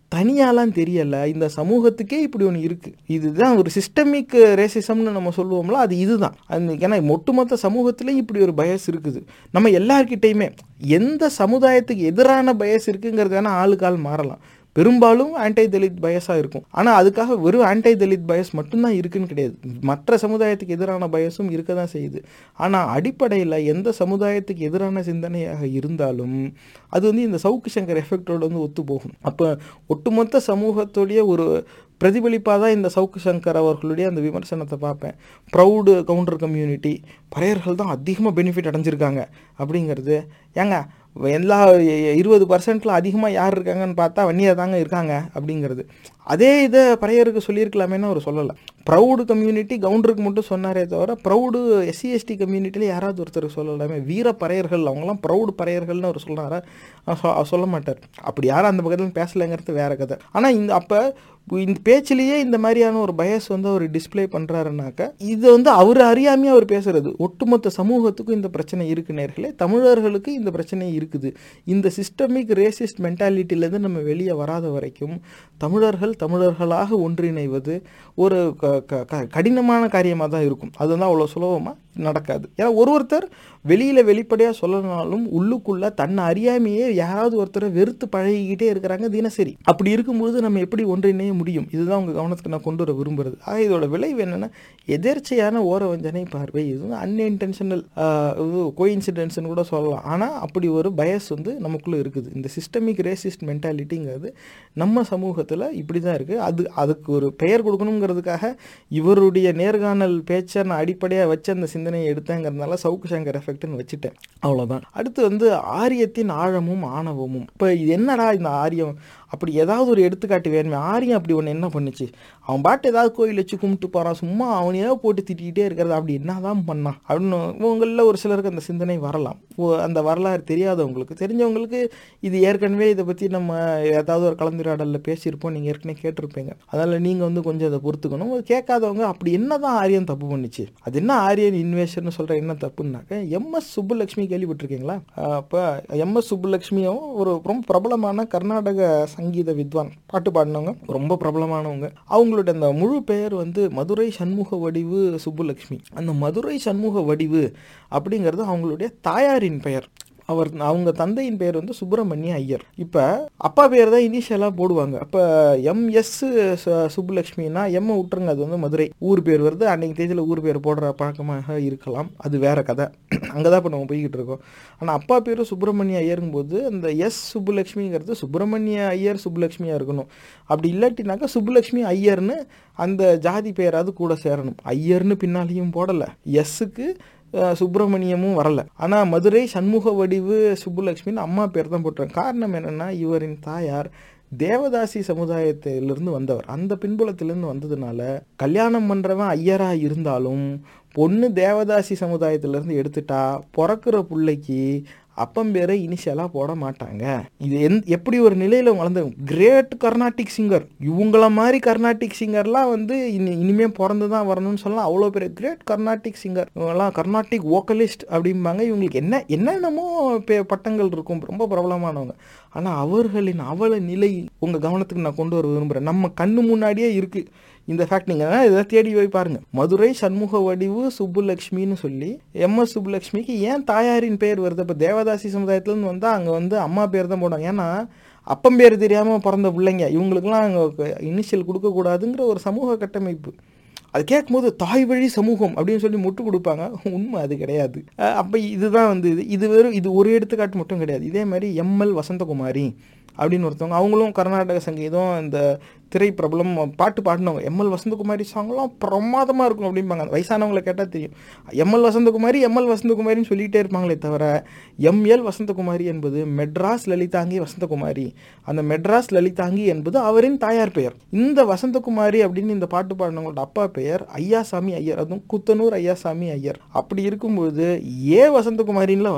தனியாலாம் தெரியலை, இந்த சமூகத்துக்கே இப்படி ஒன்று இருக்குது. இதுதான் ஒரு சிஸ்டமிக் ரேசிசம்னு நம்ம சொல்லுவோம்ல, அது இதுதான். அந்த ஏன்னா ஒட்டுமொத்த சமூகத்துலேயும் இப்படி ஒரு பயஸ் இருக்குது. நம்ம எல்லார்கிட்டையுமே எந்த சமுதாயத்துக்கு எதிரான பயஸ் இருக்குங்கிறது வேணால் ஆளுக்கு ஆள் மாறலாம். பெரும்பாலும் ஆன்டை தலித் பயஸாக இருக்கும். ஆனால் அதுக்காக வெறும் ஆன்டை தலித் பயஸ் மட்டும்தான் இருக்குன்னு கிடையாது. மற்ற சமுதாயத்துக்கு எதிரான பயஸும் இருக்க தான் செய்யுது. ஆனால் அடிப்படையில் எந்த சமுதாயத்துக்கு எதிரான சிந்தனையாக இருந்தாலும் அது வந்து இந்த சவுக்கு சங்கர் எஃபெக்டோடு வந்து ஒத்து போகும். அப்போ ஒட்டுமொத்த சமூகத்துடைய ஒரு பிரதிபலிப்பாக தான் இந்த சவுக்கு சங்கர் அவர்களுடைய அந்த விமர்சனத்தை பார்ப்பேன். ப்ரௌடு கவுண்டர் கம்யூனிட்டி, பறையர்கள் தான் அதிகமாக பெனிஃபிட் அடைஞ்சிருக்காங்க அப்படிங்கிறது. ஏங்க எல்லா இருபது பர்சன்ட்டில் அதிகமாக யார் இருக்காங்கன்னு பார்த்தா வன்னியர் தாங்க இருக்காங்க அப்படிங்கிறது. அதே இதை பறையருக்கு சொல்லியிருக்கலாமேன்னு அவர் சொல்லலை. ப்ரௌடு கம்யூனிட்டி கவுண்டருக்கு மட்டும் சொன்னாரே தவிர ப்ரௌடு எஸ்சி எஸ்டி கம்யூனிட்டியில் யாராவது ஒருத்தர் சொல்லலாமே. வீர பறையர்கள் அவங்களாம் ப்ரௌடு பறையர்கள்னு அவர் சொல்கிறாரா? சொல்ல மாட்டார். அப்படி யாரும் அந்த பக்கத்தில் பேசலைங்கிறது வேறு கதை. ஆனால் இந்த அப்போ இந்த பேச்சிலேயே இந்த மாதிரியான ஒரு பயஸ் வந்து அவர் டிஸ்பிளே பண்ணுறாருனாக்கா இது வந்து அவர் அறியாமையாக அவர் பேசுகிறது. ஒட்டுமொத்த சமூகத்துக்கும் இந்த பிரச்சனை இருக்கு நேர்களே, தமிழர்களுக்கு இந்த பிரச்சனை இருக்குது. இந்த சிஸ்டமிக் ரேசிஸ்ட் மென்டாலிட்டியிலேருந்து நம்ம வெளியே வராத வரைக்கும் தமிழர்கள் தமிழர்களாக ஒன்றிணைவது ஒரு கடினமான காரியமாக தான் இருக்கும். அதுதான் அவ்வளோ சுலபமாக நடக்காது. ஏன்னா ஒரு ஒருத்தர் வெளியில் வெளிப்படையாக சொல்லனாலும் உள்ளுக்குள்ளே தன்னை அறியாமையே யாராவது ஒருத்தரை வெறுத்து பழகிக்கிட்டே இருக்கிறாங்க தினசரி. அப்படி இருக்கும்போது நம்ம எப்படி ஒன்றிணைய முடியும்? இதுதான் உங்கள் கவனத்துக்கு நான் கொண்டு வர விரும்புகிறது. ஆக இதோட விளைவு என்னென்னா எதேர்ச்சையான ஓரவஞ்சனை பார்வை. இது அன்இன்டென்ஷனல் கோயின்சிடென்ஸ்னு கூட சொல்லலாம். ஆனால் அப்படி ஒரு பயஸ் வந்து நமக்குள்ளே இருக்குது. இந்த சிஸ்டமிக் ரேசிஸ்ட் மென்டாலிட்டிங்கிறது நம்ம சமூகத்தில் இப்படி தான் இருக்குது. அது அதுக்கு ஒரு பெயர் கொடுக்கணுங்கிறதுக்காக இவருடைய நேர்காணல் பேச்சை நான் அடிப்படையாக வச்சு அந்த சிந்தனையை எடுத்தேங்கிறதுனால சவுக்கு சங்கர் எஃபெக்ட்னு வச்சுட்டேன். அவ்வளோதான். அடுத்து வந்து ஆரியத்தின் ஆழமும் ஆணவமும். இப்போ இது என்னடா இந்த ஆரியம்? அப்படி ஏதாவது ஒரு எடுத்துக்காட்டு வேணுமே. ஆரியம் அப்படி ஒன்று என்ன பண்ணுச்சு? அவன் பாட்டு ஏதாவது கோயில் வச்சு கும்பிட்டு போகிறான், சும்மா அவனையே போட்டு திட்டிகிட்டே இருக்கிறது, அப்படி என்ன தான் பண்ணான் அப்படின்னு உங்களில் ஒரு சிலருக்கு அந்த சிந்தனை வரலாம். அந்த வரலாறு தெரியாதவங்களுக்கு, தெரிஞ்சவங்களுக்கு இது ஏற்கனவே இதை பற்றி நம்ம ஏதாவது ஒரு கலந்துரையாடலில் பேசியிருப்போம், நீங்கள் ஏற்கனவே கேட்டிருப்பீங்க. அதனால் நீங்கள் வந்து கொஞ்சம் அதை பொறுத்துக்கணும். கேட்காதவங்க அப்படி என்ன தான் ஆரியம் தப்பு பண்ணிச்சு, அது என்ன ஆரியன் இன்வேஷன் சொல்கிற என்ன தப்புன்னாக்க, எம்எஸ் சுப்புலட்சுமி கேள்விப்பட்டிருக்கீங்களா? அப்போ எம்எஸ் சுப்புலட்சுமியும் ஒரு ரொம்ப பிரபலமான கர்நாடக சங்கீத வித்வான், பாட்டு பாடினவங்க, ரொம்ப பிரபலமானவங்க. அவங்களோட அந்த முழு பெயர் வந்து மதுரை சண்முக வடிவு சுப்புலட்சுமி. அந்த மதுரை சண்முக வடிவு அப்படிங்கிறது அவங்களுடைய தாயாரின் பெயர். அவர் அவங்க தந்தையின் பேர் வந்து சுப்பிரமணிய ஐயர். இப்போ அப்பா பேர் தான் இனிஷியலாக போடுவாங்க. அப்போ எம்எஸ் சுப்புலட்சுமின்னா எம்மை விட்டுருங்க, அது வந்து மதுரை ஊர் பேர் வருது. அன்றைக்கு தேதியில் ஊர் பேர் போடுற பழக்கமாக இருக்கலாம், அது வேற கதை. அங்கே தான் இப்போ நம்ம போய்கிட்டு இருக்கோம். ஆனால் அப்பா பேர் சுப்பிரமணிய ஐயருங்கும்போது அந்த எஸ் சுப்புலட்சுமிங்கிறது சுப்பிரமணிய ஐயர் சுப்புலட்சுமியாக இருக்கணும். அப்படி இல்லாட்டினாக்கா சுப்புலட்சுமி ஐயர்னு அந்த ஜாதி பெயராது கூட சேரணும். ஐயர்னு பின்னாலேயும் போடலை, எஸ்ஸுக்கு சுப்பிரமணியமும் வரல. ஆனால் மதுரை சண்முக வடிவு சுப்புலட்சுமின்னு அம்மா பேர் தான் போட்டுறாங்க. காரணம் என்னென்னா இவரின் தாயார் தேவதாசி சமுதாயத்திலிருந்து வந்தவர். அந்த பின்புலத்திலிருந்து வந்ததுனால கல்யாணம் பண்ணுறவன் ஐயராக இருந்தாலும் பொண்ணு தேவதாசி சமுதாயத்திலேருந்து எடுத்துட்டா பிறக்கிற பிள்ளைக்கு அப்பம் பேரை இனிஷியலாக போட மாட்டாங்க. இது எந் எப்படி ஒரு நிலையில் வளர்ந்து கிரேட் கர்நாடிக் சிங்கர், இவங்கள மாதிரி கர்நாடிக் சிங்கர்லாம் வந்து இனி இனிமேல் பிறந்து தான் வரணும்னு சொல்லலாம். அவ்வளோ பெரிய கிரேட் கர்நாடிக் சிங்கர், இவங்கெல்லாம் கர்நாடிக் வோக்கலிஸ்ட் அப்படிம்பாங்க. இவங்களுக்கு என்ன என்னென்னமோ பட்டங்கள் இருக்கும், ரொம்ப பிரபலமானவங்க. ஆனால் அவர்களின் அவல நிலை உங்கள் கவனத்துக்கு நான் கொண்டு வர விரும்புகிறேன். நம்ம கண்ணு முன்னாடியே இருக்குது இந்த ஃபேக்ட். நீங்கள் இதை தேடி போய் பாருங்கள். மதுரை சண்முக வடிவு சுப்புலட்சுமின்னு சொல்லி எம்எஸ் சுப்புலட்சுமிக்கு ஏன் தாயாரின் பேர் வருது? இப்போ தேவதாசி சமுதாயத்துலேருந்து வந்தால் அங்கே வந்து அம்மா பேர் தான் போடுவாங்க. ஏன்னா அப்பம் பேர் தெரியாமல் பிறந்த பிள்ளைங்க, இவங்களுக்குலாம் அங்கே இனிஷியல் கொடுக்கக்கூடாதுங்கிற ஒரு சமூக கட்டமைப்பு. அது கேட்கும்போது தாய் வழி சமூகம் அப்படின்னு சொல்லி முட்டு கொடுப்பாங்க. உண்மை அது கிடையாது. அப்போ இதுதான் வந்து இது இது வெறும் இது ஒரு எடுத்துக்காட்டு மட்டும் கிடையாது. இதே மாதிரி எம்எல் வசந்தகுமாரி அப்படின்னு ஒருத்தவங்க, அவங்களும் கர்நாடக சங்கீதம் இந்த திரை பிரபலம் பாட்டு பாடினவங்க. எம்எல் வசந்தகுமாரி சாங்லாம் பிரமாதமாக இருக்கும் அப்படிம்பாங்க. வயசானவங்களை கேட்டால் தெரியும். எம்எல் வசந்தகுமாரி எம்எல் வசந்தகுமாரின்னு சொல்லிகிட்டே இருப்பாங்களே தவிர எம்எல் வசந்தகுமாரி என்பது மெட்ராஸ் லலிதாங்கி வசந்தகுமாரி. அந்த மெட்ராஸ் லலிதாங்கி என்பது அவரின் தாயார் பெயர். இந்த வசந்தகுமாரி அப்படின்னு இந்த பாட்டு பாடினவங்களோட அப்பா பெயர் ஐயாசாமி ஐயர், அதுவும் குத்தனூர் ஐயாசாமி ஐயர். அப்படி இருக்கும்பொழுது ஏ வசந்தகுமாரின்ல வரணும்.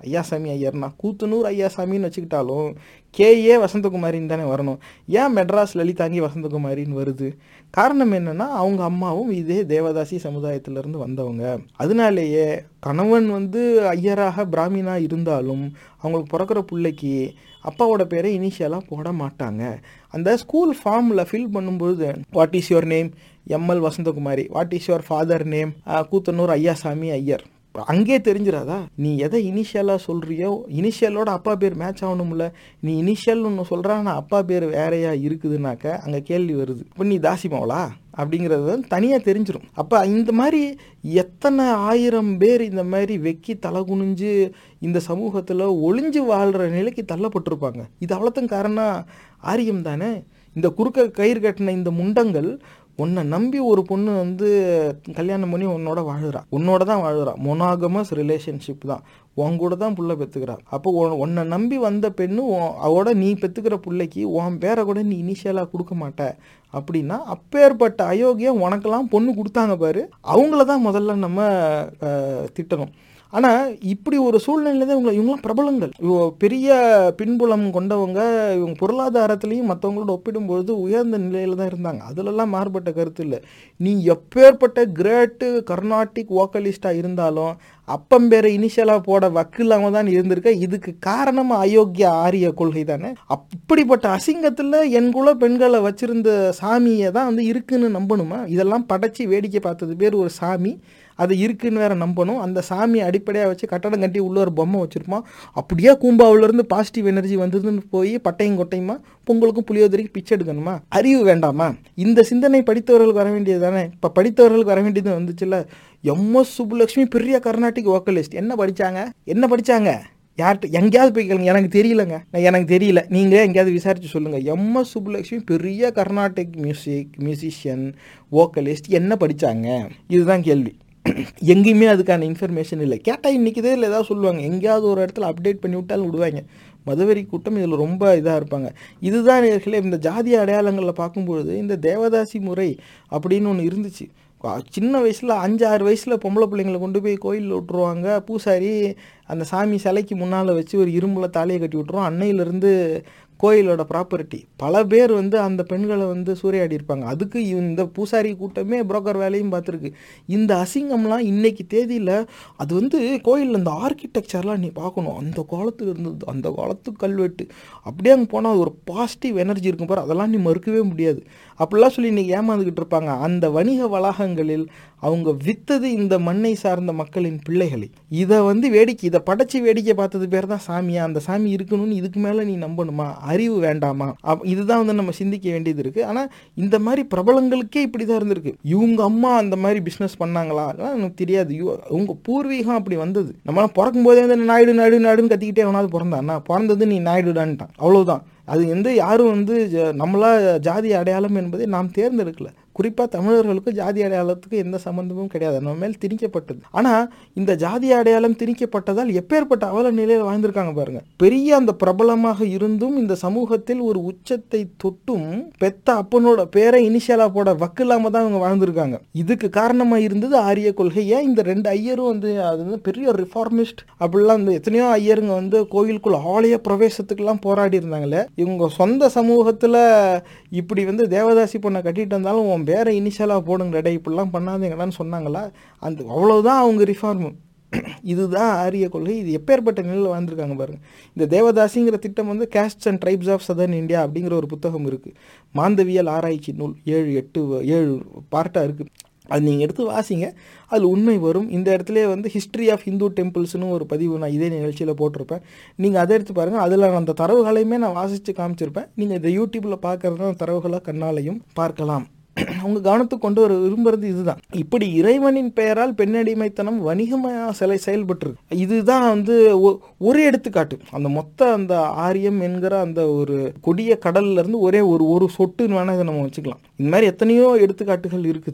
ஐயாசாமி ஐயர்னா கூத்தனூர் ஐயாசாமின்னு வச்சுக்கிட்டாலும் கேஏ வசந்தகுமாரின்னு தானே வரணும். ஏன் மெட்ராஸ் லலிதாங்கி வசந்தகுமாரின்னு வருது? காரணம் என்னன்னா, அவங்க அம்மாவும் இதே தேவதாசி சமுதாயத்திலிருந்து வந்தவங்க. அதனாலேயே கணவன் வந்து ஐயராக பிராமினா இருந்தாலும் அவங்களுக்கு பிறக்கிற பிள்ளைக்கு அப்பாவோட பேரை இனிஷியலாக போட மாட்டாங்க. அந்த ஸ்கூல் ஃபார்மில் ஃபில் பண்ணும்பொழுது what is your name, M L Vasanthakumari, what is your father name, Koothanur Ayyasamy Iyer, அங்கே தெரிஞ்சிடாதா? நீ எதை இனிஷியலாக சொல்கிறியோ இனிஷியலோட அப்பா பேர் மேட்ச் ஆகணும்ல. நீ இனிஷியல் ஒன்று சொல்கிறா, நான் அப்பா பேர் வேறையா இருக்குதுன்னாக்க அங்கே கேள்வி வருது. இப்போ நீ தாசிமாவளா அப்படிங்கிறது வந்து தனியாக தெரிஞ்சிடும். அப்போ இந்த மாதிரி எத்தனை ஆயிரம் பேர் இந்த மாதிரி வெக்கி தலை குனிஞ்சு இந்த சமூகத்தில் ஒளிஞ்சு வாழ்கிற நிலைக்கு தள்ளப்பட்டிருப்பாங்க. இது அவ்வளோத்தான் காரணம் ஆரியம் தானே. இந்த குறுக்க கயிறு கட்டின இந்த முண்டங்கள் உன்னை நம்பி ஒரு பொண்ணு வந்து கல்யாணம் பண்ணி உன்னோட வாழுறா, உன்னோட தான் வாழுறா, மொனாகமஸ் ரிலேஷன்ஷிப் தான், உன் கூட தான் புள்ள பெற்றுக்கிறா. அப்போ உன்னை நம்பி வந்த பெண்ணு அவட நீ பெற்றுக்கிற பிள்ளைக்கு உன் பேரை கூட நீ இனிஷியலாக கொடுக்க மாட்ட அப்படின்னா, அப்பேற்பட்ட அயோக்கியம் உனக்கெல்லாம் பொண்ணு கொடுத்தாங்க பாரு, அவங்கள தான் முதல்ல நம்ம திட்டணும். ஆனால் இப்படி ஒரு சூழ்நிலை தான் இவங்க இவங்களாம் பிரபலங்கள், பெரிய பின்புலம் கொண்டவங்க, இவங்க பொருளாதாரத்துலேயும் மற்றவங்களோட ஒப்பிடும்பொழுது உயர்ந்த நிலையில் தான் இருந்தாங்க. அதிலெல்லாம் மாறுபட்ட கருத்து இல்லை. நீ எப்பேற்பட்ட கிரேட்டு கர்நாடிக் வோக்கலிஸ்டாக இருந்தாலும் அப்பம்பேரை இனிஷியலாக போட வக்கில்லாமல் தான் இருந்திருக்க. இதுக்கு காரணம் அயோக்கிய ஆரிய கொள்கை தானே. அப்படிப்பட்ட அசிங்கத்தில் என் குல பெண்களை வச்சிருந்த சாமியை தான் வந்து இருக்குன்னு நம்பணுமா? இதெல்லாம் படைச்சி வேடிக்கை பார்த்தது பேர் ஒரு சாமி, அது இருக்குன்னு வேற நம்பணும். அந்த சாமியை அடிப்படையாக வச்சு கட்டடம் கட்டி உள்ள ஒரு பொம்மை வச்சுருப்பான். அப்படியே கூம்பாவிலேருந்து பாசிட்டிவ் எனர்ஜி வந்ததுன்னு போய் பட்டையும் கொட்டையுமா பொங்கலுக்கும் புளியோதரைக்கு பிச்சை எடுக்கணுமா? அறிவு வேண்டாமா? இந்த சிந்தனை படித்தவர்களுக்கு வர வேண்டியது தானே. இப்போ படித்தவர்களுக்கு வர வேண்டியது வந்துச்சுல்ல. எம்எஸ் சுப்புலட்சுமி பெரிய கர்நாடிக் வோக்கலிஸ்ட், என்ன படித்தாங்க என்ன படித்தாங்க யார்கிட்ட எங்கேயாவது போய் கேளுங்க, எனக்கு தெரியலங்க, எனக்கு தெரியல, நீங்களே எங்கேயாவது விசாரித்து சொல்லுங்கள். எம்எஸ் சுப்புலட்சுமி பெரிய கர்நாடிக் மியூசிக் மியூசிஷியன் வோக்கலிஸ்ட், என்ன படித்தாங்க? இதுதான் கேள்வி. எங்கேயுமே அதுக்கான இன்ஃபர்மேஷன் இல்லை. கேட்டால் இன்றைக்கி இதில் ஏதாவது சொல்லுவாங்க, எங்கேயாவது ஒரு இடத்துல அப்டேட் பண்ணி விட்டாலும் விடுவாங்க. மதவெறி கூட்டம் இதில் ரொம்ப இதாக இருப்பாங்க. இதுதான் நேர்களே இந்த ஜாதிய அடையாளங்களில் பார்க்கும்பொழுது இந்த தேவதாசி முறை அப்படின்னு ஒன்று இருந்துச்சு. சின்ன வயசில் அஞ்சு ஆறு வயசில் பொம்பளை பிள்ளைங்களை கொண்டு போய் கோயிலில் விட்டுருவாங்க. பூசாரி அந்த சாமி சிலைக்கு முன்னால் வச்சு ஒரு இரும்பில் தாலியை கட்டி விட்டுருவோம். அன்னையிலேருந்து கோயிலோட ப்ராப்பர்ட்டி. பல பேர் வந்து அந்த பெண்களை வந்து சூறையாடி இருப்பாங்க. அதுக்கு இந்த பூசாரி கூட்டமே புரோக்கர் வேலையும் பார்த்துருக்கு. இந்த அசிங்கம்லாம் இன்னைக்கு தேதியில் அது வந்து கோயிலில் இந்த ஆர்கிடெக்சர்லாம் நீ பார்க்கணும். அந்த காலத்தில் இருந்தது, அந்த காலத்து கல்வெட்டு அப்படியே அங்கே போனால் அது ஒரு பாசிட்டிவ் எனர்ஜி இருக்கும் பாரு, அதெல்லாம் நீ மறுக்கவே முடியாது. அப்படிலாம் சொல்லி இன்றைக்கி ஏமாந்துக்கிட்டு இருப்பாங்க. அந்த வணிக வளாகங்களில் அவங்க வித்தது இந்த மண்ணை சார்ந்த மக்களின் பிள்ளைகளை. இதை வந்து வேடிக்கை இதை படைச்சி வேடிக்கை பார்த்தது பேர் தான் சாமியா? அந்த சாமி இருக்கணும்னு இதுக்கு மேலே நீ நம்பணுமா? அறிவு வேண்டாமா? அப் இதுதான் வந்து நம்ம சிந்திக்க வேண்டியது இருக்குது. ஆனால் இந்த மாதிரி பிரபலங்களுக்கே இப்படி தான் இருந்திருக்கு. இவங்க அம்மா அந்த மாதிரி பிஸ்னஸ் பண்ணாங்களா எனக்கு தெரியாது. உங்க பூர்வீகம் அப்படி வந்தது. நம்மளாம் பிறக்கும் போதே வந்து நாயுடு நாயுடு நாயுடுன்னு கத்திக்கிட்டே எவனாவது பிறந்தான்னா, பிறந்தது நீ நாயுடுடான்ட்டான், அவ்வளோதான். அது எந்த யாரும் வந்து நம்மளா ஜாதி அடையாளம் என்பதை நாம் தேர்ந்தெடுக்கல. குறிப்பாக தமிழர்களுக்கு ஜாதி அடையாளத்துக்கு எந்த சம்பந்தமும் கிடையாது, நம்ம மேல் திணிக்கப்பட்டது. ஆனால் இந்த ஜாதி அடையாளம் திணிக்கப்பட்டதால் எப்பேற்பட்ட அவல நிலையில் வாழ்ந்திருக்காங்க பாருங்க. பெரிய அந்த பிரபலமாக இருந்தும் இந்த சமூகத்தில் ஒரு உச்சத்தை தொட்டும் பெத்த அப்பனோட பேரை இனிஷியலா போட வக்கு இல்லாம தான் அவங்க வாழ்ந்திருக்காங்க. இதுக்கு காரணமா இருந்தது ஆரிய கொள்கை. ஏன் இந்த ரெண்டு ஐயரும் வந்து அது வந்து பெரிய ரிஃபார்மிஸ்ட் அப்படிலாம் வந்து எத்தனையோ ஐயருங்க வந்து கோயிலுக்குள்ள ஆலய பிரவேசத்துக்கெல்லாம் போராடி இருந்தாங்களே. இவங்க சொந்த சமூகத்துல இப்படி வந்து தேவதாசி பொண்ணை கட்டிட்டு இருந்தாலும் வேற இனிஷியலாக போடுங்க டே, இப்படிலாம் பண்ணாதீங்கடான்னு சொன்னாங்களா? அந்த அவ்வளோதான் அவங்க ரிஃபார்மு. இதுதான் ஆரிய கொள்கை. இது எப்பேற்பட்ட நிலையில் வாழ்ந்துருக்காங்க பாருங்க. இந்த தேவதாசிங்கிற திட்டம் வந்து castes and tribes of southern India அப்படிங்கிற ஒரு புத்தகம் இருக்குது. மாந்தவியல் ஆராய்ச்சி நூல், ஏழு எட்டு ஏழு பார்ட்டாக இருக்குது. அது நீங்கள் எடுத்து வாசிங்க, அதில் உண்மை வரும். இந்த இடத்துல வந்து ஹிஸ்ட்ரி ஆஃப் ஹிந்து டெம்பிள்ஸ்னு ஒரு பதிவு நான் இதே நிகழ்ச்சியில் போட்டிருப்பேன். நீங்கள் அதை எடுத்து பாருங்கள். அதில் அந்த தரவுகளையுமே நான் வாசித்து காமிச்சிருப்பேன். நீங்கள் இந்த யூடியூப்பில் பார்க்குறதுனா அந்த தரவுகளை கண்ணாலையும் பார்க்கலாம். அவங்க கவனத்துக்கு கொண்டு வர விரும்புறது இதுதான். இப்படி இறைவனின் பெயரால் பெண்ணடிமைத்தனம் வணிகமாக சிலை செயல்பட்டுருக்கு. இதுதான் வந்து ஒரு எடுத்துக்காட்டு. அந்த மொத்த அந்த ஆரியம் என்கிற அந்த ஒரு கொடிய கடல்ல இருந்து ஒரே ஒரு ஒரு சொட்டுன்னு வேணா இதை நம்ம வச்சுக்கலாம். இந்த மாதிரி எத்தனையோ எடுத்துக்காட்டுகள் இருக்குது.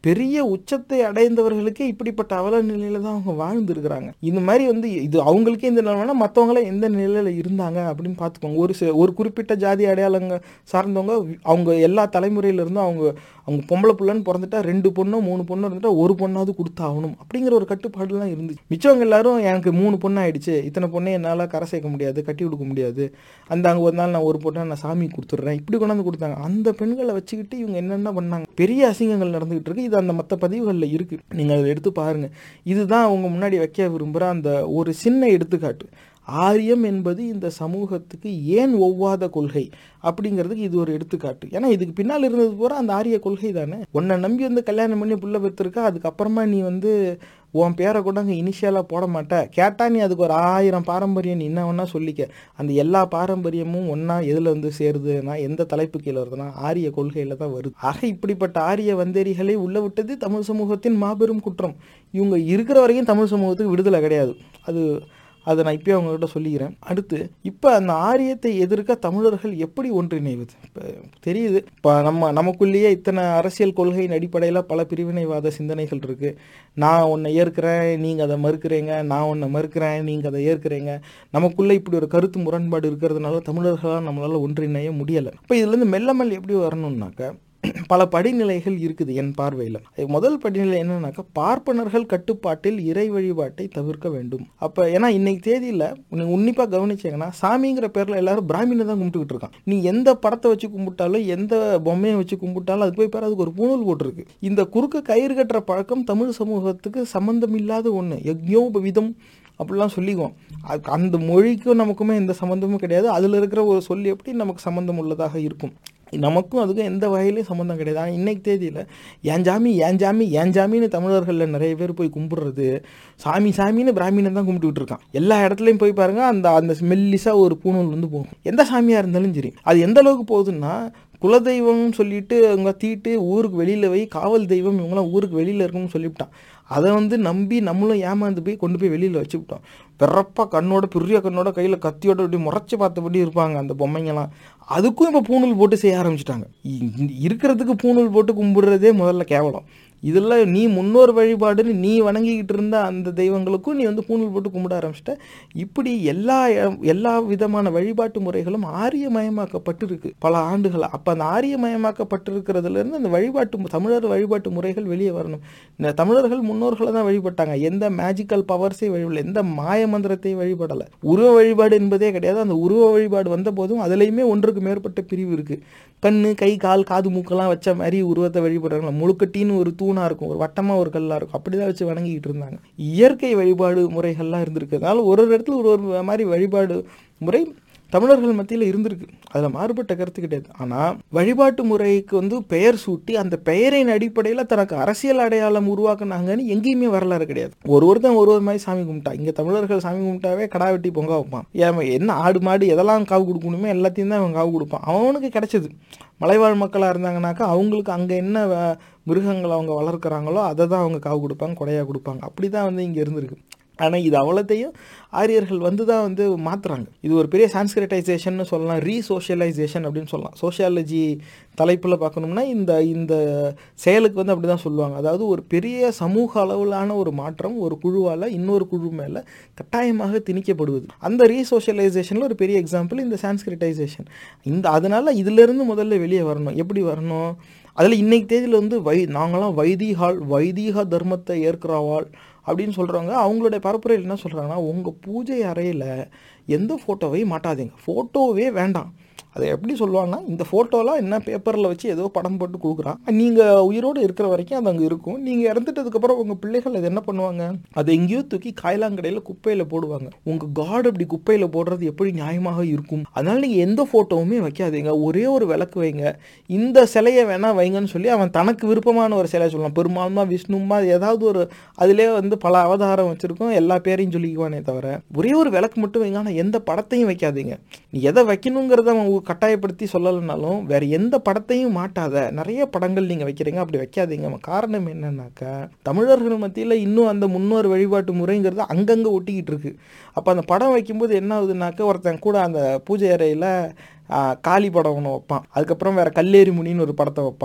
பெரிய உச்சத்தை அடைந்தவர்களுக்கே இப்படிப்பட்ட அவல நிலையில தான் அவங்க வாழ்ந்துருக்கிறாங்க. இந்த மாதிரி வந்து இது அவங்களுக்கே இந்த நிலைமைனா மற்றவங்களாம் எந்த நிலையில் இருந்தாங்க அப்படின்னு பார்த்துக்கோங்க. ஒரு சில ஒரு குறிப்பிட்ட ஜாதி அடையாளங்க சார்ந்தவங்க அவங்க எல்லா தலைமுறையிலிருந்தும் அவங்க அவங்க பொம்பளை பிள்ளைன்னு பிறந்துட்டா ரெண்டு பொண்ணோ மூணு பொண்ணோ இருந்துட்டா ஒரு பொண்ணாவது கொடுத்தாகணும் அப்படிங்கிற ஒரு கட்டுப்பாடுலாம் இருந்துச்சு. மிச்சவங்க எல்லாரும் எனக்கு மூணு பொண்ணு ஆயிடுச்சு, இத்தனை பொண்ணை என்னால் கரை சேர்க்க முடியாது, கட்டி கொடுக்க முடியாது, அந்த அங்கே ஒரு நாள் நான் ஒரு பொண்ணை நான் சாமி கொடுத்துட்றேன், இப்படி கொண்டாந்து கொடுத்தாங்க. அந்த பெண்களை வச்சுக்கிட்டு இவங்க என்னென்ன பண்ணாங்க, பெரிய அசிங்கங்கள் நடந்துகிட்டு இருக்கு. இது அந்த மற்ற பதிவுகளில் இருக்குது, நீங்கள் அதை எடுத்து பாருங்கள். இதுதான் அவங்க முன்னாடி வைக்க விரும்புகிற அந்த ஒரு சின்ன எடுத்துக்காட்டு. ஆரியம் என்பது இந்த சமூகத்துக்கு ஏன் ஒவ்வாத கொள்கை அப்படிங்கிறதுக்கு இது ஒரு எடுத்துக்காட்டு. ஏன்னா இதுக்கு பின்னால் இருந்தது பூரா அந்த ஆரிய கொள்கை தானே. உன்னை நம்பி வந்து கல்யாணம் பண்ணி புள்ள பெற்றிருக்கா, அதுக்கப்புறமா நீ வந்து உன் பேரை கூட அங்கே இனிஷியலாக போட மாட்ட, கேட்டால் நீ அதுக்கு ஒரு ஆயிரம் பாரம்பரியம் நீ என்ன ஒன்றா சொல்லிக்க. அந்த எல்லா பாரம்பரியமும் ஒன்றா எதில் வந்து சேருதுன்னா எந்த தலைப்பு கீழே வருதுன்னா ஆரிய கொள்கையில் தான் வருது. ஆக இப்படிப்பட்ட ஆரிய வந்தேரிகளை உள்ள விட்டது தமிழ் சமூகத்தின் மாபெரும் குற்றம். இவங்க இருக்கிற வரைக்கும் தமிழ் சமூகத்துக்கு விடுதலை கிடையாது. அது அதை நான் இப்போயே அவங்ககிட்ட சொல்லிக்கிறேன். அடுத்து இப்போ அந்த ஆரியத்தை எதிர்க்க தமிழர்கள் எப்படி ஒன்றிணைவது? இப்போ தெரியுது, இப்போ நம்ம நமக்குள்ளேயே இத்தனை அரசியல் கொள்கையின் அடிப்படையில் பல பிரிவினைவாத சிந்தனைகள் இருக்குது. நான் உன்னை ஏற்கிறேன், நீங்கள் அதை மறுக்கிறீங்க, நான் உன்னை மறுக்கிறேன், நீங்கள் அதை ஏற்கிறீங்க. நமக்குள்ளே இப்படி ஒரு கருத்து முரண்பாடு இருக்கிறதுனால தமிழர்களால் நம்மளால் ஒன்றிணைய முடியலை. இப்போ இதுலேருந்து மெல்ல மெல்ல எப்படி வரணும்னாக்க பல படிநிலைகள் இருக்குது என் பார்வையில். முதல் படிநிலை என்னன்னாக்கா, பார்ப்பனர்கள் கட்டுப்பாட்டில் இறை வழிபாட்டை தவிர்க்க வேண்டும். அப்போ ஏன்னா இன்னைக்கு தேதியில் நீங்கள் உன்னிப்பாக கவனிச்சிங்கன்னா சாமிங்கிற பேரில் எல்லாரும் பிராமினை தான் கும்பிட்டுக்கிட்டு இருக்கான். நீ எந்த படத்தை வச்சு கும்பிட்டாலும் எந்த பொம்மையை வச்சு கும்பிட்டாலும் அது போய் பேர் அதுக்கு ஒரு பூணூல் போட்டிருக்கு. இந்த குறுக்க கயிறு கட்டுற பழக்கம் தமிழ் சமூகத்துக்கு சம்பந்தம் இல்லாத ஒன்று. யக்ஞோபவிதம் அப்படிலாம் சொல்லிக்குவோம். அது அந்த மொழிக்கும் நமக்குமே எந்த சம்மந்தமும் கிடையாது. அதில் இருக்கிற ஒரு சொல்லி எப்படி நமக்கு சம்மந்தம் உள்ளதாக இருக்கும்? நமக்கும் அதுக்கும் எந்த வகையிலையும் சம்மந்தம் கிடையாது. ஆனால் இன்றைக்கு தேதியில் ஏன் ஜாமி ஏன் ஜாமி ஏன் ஜாமின்னு தமிழர்களில் நிறைய பேர் போய் கும்பிட்றது, சாமி சாமின்னு பிராமினை தான் கும்பிட்டுக்கிட்டு இருக்கான். எல்லா இடத்துலையும் போய் பாருங்கள், அந்த அந்த மெல்லிசாக ஒரு பூணூல் வந்து போகும். எந்த சாமியாக இருந்தாலும் சரி. அது எந்த அளவுக்கு போகுதுன்னா, குலதெய்வம்னு சொல்லிட்டு அவங்க தீட்டு ஊருக்கு வெளியில் போய் காவல் தெய்வம் இவங்களாம் ஊருக்கு வெளியில் இருக்குன்னு சொல்லிவிட்டான். அதை வந்து நம்பி நம்மளும் ஏமாந்து போய் கொண்டு போய் வெளியில் வச்சுக்கிட்டோம். பிறப்பா கண்ணோட பெரிய கண்ணோட கையில் கத்தியோட இப்படி முறைச்சி பார்த்தபடி இருப்பாங்க அந்த பொம்மைங்கெல்லாம். அதுக்கும் இப்போ பூணூல் போட்டு செய்ய ஆரம்பிச்சிட்டாங்க. இருக்கிறதுக்கு பூணூல் போட்டு கும்பிடுறதே முதல்ல கேவலம். இதில் நீ முன்னோர் வழிபாடுன்னு நீ வணங்கிக்கிட்டு இருந்த அந்த தெய்வங்களுக்கும் நீ வந்து பூணூல் போட்டு கும்பிட ஆரம்பிச்சிட்ட. இப்படி எல்லா எல்லா விதமான வழிபாட்டு முறைகளும் ஆரியமயமாக்கப்பட்டு இருக்கு பல ஆண்டுகள். அப்போ அந்த ஆரியமயமாக்கப்பட்டிருக்கிறதுலேருந்து அந்த வழிபாட்டு தமிழர் வழிபாட்டு முறைகள் வெளியே வரணும். இந்த தமிழர்கள் முன்னோர்களை தான் வழிபட்டாங்க. எந்த மேஜிக்கல் பவர்ஸே வழிபடல, எந்த மாய மந்திரத்தையும் வழிபடலை. உருவ வழிபாடு என்பதே கிடையாது. அந்த உருவ வழிபாடு வந்த போதும் அதுலேயுமே ஒன்றுக்கு மேற்பட்ட பிரிவு இருக்குது. கண்ணு கை கால் காது மூக்கெல்லாம் வச்ச மாதிரி உருவத்தை வழிபடுறாங்க. முழுக்கட்டின்னு ஒரு தூணாக இருக்கும், ஒரு வட்டமாக ஒரு கல்லாக இருக்கும், அப்படி தான் வச்சு வணங்கிக்கிட்டு இருந்தாங்க. இயற்கை வழிபாடு முறைகள்லாம் இருந்திருக்கு. அதனால ஒரு ஒரு இடத்துல ஒரு ஒரு மாதிரி வழிபாடு முறை தமிழர்கள் மத்தியில் இருந்திருக்கு. அதில் மாறுபட்ட கருத்து கிடையாது. ஆனால் வழிபாட்டு முறைக்கு வந்து பெயர் சூட்டி அந்த பெயரின் அடிப்படையில் தனக்கு அரசியல் அடையாளம் உருவாக்குனாங்கன்னு எங்கேயுமே வரலாறு கிடையாது. ஒரு ஒருத்தன் ஒரு ஒரு மாதிரி சாமி கும்பிட்டா. இங்கே தமிழர்கள் சாமி கும்பிட்டாவே கடா வெட்டி பொங்க வைப்பான். ஏன் என்ன ஆடு மாடு எதெல்லாம் காவு கொடுக்கணுமே எல்லாத்தையும் தான் அவன் காவு கொடுப்பான். அவனுக்கு கிடைச்சது. மலைவாழ் மக்களாக இருந்தாங்கனாக்கா அவங்களுக்கு அங்கே என்ன மிருகங்கள் அவங்க வளர்க்குறாங்களோ அதை தான் அவங்க காவு கொடுப்பாங்க, கொடையாக கொடுப்பாங்க. அப்படி தான் வந்து இங்கே இருந்திருக்கு. ஆனால் இது அவ்வளோத்தையும் ஆரியர்கள் வந்து தான் வந்து மாற்றுறாங்க. இது ஒரு பெரிய சான்ஸ்கிரிட்டைசேஷன் சொல்லலாம், ரீசோஷியலைசேஷன் அப்படின்னு சொல்லலாம். சோஷியாலஜி தலைப்பில் பார்க்கணும்னா இந்த இந்த செயலுக்கு வந்து அப்படி தான் சொல்லுவாங்க. அதாவது ஒரு பெரிய சமூக அளவிலான ஒரு மாற்றம் ஒரு குழுவால் இன்னொரு குழு மேலே கட்டாயமாக திணிக்கப்படுவது. அந்த ரீசோஷியலைசேஷனில் ஒரு பெரிய எக்ஸாம்பிள் இந்த சான்ஸ்கிரிட்டைசேஷன். இந்த அதனால் இதிலிருந்து முதல்ல வெளியே வரணும். எப்படி வரணும்? அதில் இன்றைக்கு தேதியில் வந்து வை நாங்களாம் வைதீகால் வைதீக தர்மத்தை ஏற்கிறவாள் அப்படின்னு சொல்கிறவங்க அவங்களுடைய பரப்புரையில் என்ன சொல்கிறாங்கன்னா, உங்கள் பூஜை அறையில் எந்த ஃபோட்டோவையும் மாட்டாதீங்க, ஃபோட்டோவே வேண்டாம். அதை எப்படி சொல்லுவாங்கன்னா, இந்த ஃபோட்டோலாம் என்ன பேப்பரில் வச்சு ஏதோ படம் போட்டு கொடுக்குறான், நீங்கள் உயிரோடு இருக்கிற வரைக்கும் அது அங்கே இருக்கும். நீங்கள் இறந்துட்டதுக்கப்புறம் உங்கள் பிள்ளைகள் அது என்ன பண்ணுவாங்க, அதை எங்கேயோ தூக்கி காயலாங்கடையில் குப்பையில் போடுவாங்க. உங்கள் காட் அப்படி குப்பையில் போடுறது எப்படி நியாயமாக இருக்கும்? அதனால் நீங்கள் எந்த ஃபோட்டோவுமே வைக்காதீங்க, ஒரே ஒரு விளக்கு வைங்க, இந்த சிலையை வேணால் வைங்கன்னு சொல்லி அவன் தனக்கு விருப்பமான ஒரு சிலையை சொல்லலாம். பெருமாள்மா விஷ்ணுமா ஏதாவது ஒரு அதிலே வந்து பல அவதாரம் வச்சுருக்கோம், எல்லா பேரையும் சொல்லிக்குவானே தவிர ஒரே ஒரு விளக்கு மட்டும் வைங்க. ஆனால் எந்த படத்தையும் வைக்காதீங்க. நீ எதை வைக்கணுங்கிறத அவன் கட்டாயப்படுத்தி சொல்லலைனாலும் வேறு எந்த படத்தையும் மாட்டாத. நிறைய படங்கள் நீங்கள் வைக்கிறீங்க, அப்படி வைக்காதீங்க. காரணம் என்னன்னாக்கா, தமிழர்கள் மத்தியில் இன்னும் அந்த முன்னோர் வழிபாட்டு முறைங்கிறது அங்கங்கே ஒட்டிக்கிட்டு இருக்கு. அப்போ அந்த படம் வைக்கும்போது என்ன ஆகுதுனாக்கா, ஒருத்தன் கூட அந்த பூஜை அறையில் காளி படம் ஒன்று வைப்பான், அதுக்கப்புறம் வேறு கல்லேரி முனின்னு ஒரு படத்தை வைப்பான்,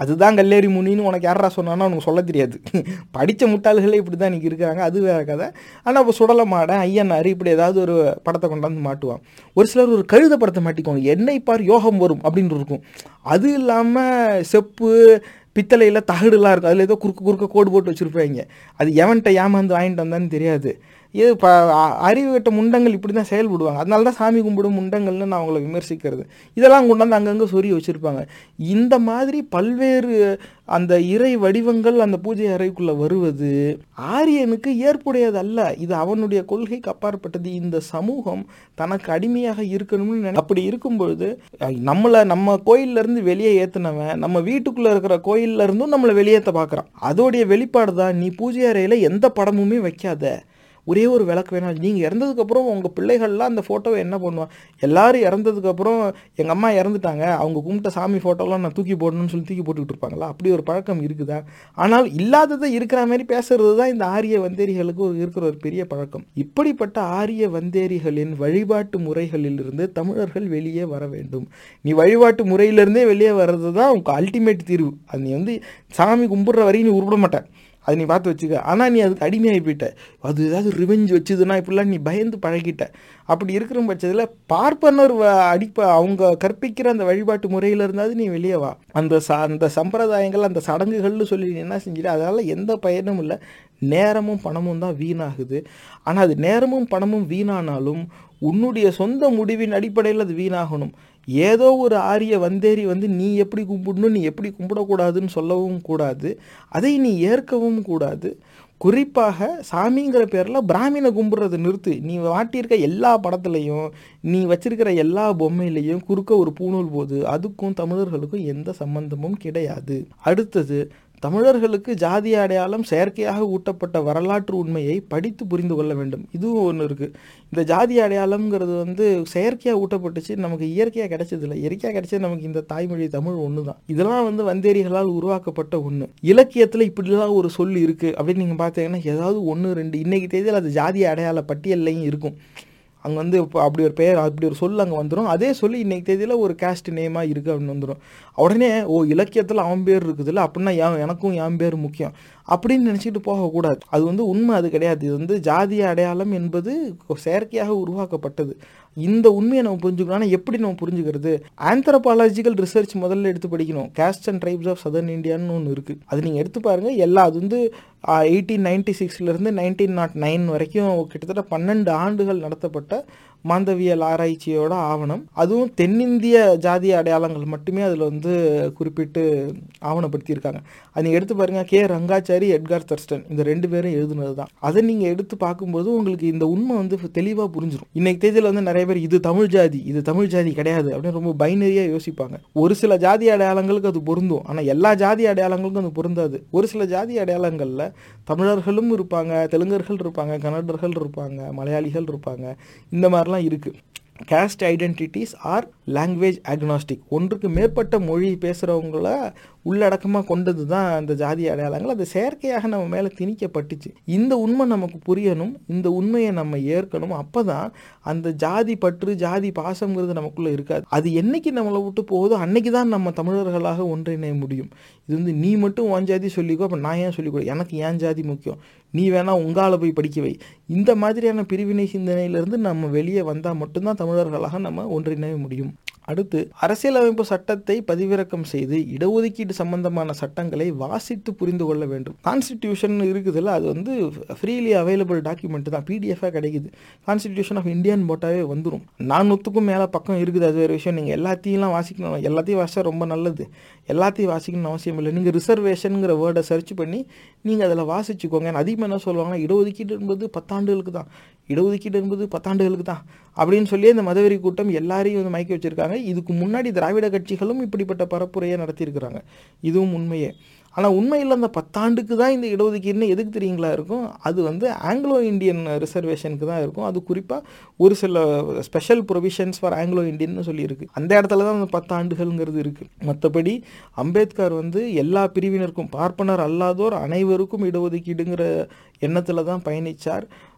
அதுதான் கல்லேரி முனின்னு உனக்கு யாரா சொன்னான்னா உனக்கு சொல்ல தெரியாது. படித்த முட்டாள்களே இப்படி தான் இன்றைக்கி இருக்காங்க. அது வேறு கதை. ஆனால் இப்போ சுடலை மாடன் ஐயனார் இப்படி ஏதாவது ஒரு படத்தை கொண்டாந்து மாட்டுவான். ஒரு சிலர் ஒரு கழுத படத்தை மாட்டிக்குவாங்க, என்னை பார் யோகம் வரும் அப்படின்னு இருக்கும். அது இல்லாமல் செப்பு பித்தளையில் தகடுலாம் இருக்கும், அதில் ஏதோ குறுக்க குறுக்க கோடு போட்டு வச்சுருப்பாங்க. அது எவன்கிட்ட ஏமாந்து வாங்கிட்டு வந்தான்னு தெரியாது. இது இப்போ அறிவு கட்ட முண்டங்கள் இப்படி தான் செயல்படுவாங்க. அதனால தான் சாமி கும்பிடும் முண்டங்கள்னு நான் அவங்கள விமர்சிக்கிறது. இதெல்லாம் கொண்டாந்து அங்கங்கே சொறி வச்சுருப்பாங்க. இந்த மாதிரி பல்வேறு அந்த இறை வடிவங்கள் அந்த பூஜை அறைக்குள்ளே வருவது ஆரியனுக்கு ஏற்புடையது அல்ல. இது அவனுடைய கொள்கைக்கு அப்பாற்பட்டது. இந்த சமூகம் தனக்கு அடிமையாக இருக்கணும்னு நினை அப்படி இருக்கும்பொழுது நம்மளை நம்ம கோயிலேருந்து வெளியே ஏற்றுனவன் நம்ம வீட்டுக்குள்ளே இருக்கிற கோயிலில் இருந்தும் நம்மளை வெளியேற்ற பார்க்குறான். அதோடைய வெளிப்பாடு தான் நீ பூஜை அறையில் எந்த படமுமே வைக்காத, ஒரே ஒரு விளக்கு வேணாம். நீங்கள் இறந்ததுக்கப்புறம் உங்கள் பிள்ளைகள்லாம் அந்த ஃபோட்டோவை என்ன பண்ணுவான், எல்லோரும் இறந்ததுக்கப்புறம் எங்கள் அம்மா இறந்துட்டாங்க அவங்க கும்பிட்ட சாமி ஃபோட்டோலாம் நான் தூக்கி போடணும்னு சொல்லி தூக்கி போட்டுக்கிட்டு இருப்பாங்களா? அப்படி ஒரு பழக்கம் இருக்குதா? ஆனால் இல்லாததை இருக்கிற மாதிரி பேசுறது தான் இந்த ஆரிய வந்தேரிகளுக்கு ஒரு இருக்கிற ஒரு பெரிய பழக்கம். இப்படிப்பட்ட ஆரிய வந்தேரிகளின் வழிபாட்டு முறைகளிலிருந்து தமிழர்கள் வெளியே வர வேண்டும். நீ வழிபாட்டு முறையிலிருந்தே வெளியே வர்றது தான் உங்கள் அல்டிமேட் தீர்வு. அது நீ வந்து சாமி கும்பிட்ற வரையும் நீ உருப்பிட மாட்டேன், அது நீ பார்த்து வச்சுக்க. ஆனால் நீ அதுக்கு அடிமையாகி போயிட்ட, அது ஏதாவது ரிவெஞ்ச் வச்சுதுன்னா இப்படிலாம் நீ பயந்து பழகிட்ட. அப்படி இருக்கிற பட்சத்தில் பார்ப்பனர் அடிப்ப அவங்க கற்பிக்கிற அந்த வழிபாட்டு முறையில் இருந்தாவது நீ வெளியே வா. அந்த ச அந்த சம்பிரதாயங்கள் அந்த சடங்குகள்னு சொல்லி நீ என்ன செஞ்சிட, அதனால் எந்த பயனும் இல்லை. நேரமும் பணமும் தான் வீணாகுது. ஆனால் அது நேரமும் பணமும் வீணானாலும் உன்னுடைய சொந்த முடிவின் அடிப்படையில் அது வீணாகணும். ஏதோ ஒரு ஆரிய வந்தேரி வந்து நீ எப்படி கும்பிடணும் நீ எப்படி கும்பிடக்கூடாதுன்னு சொல்லவும் கூடாது, அதை நீ ஏற்கவும் கூடாது. குறிப்பாக சாமிங்கிற பேரில் பிராமண கும்பிட்றது நிறுத்து. நீ வாட்டியிருக்க எல்லா படத்துலையும் நீ வச்சிருக்கிற எல்லா பொம்மையிலையும் குறுக்க ஒரு பூணூல் போது அதுக்கும் தமிழர்களுக்கும் எந்த சம்பந்தமும் கிடையாது. அடுத்தது, தமிழர்களுக்கு ஜாதி அடையாளம் செயற்கையாக ஊட்டப்பட்ட வரலாற்று உண்மையை படித்து புரிந்து கொள்ள வேண்டும். இதுவும் ஒன்று இருக்குது. இந்த ஜாதி அடையாளம்ங்கிறது வந்து செயற்கையாக ஊட்டப்பட்டுச்சு, நமக்கு இயற்கையாக கிடைச்சதில்லை. இயற்கையாக கிடைச்சது நமக்கு இந்த தாய்மொழி தமிழ் ஒன்று தான். இதெல்லாம் வந்து வந்தேரிகளால் உருவாக்கப்பட்ட ஒன்று. இலக்கியத்தில் இப்படிலாம் ஒரு சொல் இருக்குது அப்படின்னு நீங்கள் பார்த்தீங்கன்னா ஏதாவது ஒன்று ரெண்டு இன்றைக்கி தேதியில் அது ஜாதி அடையாள பட்டியல்லையும் இருக்கும். அங்கே வந்து இப்போ அப்படி ஒரு பெயர் அப்படி ஒரு சொல் அங்கே வந்துடும். அதே சொல்லி இன்றைக்கி தேதியில் ஒரு கேஸ்ட் நேமாக இருக்குது அப்படின்னு வந்துடும். உடனே ஓ இலக்கியத்தில் அவன் பேர் இருக்குதுல்ல அப்படின்னா ஏன் எனக்கும் என் பேர் முக்கியம் அப்படின்னு நினச்சிட்டு போகக்கூடாது. அது வந்து உண்மை அது கிடையாது. இது வந்து ஜாதிய அடையாளம் என்பது செயற்கையாக உருவாக்கப்பட்டது. இந்த உண்மையை நம்ம புரிஞ்சுக்கணும். ஆனால் எப்படி நம்ம புரிஞ்சுக்கிறது? ஆந்த்ரோபாலஜிக்கல் ரிசர்ச் முதல்ல எடுத்து படிக்கணும். Caste and tribes of southern இந்தியான்னு ஒன்று இருக்குது. அது நீங்கள் எடுத்து பாருங்கள். எல்லா அது வந்து எயிட்டீன் நைன்டி சிக்ஸ்லேருந்து நைன்டீன் நாட் நைன் வரைக்கும் கிட்டத்தட்ட பன்னெண்டு ஆண்டுகள் நடத்தப்பட்ட மாந்தவியல் ஆராய்ச்சியோட ஆவணம். அதுவும் தென்னிந்திய ஜாதிய அடையாளங்கள் மட்டுமே அதில் வந்து குறிப்பிட்டு ஆவணப்படுத்தியிருக்காங்க. அது நீங்கள் எடுத்து பாருங்கள். கே ரங்காச்சாரி, எட்கார் தர்ஸ்டன் இந்த ரெண்டு பேரும் எழுதுனது தான். அதை நீங்கள் எடுத்து பார்க்கும்போது உங்களுக்கு இந்த உண்மை வந்து தெளிவாக புரிஞ்சிடும். இன்னைக்கு தேதியில் வந்து நிறைய பேர் இது தமிழ் ஜாதி இது தமிழ் ஜாதி கிடையாது அப்படின்னு ரொம்ப பைனரியாக யோசிப்பாங்க. ஒரு சில ஜாதி அடையாளங்களுக்கு அது பொருந்தும், ஆனால் எல்லா ஜாதி அடையாளங்களுக்கும் அது பொருந்தாது. ஒரு சில ஜாதி அடையாளங்களில் தமிழர்களும் இருப்பாங்க, தெலுங்கர்கள் இருப்பாங்க, கன்னடர்கள் இருப்பாங்க, மலையாளிகள் இருப்பாங்க. இந்த மாதிரிலாம் இருக்குது. Caste identities are language agnostic. ஒன்றுக்கு மேற்பட்ட மொழி பேசுகிறவங்கள உள்ளடக்கமாக கொண்டது தான் அந்த ஜாதி அடையாளங்கள். அது செயற்கையாக நம்ம மேலே திணிக்கப்பட்டுச்சு. இந்த உண்மை நமக்கு புரியணும், இந்த உண்மையை நம்ம ஏற்கணும். அப்போ தான் அந்த ஜாதி பற்று ஜாதி பாசங்கிறது நமக்குள்ளே இருக்காது. அது என்னைக்கு நம்மளை விட்டு போகுதோ அன்னைக்கு தான் நம்ம தமிழர்களாக ஒன்றிணைய முடியும். இது வந்து நீ மட்டும் உன் ஜாதி சொல்லிக்கோ, அப்போ நான் ஏன் சொல்லிக்கூட, எனக்கு ஏன் ஜாதி முக்கியம், நீ வேணா உங்கால போய் படிக்க வை. இந்த மாதிரியான பிரிவினை சிந்தனையிலிருந்து நம்ம வெளியே வந்தால் மட்டும்தான் தமிழர்களாக நம்ம ஒன்றிணைய முடியும். அடுத்து, அரசியலமைப்பு சட்டத்தை பதிவிறக்கம் செய்து இடஒதுக்கீடு சம்பந்தமான சட்டங்களை வாசித்து புரிந்து கொள்ள வேண்டும். கான்ஸ்டிடியூஷன் இருக்குதுல்ல, அது வந்து ஃப்ரீலி அவைலபிள் டாக்குமெண்ட் தான், பிடிஎஃபாக கிடைக்குது. கான்ஸ்டிடியூஷன் ஆஃப் இந்தியான்னு போட்டாவே வந்துடும். நானூற்றுக்கும் மேலே பக்கம் இருக்குது. அது வேறு விஷயம். நீங்கள் எல்லாத்தையும்லாம் வாசிக்கணும், எல்லாத்தையும் வாசித்தா ரொம்ப நல்லது. எல்லாத்தையும் வாசிக்கணும்னு அவசியம் இல்லை. நீங்கள் ரிசர்வேஷனுங்கிற வேர்டை சர்ச் பண்ணி நீங்கள் அதில் வாசிச்சுக்கோங்க. அதிகமாக என்ன சொல்லுவாங்கன்னா, இடஒதுக்கீடு என்பது பத்தாண்டுகளுக்கு தான், இடஒதுக்கீடு என்பது பத்தாண்டுகளுக்கு தான் அப்படின்னு சொல்லி இந்த மதவெறி கூட்டம் எல்லாரையும் வந்து மயக்கி வச்சுருக்காங்க. இதுக்கு முன்னாடி திராவிட கட்சிகளும் இப்படிப்பட்ட பரப்புரையை நடத்தியிருக்கிறாங்க. இதுவும் உண்மையே. ஆனால் உண்மையில் அந்த பத்தாண்டுக்கு தான் இந்த இடஒதுக்கீடுன்னு எதுக்கு தெரியுங்களா இருக்கும்? அது வந்து ஆங்கிலோ இண்டியன் ரிசர்வேஷனுக்கு தான் இருக்கும். அது குறிப்பாக ஒரு சில ஸ்பெஷல் ப்ரொவிஷன்ஸ் ஃபார் ஆங்கிலோ இண்டியன்னு சொல்லியிருக்கு. அந்த இடத்துல தான் அந்த பத்தாண்டுகள்ங்கிறது இருக்குது. மற்றபடி அம்பேத்கர் வந்து எல்லா பிரிவினருக்கும், பார்ப்பனர் அல்லாதோர் அனைவருக்கும் இடஒதுக்கீடுங்கிற எண்ணத்தில் தான் பயணித்தார்.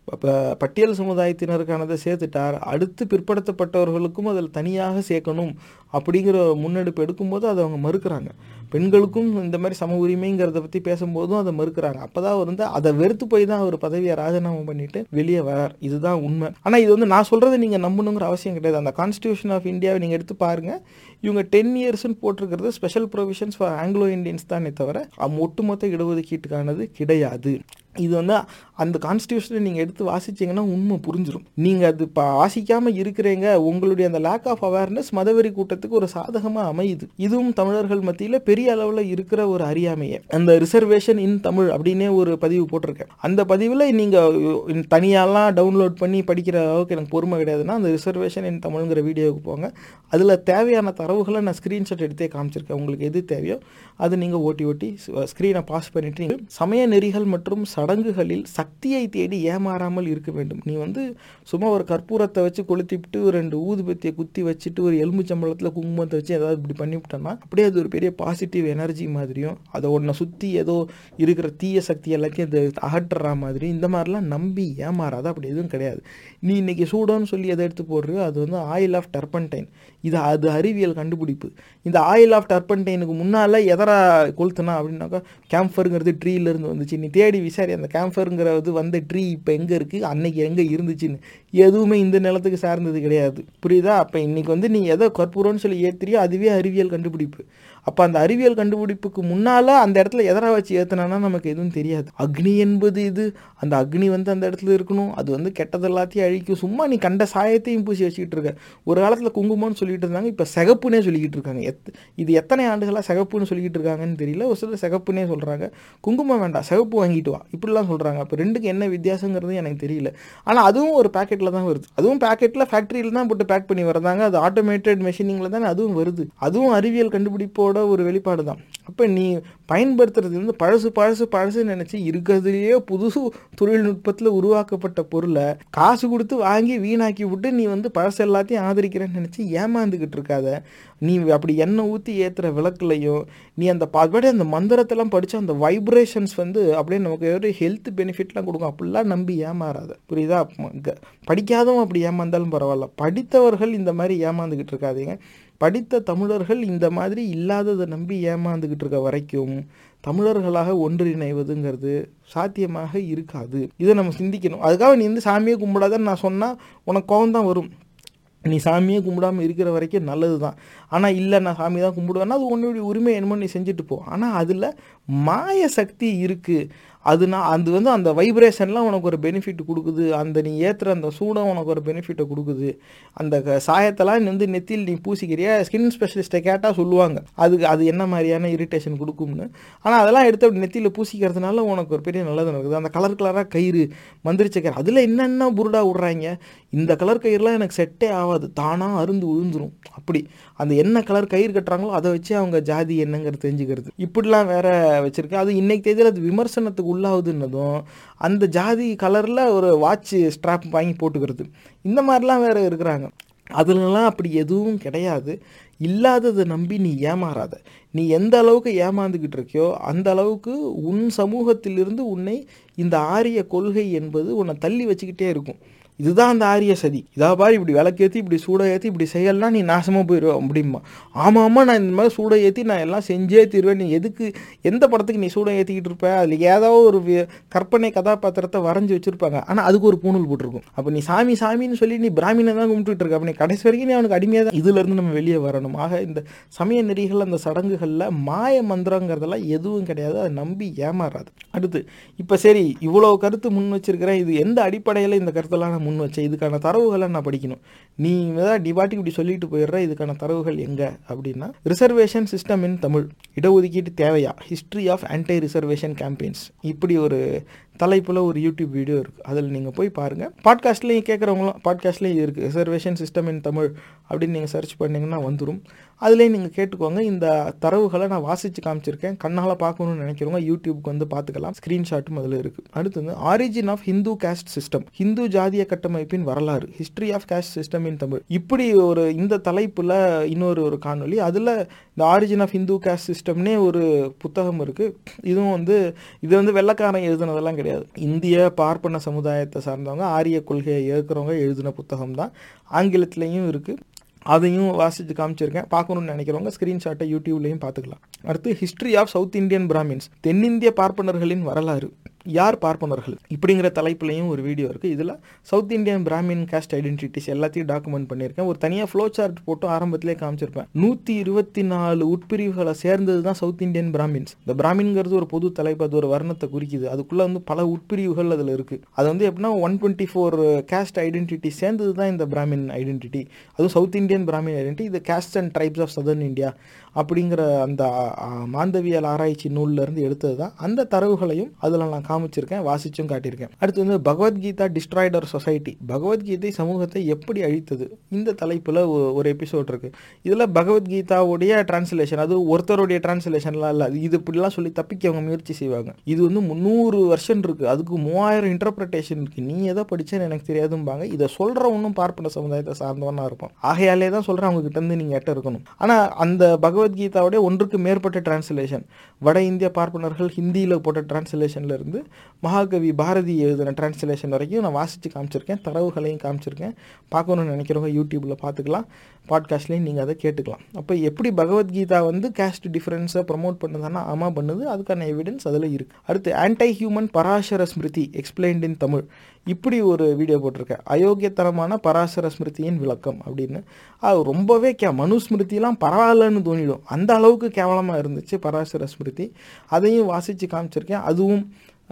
இப்போ பட்டியல் சமுதாயத்தினருக்கானதை சேர்த்துட்டார், அடுத்து பிற்படுத்தப்பட்டவர்களுக்கும் அதில் தனியாக சேர்க்கணும் அப்படிங்கிற முன்னெடுப்பு எடுக்கும்போது அதை அவங்க மறுக்கிறாங்க. பெண்களுக்கும் இந்த மாதிரி சம உரிமைங்கிறத பற்றி பேசும்போதும் அதை மறுக்கிறாங்க. அப்போ தான் வந்து அதை வெறுத்து போய் தான் அவர் பதவியை ராஜினாமா பண்ணிட்டு வெளியே வரார். இதுதான் உண்மை. ஆனால் இது வந்து நான் சொல்கிறத நீங்கள் நம்பணுங்கிற அவசியம் கிடையாது. அந்த கான்ஸ்டியூஷன் ஆஃப் இந்தியாவை நீங்கள் எடுத்து பாருங்கள். இவங்க டென் இயர்ஸ்ன்னு போட்டிருக்கிறது special provisions for Anglo Indians தானே தவிர ஒட்டுமொத்த இடஒதுக்கீட்டுக்கானது கிடையாது. இது வந்து அந்த கான்ஸ்டியூஷனை நீங்கள் எடுத்து வாசிச்சிங்கன்னா உண்மை புரிஞ்சிடும். நீங்கள் அது இப்போ வாசிக்காமல் இருக்கிறீங்க, உங்களுடைய அந்த லேக் ஆஃப் அவேர்னஸ் மதவெறி கூட்டத்துக்கு ஒரு சாதகமாக அமையுது. இதுவும் தமிழர்கள் மத்தியில் பெரிய அளவில் இருக்கிற ஒரு அறியாமையை. அந்த ரிசர்வேஷன் இன் தமிழ் அப்படின்னே ஒரு பதிவு போட்டிருக்கேன். அந்த பதிவில் நீங்கள் தனியாலாம் டவுன்லோட் பண்ணி படிக்கிற அளவுக்கு எனக்கு பொறுமை கிடையாதுன்னா அந்த ரிசர்வேஷன் இன் தமிழ்ங்கிற வீடியோவுக்கு போங்க. அதில் தேவையான தரவுகளை நான் ஸ்க்ரீன்ஷாட் எடுத்தே காமிச்சிருக்கேன். உங்களுக்கு எது தேவையோ அது நீங்கள் ஓட்டி ஓட்டி ஸ்க்ரீனை பாஸ் பண்ணிட்டு நீங்கள் சமய நெறிகள் மற்றும் சடங்குகளில் சக்தியை தேடி ஏமாறாமல் இருக்க வேண்டும். நீ வந்து சும்மா ஒரு கற்பூரத்தை வச்சு கொளுத்திவிட்டு ஒரு ரெண்டு ஊதுபத்தியை குத்தி வச்சுட்டு ஒரு எலும்புச்சம்பளத்தில் குங்குமத்தை வச்சு ஏதாவது இப்படி பண்ணிவிட்டோன்னா அப்படியே அது ஒரு பெரிய பாசிட்டிவ் எனர்ஜி மாதிரியும் அதை ஒன்றை சுற்றி ஏதோ இருக்கிற தீய சக்தி எல்லாத்தையும் அது அகற்றுற மாதிரி இந்த மாதிரிலாம் நம்பி ஏமாறாத. அப்படி எதுவும் கிடையாது. நீ இன்னைக்கு சூடோன்னு சொல்லி எதை எடுத்து போடுறியோ அது வந்து ஆயில் ஆஃப் டர்பன்டைன். இது அது அறிவியல் கண்டுபிடிப்பு. இந்த ஆயில் ஆஃப் டர்பன்டைனுக்கு முன்னால் எதரா கொளுத்துனா அப்படின்னாக்கா கேம்ஃபருங்கிறது ட்ரீலேருந்து வந்துச்சு. நீ தேடி விசாரி அந்த கேம்ஃபருங்கிறது வந்த ட்ரீ இப்போ எங்கே இருக்குது, அன்னைக்கு எங்கே இருந்துச்சுன்னு. எதுவுமே இந்த நிலத்துக்கு சார்ந்தது கிடையாது. புரியுதா? அப்போ இன்றைக்கி வந்து நீ எதோ கற்பூரம்னு சொல்லி ஏற்றுறியோ அதுவே அறிவியல் கண்டுபிடிப்பு. அப்போ அந்த அறிவியல் கண்டுபிடிப்புக்கு முன்னால் அந்த இடத்துல எதரா வச்சு ஏற்றுனானா நமக்கு எதுவும் தெரியாது. அக்னி என்பது இது, அந்த அக்னி வந்து அந்த இடத்துல இருக்கணும், அது வந்து கெட்டது எல்லாத்தையும் அழிக்கும். சும்மா நீ கண்ட சாயத்தையும் பூசி வச்சுக்கிட்டு இருக்க. ஒரு காலத்தில் குங்குமம்னு சொல்லிட்டு இருந்தாங்க, இப்போ சிகப்புனே சொல்லிக்கிட்டு இருக்காங்க. எத் இது எத்தனை ஆண்டுகளாக சிகப்புன்னு சொல்லிக்கிட்டு இருக்காங்கன்னு தெரியல. ஒரு சில சிகப்புனே சொல்கிறாங்க. குங்குமம் வேண்டாம் சிகப்பு வாங்கிட்டு வா இப்படிலாம் சொல்கிறாங்க. அப்போ ரெண்டுக்கு என்ன வித்தியாசங்கிறது எனக்கு தெரியல. ஆனால் அதுவும் ஒரு பேக்கெட்டில் தான் வருது. அதுவும் பேக்கெட்டில் ஃபேக்ட்ரியில் தான் போட்டு பேக் பண்ணி வரதாங்க. அது ஆட்டோமேட்டட் மெஷினிங்கில் தானே அதுவும் வருது. அதுவும் அறிவியல் கண்டுபிடிப்போட ஒரு வெளிப்பாடு தான். அப்போ நீ பயன்படுத்துறது வந்து பழசு பழசு பழசுன்னு நினச்சி இருக்கிறதுலேயே புதுசு தொழில்நுட்பத்தில் உருவாக்கப்பட்ட பொருளை காசு கொடுத்து வாங்கி வீணாக்கி விட்டு நீ வந்து பழசு எல்லாத்தையும் ஆதரிக்கிறேன்னு நினச்சி ஏமாந்துக்கிட்டு இருக்காத. நீ அப்படி எண்ணெய் ஊற்றி ஏற்றுற விளக்குலையும் நீ அந்த பாடி அந்த மந்திரத்தெல்லாம் படித்து அந்த வைப்ரேஷன்ஸ் வந்து அப்படியே நமக்கு ஒரு ஹெல்த் பெனிஃபிட்லாம் கொடுக்கும். அப்படிலாம் நம்பி ஏமாறாத. புரியுதா? படிக்காதவன் அப்படி ஏமாந்தாலும் பரவாயில்ல, படித்தவர்கள் இந்த மாதிரி ஏமாந்துக்கிட்டு இருக்காதீங்க. படித்த தமிழர்கள் இந்த மாதிரி இல்லாததை நம்பி ஏமாந்துக்கிட்டு இருக்க வரைக்கும் தமிழர்களாக ஒன்றிணைவதுங்கிறது சாத்தியமாக இருக்காது. இதை நம்ம சிந்திக்கணும். அதுக்காக நீ வந்து சாமியை கும்பிடாதன்னு நான் சொன்னால் உனக்கு கோபம் தான் வரும். நீ சாமியே கும்பிடாமல் இருக்கிற வரைக்கும் நல்லது தான். ஆனால் இல்லை நான் சாமி தான் கும்பிடுவேன்னா அது உன்னுடைய உரிமை என்னமோ நீ செஞ்சுட்டு போ. ஆனால் அதில் மாய சக்தி இருக்குது. அது நான் அது வந்து அந்த வைப்ரேஷன்லாம் உனக்கு ஒரு பெனிஃபிட் கொடுக்குது. அந்த நீ ஏற்றுற அந்த சூடம் உனக்கு ஒரு பெனிஃபிட்டை கொடுக்குது. அந்த சாயத்தெல்லாம் நீ வந்து நெத்தியில் நீ பூசிக்கிறியா, ஸ்கின் ஸ்பெஷலிஸ்ட்டை கேட்டால் சொல்லுவாங்க அதுக்கு அது என்ன மாதிரியான இரிட்டேஷன் கொடுக்கும்னு. ஆனால் அதெல்லாம் எடுத்து அப்படி நெத்தியில் பூசிக்கிறதுனால உனக்கு ஒரு பெரிய நல்லது நடக்குது. அந்த கலர் கலராக கயிறு மந்திரிச்ச கயிறு அதில் என்னென்ன புருடா விட்றாங்க. இந்த கலர் கயிறுலாம் எனக்கு செட்டே ஆகாது, தானாக அருந்து விழுந்துரும். அப்படி அந்த என்ன கலர் கயிறு கட்டுறாங்களோ அதை வச்சு அவங்க ஜாதி என்னங்கிறது தெரிஞ்சுக்கிறது. இப்படிலாம் வேற வச்சுருக்கேன். அது இன்னைக்கு தேதியில் அது விமர்சனத்துக்கு உள்ளாகுதுன்னதும் அந்த ஜாதி கலரில் ஒரு வாட்ச் ஸ்ட்ராப் வாங்கி போட்டுக்கிறது. இந்த மாதிரிலாம் வேறு இருக்கிறாங்க. அதுலலாம் அப்படி எதுவும் கிடையாது. இல்லாததை நம்பி நீ ஏமாறாத. நீ எந்த அளவுக்கு ஏமாந்துக்கிட்டு இருக்கியோ அந்த அளவுக்கு உன் சமூகத்திலிருந்து உன்னை இந்த ஆரிய கொள்கை என்பது உன்னை தள்ளி வச்சுக்கிட்டே இருக்கும். இதுதான் அந்த ஆரிய சதி. இதாக பாரு இப்படி விளக்கேற்றி இப்படி சூடை ஏற்றி இப்படி செய்யலாம் நீ நாசமாக போயிடுவேன் அப்படிமா. ஆமாம் ஆமாம் நான் இந்த மாதிரி சூடை ஏற்றி நான் எல்லாம் செஞ்சே தீருவேன். நீ எதுக்கு எந்த படத்துக்கு நீ சூடை ஏற்றிக்கிட்டு இருப்ப? அதில் ஏதாவது ஒரு கற்பனை கதாபாத்திரத்தை வரைஞ்சி வச்சுருப்பாங்க. ஆனால் அதுக்கு ஒரு பூணூல் போட்டிருக்கும். அப்போ நீ சாமி சாமின்னு சொல்லி நீ பிராமினை தான் கும்பிட்டுட்டு இருக்க. அப்போ நீ கடைசி வரைக்கும் நீ அவனுக்கு அடிமையாக தான். இதுலேருந்து நம்ம வெளியே வரணும். ஆக இந்த சமய நெறிகள் அந்த சடங்குகளில் மாய மந்திரங்கிறதெல்லாம் எதுவும் கிடையாது. அதை நம்பி ஏமாறாது. அடுத்து இப்போ சரி இவ்வளோ கருத்து முன் வச்சிருக்கிறேன். இது எந்த அடிப்படையில் இந்த கருத்தெல்லாம் முன் வச்சேன், இதுக்கான தரவுகளை நான் படிக்கணும். நீ தான் டிபாட்டிக்கு இப்படி சொல்லிட்டு போயிடுற, இதுக்கான தரவுகள் எங்கே அப்படின்னா ரிசர்வேஷன் சிஸ்டம் இன் தமிழ், இடஒதுக்கீட்டு தேவையா, history of anti reservation campaigns, இப்படி ஒரு தலைப்பில் ஒரு யூடியூப் வீடியோ இருக்குது. அதில் நீங்கள் போய் பாருங்கள். பாட்காஸ்ட்லேயும் கேட்குறவங்களும் பாட்காஸ்ட்லேயும் இருக்குது. ரிசர்வேஷன் சிஸ்டம் இன் தமிழ் அப்படின்னு நீங்கள் சர்ச் பண்ணிங்கன்னா வந்துடும். அதுலேயே நீங்கள் கேட்டுக்கோங்க. இந்த தரவுகளை நான் வாசித்து காமிச்சிருக்கேன். கண்ணால் பார்க்கணுன்னு நினைக்கிறவங்க யூடியூப்க்கு வந்து பார்த்துக்கலாம். ஸ்க்ரீன்ஷாட்டும் அதில் இருக்குது. அடுத்து வந்து origin of Hindu caste system, Hindu ஜாதிய கட்டமைப்பின் வரலாறு, history of caste system in Tamil, இப்படி ஒரு இந்த தலைப்பில் இன்னொரு ஒரு காணொலி. அதில் இந்த ஆரிஜின் ஆஃப் ஹிந்து காஸ்ட் சிஸ்டம்னே ஒரு புத்தகம் இருக்குது. இதுவும் வந்து இது வந்து வெள்ளைக்காரன் எழுதுனதெல்லாம் கிடையாது. இந்திய பார்ப்பன சமுதாயத்தை சார்ந்தவங்க ஆரிய கொள்கையை ஏற்கிறவங்க எழுதின புத்தகம் தான். ஆங்கிலத்திலையும் இருக்குது, அதையும் வாசித்து காமிச்சிருக்கேன். பார்க்கணுன்னு நினைக்கிறவங்க ஸ்க்ரீன்ஷாட்டை யூடியூப்லேயும் பார்த்துக்கலாம். அடுத்து history of South Indian Brahmins, தென்னிந்திய பார்ப்பனர்களின் வரலாறு, யார் பார்ப்பனர்கள் இப்படிங்கிற தலைப்புலையும் ஒரு வீடியோ இருக்குது. இதில் South Indian Brahmin caste identities எல்லாத்தையும் டாக்குமெண்ட் பண்ணியிருக்கேன். ஒரு தனியாக ஃப்ளோ சார்ட் போட்டு ஆரம்பத்திலே காமிச்சிருப்பேன். நூற்றி இருபத்தி நாலு உட்பிரிவுகளை சேர்ந்தது தான் சவுத் இந்தியன் பிராமின்ஸ். இந்த பிராமின்ங்கிறது ஒரு பொது தலைப்பு, அது ஒரு வர்ணத்தை குறிக்குது. அதுக்குள்ளே வந்து பல உட்பிரிவுகள் அதில் இருக்குது. அது வந்து எப்படின்னா one twenty four caste identity சேர்ந்தது தான் இந்த பிராமின் ஐடென்டிட்டி. அதுவும் சவுத் இந்தியன் பிராமின் ஐடென்டிட்டி. இது caste and tribes of southern India அப்படிங்கிற அந்த மாந்தவியல் ஆராய்ச்சி நூல்லேருந்து எடுத்தது தான். அந்த தரவுகளையும் அதில் நான் காமிச்சிருக்கேன், வாசிச்சும் காட்டியிருக்கேன். அடுத்து வந்து பகவத்கீதா டிஸ்ட்ராய்டர் சொசைட்டி, பகவத்கீதை சமூகத்தை எப்படி அழித்தது, இந்த தலைப்பில் ஒரு எபிசோட் இருக்குது. இதில் பகவத்கீதாவுடைய டிரான்ஸ்லேஷன், அது ஒருத்தருடைய டிரான்ஸ்லேஷன்லாம் இல்லை, இது இப்படிலாம் சொல்லி தப்பிக்க அவங்க முயற்சி செய்வாங்க. இது வந்து முந்நூறு வருஷன் இருக்குது, அதுக்கு மூவாயிரம் இன்டர்பிரிட்டேஷன் இருக்குது. நீ எதை படித்தேன்னு எனக்கு தெரியாதும்பாங்க. இதை சொல்கிற ஒன்றும் பார்ப்பன சமுதாயத்தை சார்ந்தவனா இருப்பான். ஆகையாலே தான் சொல்கிறேன், அவங்க கிட்ட இருந்து நீங்கள் எட்ட இருக்கணும். ஆனால் அந்த பகவத்கீதாவுடைய ஒன்றுக்கு மேற்பட்ட டிரான்ஸ்லேஷன், வட இந்திய பார்ப்பனர்கள் ஹிந்தியில் போட்ட டிரான்ஸ்லேஷன்ல இருந்து மகாகவி பாரதி எழுதின டிரான்ஸ்லேஷன் வரைக்கும் நான் வாசித்து காமிச்சிருக்கேன், தரவுகளையும் காமிச்சிருக்கேன். பார்க்கணுன்னு நினைக்கிறவங்க யூடியூப்பில் பார்த்துக்கலாம், பாட்காஸ்ட்லேயும் நீங்கள் அதை கேட்டுக்கலாம். அப்போ எப்படி பகவத்கீதா வந்து கேஸ்ட் டிஃப்ரென்ஸை ப்ரமோட் பண்ணுதானா? ஆமாம் பண்ணுது, அதுக்கான எவிடன்ஸ் அதில் இருக்குது. அடுத்து anti human Parashara Smriti explained in Tamil, இப்படி ஒரு வீடியோ போட்டிருக்கேன். அயோக்கியத்தனமான பராசர ஸ்மிருதியின் விளக்கம் அப்படின்னு. அது ரொம்பவே கே மனுஸ்மிருதிலாம் பரவாயில்லன்னு தோணிடும், அந்த அளவுக்கு கேவலமாக இருந்துச்சு பராசர ஸ்மிருதி. அதையும் வாசித்து காமிச்சிருக்கேன். அதுவும்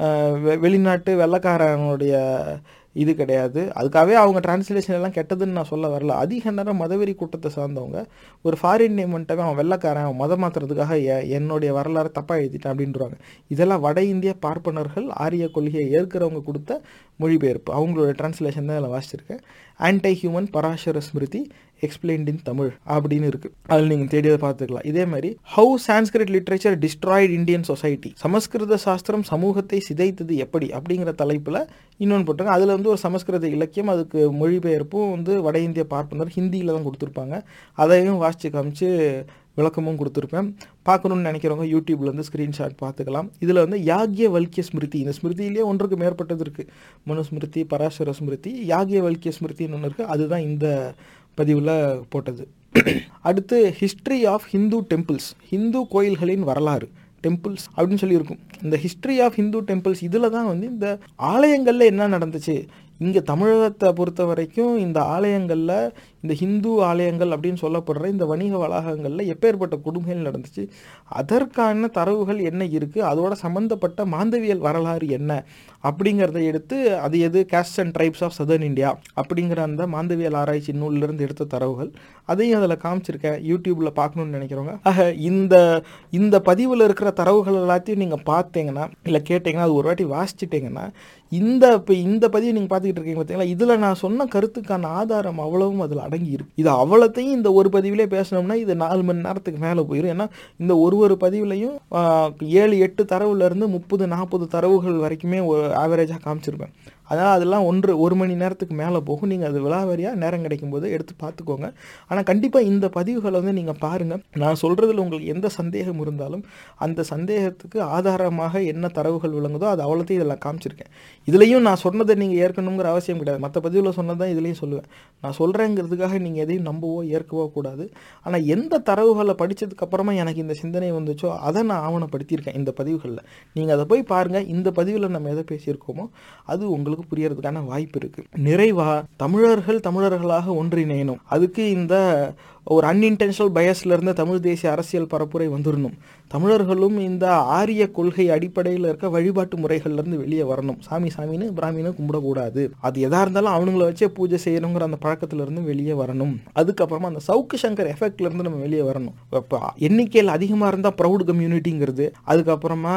வெளிநாட்டு வெள்ளைக்காரனுடைய இது கிடையாது. அதுக்காகவே அவங்க டிரான்ஸ்லேஷன் எல்லாம் கெட்டதுன்னு நான் சொல்ல வரல. அதிக நேரம் மதவெறி கூட்டத்தை சார்ந்தவங்க ஒரு ஃபாரின் நேம்ன்ட்டாவே அவன் வெள்ளைக்காரன், அவன் மதம் மாற்றுறதுக்காக என்னுடைய வரலாறு தப்பாக எழுதிட்டான் அப்படின்றாங்க. இதெல்லாம் வட இந்திய பார்ப்பனர்கள் ஆரிய கொள்கையை ஏற்கிறவங்க கொடுத்த மொழிபெயர்ப்பு, அவங்களோட டிரான்ஸ்லேஷன் தான் இதில் வாசிச்சிருக்கேன். Anti human Parashara Smriti explained in Tamil அப்படின்னு இருக்குது, அதில் நீங்கள் தேடியதை பார்த்துக்கலாம். இதே மாதிரி how Sanskrit literature destroyed Indian society, சமஸ்கிருத சாஸ்திரம் சமூகத்தை சிதைத்தது எப்படி அப்படிங்கிற தலைப்பில் இன்னொன்று போட்டிருக்காங்க. அதில் வந்து ஒரு சமஸ்கிருத இலக்கியம், அதுக்கு மொழிபெயர்ப்பும் வந்து வட இந்திய பார்ப்பனர் ஹிந்தியில் தான் கொடுத்துருப்பாங்க. அதையும் வாசித்து காமிச்சு விளக்கமும் கொடுத்துருப்பேன். பார்க்கணுன்னு நினைக்கிறவங்க யூடியூப்ல வந்து ஸ்க்ரீன்ஷாட் பார்த்துக்கலாம். இதில் வந்து யாக்ய வல்கிய ஸ்மிருதி, இந்த ஸ்மிருதியிலே ஒன்றுக்கு மேற்பட்டது இருக்குது. மனுஸ்மிருதி, பராசர ஸ்மிருதி, யாக்ய வல்கிய ஸ்மிருதின்னு ஒன்று இருக்குது, அதுதான் இந்த பதிவில் போட்டது. அடுத்து history of Hindu temples, Hindu கோயில்களின் வரலாறு, டெம்பிள்ஸ் அப்படின்னு சொல்லியிருக்கும். இந்த ஹிஸ்ட்ரி ஆஃப் ஹிந்து டெம்பிள்ஸ் இதில் தான் வந்து இந்த ஆலயங்களில் என்ன நடந்துச்சு, இங்கே தமிழகத்தை பொறுத்த வரைக்கும் இந்த ஆலயங்களில், இந்த ஹிந்து ஆலயங்கள் அப்படின்னு சொல்லப்படுற இந்த வணிக வளாகங்களில் எப்பேற்பட்ட கொடுமைகள் நடந்துச்சு, அதற்கான தரவுகள் என்ன இருக்குது, அதோட சம்மந்தப்பட்ட மாந்தவியல் வரலாறு என்ன அப்படிங்கிறத எடுத்து, அது எது caste and tribes of southern India அப்படிங்கிற அந்த மாந்தவியல் ஆராய்ச்சி நூலிலிருந்து எடுத்த தரவுகள், அதையும் அதில் காமிச்சிருக்கேன். யூடியூப்பில் பார்க்கணுன்னு நினைக்கிறவங்க. ஆக இந்த இந்த பதிவில் இருக்கிற தரவுகள் எல்லாத்தையும் நீங்கள் பார்த்தீங்கன்னா இல்லை கேட்டிங்கன்னா, அது ஒரு வாட்டி வாசிச்சிட்டிங்கன்னா, இந்த இப்போ இந்த பதிவு நீங்கள் பார்த்துக்கிட்டு இருக்கீங்க பார்த்தீங்களா, இதில் நான் சொன்ன கருத்துக்கான ஆதாரம் அவ்வளவும் அதில் அடங்கி இருக்கு. இது அவ்வளோத்தையும் இந்த ஒரு பதிவிலே பேசணும்னா இது நாலு மணி நேரத்துக்கு மேலே போயிடும். ஏன்னா இந்த ஒரு ஒரு பதிவுலையும் ஏழு எட்டு தரவுலேருந்து முப்பது நாற்பது தரவுகள் வரைக்குமே ஒரு ஆவரேஜாக காமிச்சிருப்பேன். அதனால் அதெல்லாம் ஒன்று ஒரு மணி நேரத்துக்கு மேலே போகும். நீங்கள் அது விலாவரியாக நேரம் கிடைக்கும்போது எடுத்து பார்த்துக்கோங்க. ஆனால் கண்டிப்பாக இந்த பதிவுகளை வந்து நீங்கள் பாருங்கள். நான் சொல்கிறதுல உங்களுக்கு எந்த சந்தேகம் இருந்தாலும் அந்த சந்தேகத்துக்கு ஆதாரமாக என்ன தரவுகள் விளங்குதோ அது அவ்வளோத்தையும் இதெல்லாம் காமிச்சிருக்கேன். இதுலேயும் நான் சொன்னதை நீங்கள் ஏற்கணுங்கிற அவசியம் கிடையாது. மற்ற பதிவில் சொன்னதான் இதுலேயும் சொல்லுவேன். நான் சொல்கிறேங்கிறதுக்காக நீங்கள் எதையும் நம்பவோ ஏற்கவோ கூடாது. ஆனால் எந்த தரவுகளை படித்ததுக்கப்புறமா எனக்கு இந்த சிந்தனை வந்துச்சோ அதை நான் ஆவணப்படுத்தியிருக்கேன் இந்த பதிவுகளில். நீங்கள் அதை போய் பாருங்கள். இந்த பதிவில் நம்ம எதை பேசியிருக்கோமோ அது உங்களுக்கு புரியறதுக்கான வாய்ப்பு இருக்கு. நிறைவா தமிழர்கள் தமிழர்களாக ஒன்றிணையணும். அதுக்கு இந்த ஒரு அன்இன்டென்ஷனல் பயஸ்ல இருந்து தமிழ் தேசிய அரசியல் பரப்புரை வந்துடணும். தமிழர்களும் இந்த ஆரிய கொள்கை அடிப்படையில் இருக்க வழிபாட்டு முறைகள்ல இருந்து வெளியே வரணும். சாமி சாமின்னு பிராமின்னு கும்பிடக்கூடாது. அது எதா இருந்தாலும் அவனுங்களை வச்சே பூஜை செய்யணுங்கிற அந்த பழக்கத்துல இருந்து வெளியே வரணும். அதுக்கப்புறமா அந்த சவுக்கு சங்கர் எஃபெக்ட்ல இருந்து நம்ம வெளியே வரணும். இப்போ எண்ணிக்கையில் அதிகமா இருந்தா ப்ரௌட் கம்யூனிட்டிங்கிறது, அதுக்கப்புறமா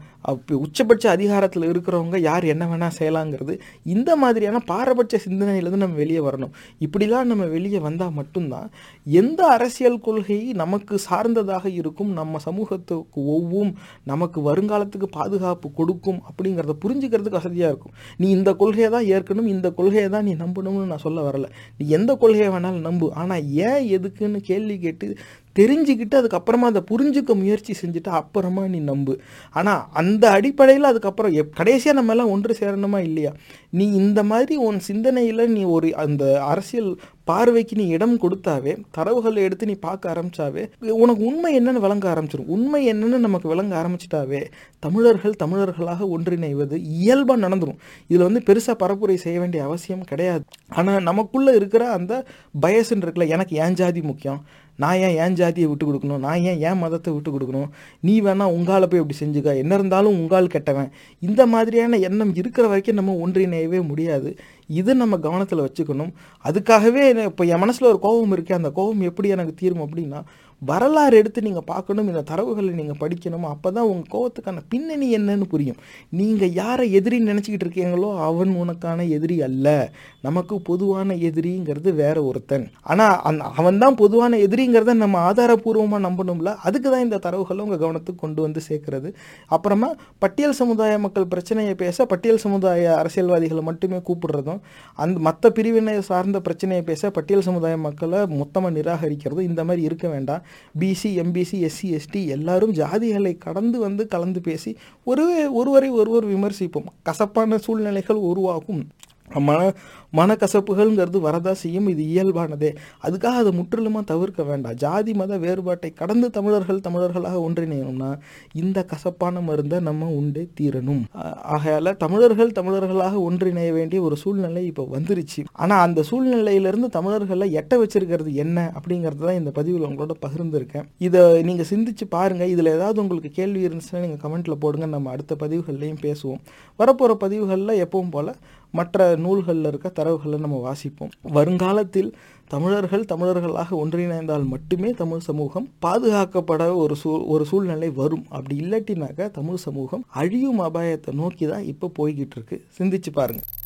உச்சபட்ச அதிகாரத்தில் இருக்கிறவங்க யார் என்ன வேணா செய்யலாங்கிறது, இந்த மாதிரியான பாரபட்ச சிந்தனையிலிருந்து நம்ம வெளியே வரணும். இப்படிலாம் நம்ம வெளியே வந்தால் மட்டும்தான் எந்த அரசியல் கொள்கை நமக்கு சார்ந்ததாக இருக்கும், நம்ம சமூகத்துக்கு ஒவ்வும், நமக்கு வருங்காலத்துக்கு பாதுகாப்பு கொடுக்கும் அப்படிங்கிறத புரிஞ்சுக்கிறதுக்கு வசதியாக இருக்கும். நீ இந்த கொள்கையை தான் ஏற்கணும், இந்த கொள்கையை தான் நீ நம்பணும்னு நான் சொல்ல வரல. நீ எந்த கொள்கையை வேணாலும் நம்பு, ஆனால் ஏன் எதுக்குன்னு கேள்வி கேட்டு தெரிஞ்சுக்கிட்டு அதுக்கப்புறமா அதை புரிஞ்சுக்க முயற்சி செஞ்சுட்டு அப்புறமா நீ நம்பு. ஆனால் அந்த அடிப்படையில் அதுக்கப்புறம் எப் கடைசியாக நம்ம எல்லாம் ஒன்று சேரணுமா இல்லையா? நீ இந்த மாதிரி உன் சிந்தனையில் நீ ஒரு அந்த அரசியல் பார்வைக்கு நீ இடம் கொடுத்தாவே, தரவுகளை எடுத்து நீ பார்க்க ஆரம்பிச்சாவே, உனக்கு உண்மை என்னன்னு விளங்க ஆரம்பிச்சிடும். உண்மை என்னன்னு நமக்கு விளங்க ஆரம்பிச்சிட்டாவே தமிழர்கள் தமிழர்களாக ஒன்றிணைவது இயல்பாக நடந்துடும். இதில் வந்து பெருசாக பரப்புரை செய்ய வேண்டிய அவசியம் கிடையாது. ஆனால் நமக்குள்ளே இருக்கிற அந்த பயஸ்ன்னு இருக்குல்ல, எனக்கு ஏன் ஜாதி முக்கியம், நான் ஏன் ஏன் ஜாதியை விட்டு கொடுக்கணும், நான் ஏன் ஏன் மதத்தை விட்டு கொடுக்கணும், நீ வேணா உங்கால போய் இப்படி செஞ்சுக்க, என்ன இருந்தாலும் உங்கால் கெட்டவன், இந்த மாதிரியான எண்ணம் இருக்கிற வரைக்கும் நம்ம ஒன்றிணையவே முடியாது. இது நம்ம கவனத்தில் வச்சுக்கணும். அதுக்காகவே இப்போ என் மனசில் ஒரு கோபம் இருக்குது, அந்த கோபம் எப்படி எனக்கு தீரும் அப்படின்னா, வரலாறு எடுத்து நீங்கள் பார்க்கணும், இந்த தரவுகளை நீங்கள் படிக்கணும். அப்போ தான் உங்கள் கோபத்துக்கான பின்னணி என்னன்னு புரியும். நீங்கள் யாரை எதிரின்னு நினச்சிக்கிட்டு இருக்கீங்களோ அவன் உனக்கான எதிரி அல்ல. நமக்கு பொதுவான எதிரிங்கிறது வேற ஒருத்தன். ஆனால் அந் அவன் தான் பொதுவான எதிரிங்கிறத நம்ம ஆதாரபூர்வமாக நம்பணும்ல. அதுக்கு தான் இந்த தரவுகளை உங்கள் கவனத்துக்கு கொண்டு வந்து சேர்க்கறது. அப்புறமா பட்டியல் சமுதாய மக்கள் பிரச்சனையை பேச பட்டியல் சமுதாய அரசியல்வாதிகளை மட்டுமே கூப்பிடுறதும், அந்த மற்ற பிரிவினை சார்ந்த பிரச்சனையை பேச பட்டியல் சமுதாய மக்களை மொத்தமாக நிராகரிக்கிறதும் இந்த மாதிரி இருக்க வேண்டாம். பிசி, எம்பிசி, எஸ்சி, எஸ்டி எல்லாரும் ஜாதிகளை கடந்து வந்து கலந்து பேசி ஒரு ஒருவரை ஒருவர் விமர்சிப்போம். கசப்பான சூழ்நிலைகள் உருவாகும். மன மனக்கசப்புகள்ங்கிறது வரதா செய்யும். இது இயல்பானதே. அதுக்காக அதை முற்றிலுமாக தவிர்க்க வேண்டாம். ஜாதி மத வேறுபாட்டை கடந்து தமிழர்கள் தமிழர்களாக ஒன்றிணையணும்னா இந்த கசப்பான மருந்தை நம்ம உண்டே தீரணும். ஆகையால் தமிழர்கள் தமிழர்களாக ஒன்றிணைய வேண்டிய ஒரு சூழ்நிலை இப்போ வந்துருச்சு. ஆனால் அந்த சூழ்நிலையிலிருந்து தமிழர்களை எட்ட வச்சிருக்கிறது என்ன அப்படிங்கிறது தான் இந்த பதிவில் உங்களோட பகிர்ந்துருக்கேன். இதை நீங்கள் சிந்திச்சு பாருங்கள். இதில் ஏதாவது உங்களுக்கு கேள்வி இருந்துச்சுன்னா நீங்கள் கமெண்ட்டில் போடுங்க. நம்ம அடுத்த பதிவுகள்லையும் பேசுவோம். வரப்போகிற பதிவுகளில் எப்பவும் போல் மற்ற நூல்களில் இருக்க தரவுகளை நம்ம வாசிப்போம். வருங்காலத்தில் தமிழர்கள் தமிழர்களாக ஒன்றிணைந்தால் மட்டுமே தமிழ் சமூகம் பாதுகாக்கப்பட ஒரு சூ ஒரு சூழ்நிலை வரும். அப்படி இல்லாட்டினாக்க தமிழ் சமூகம் அழியும் அபாயத்தை நோக்கி தான் இப்போ போய்கிட்டு இருக்கு. சிந்திச்சு பாருங்கள்.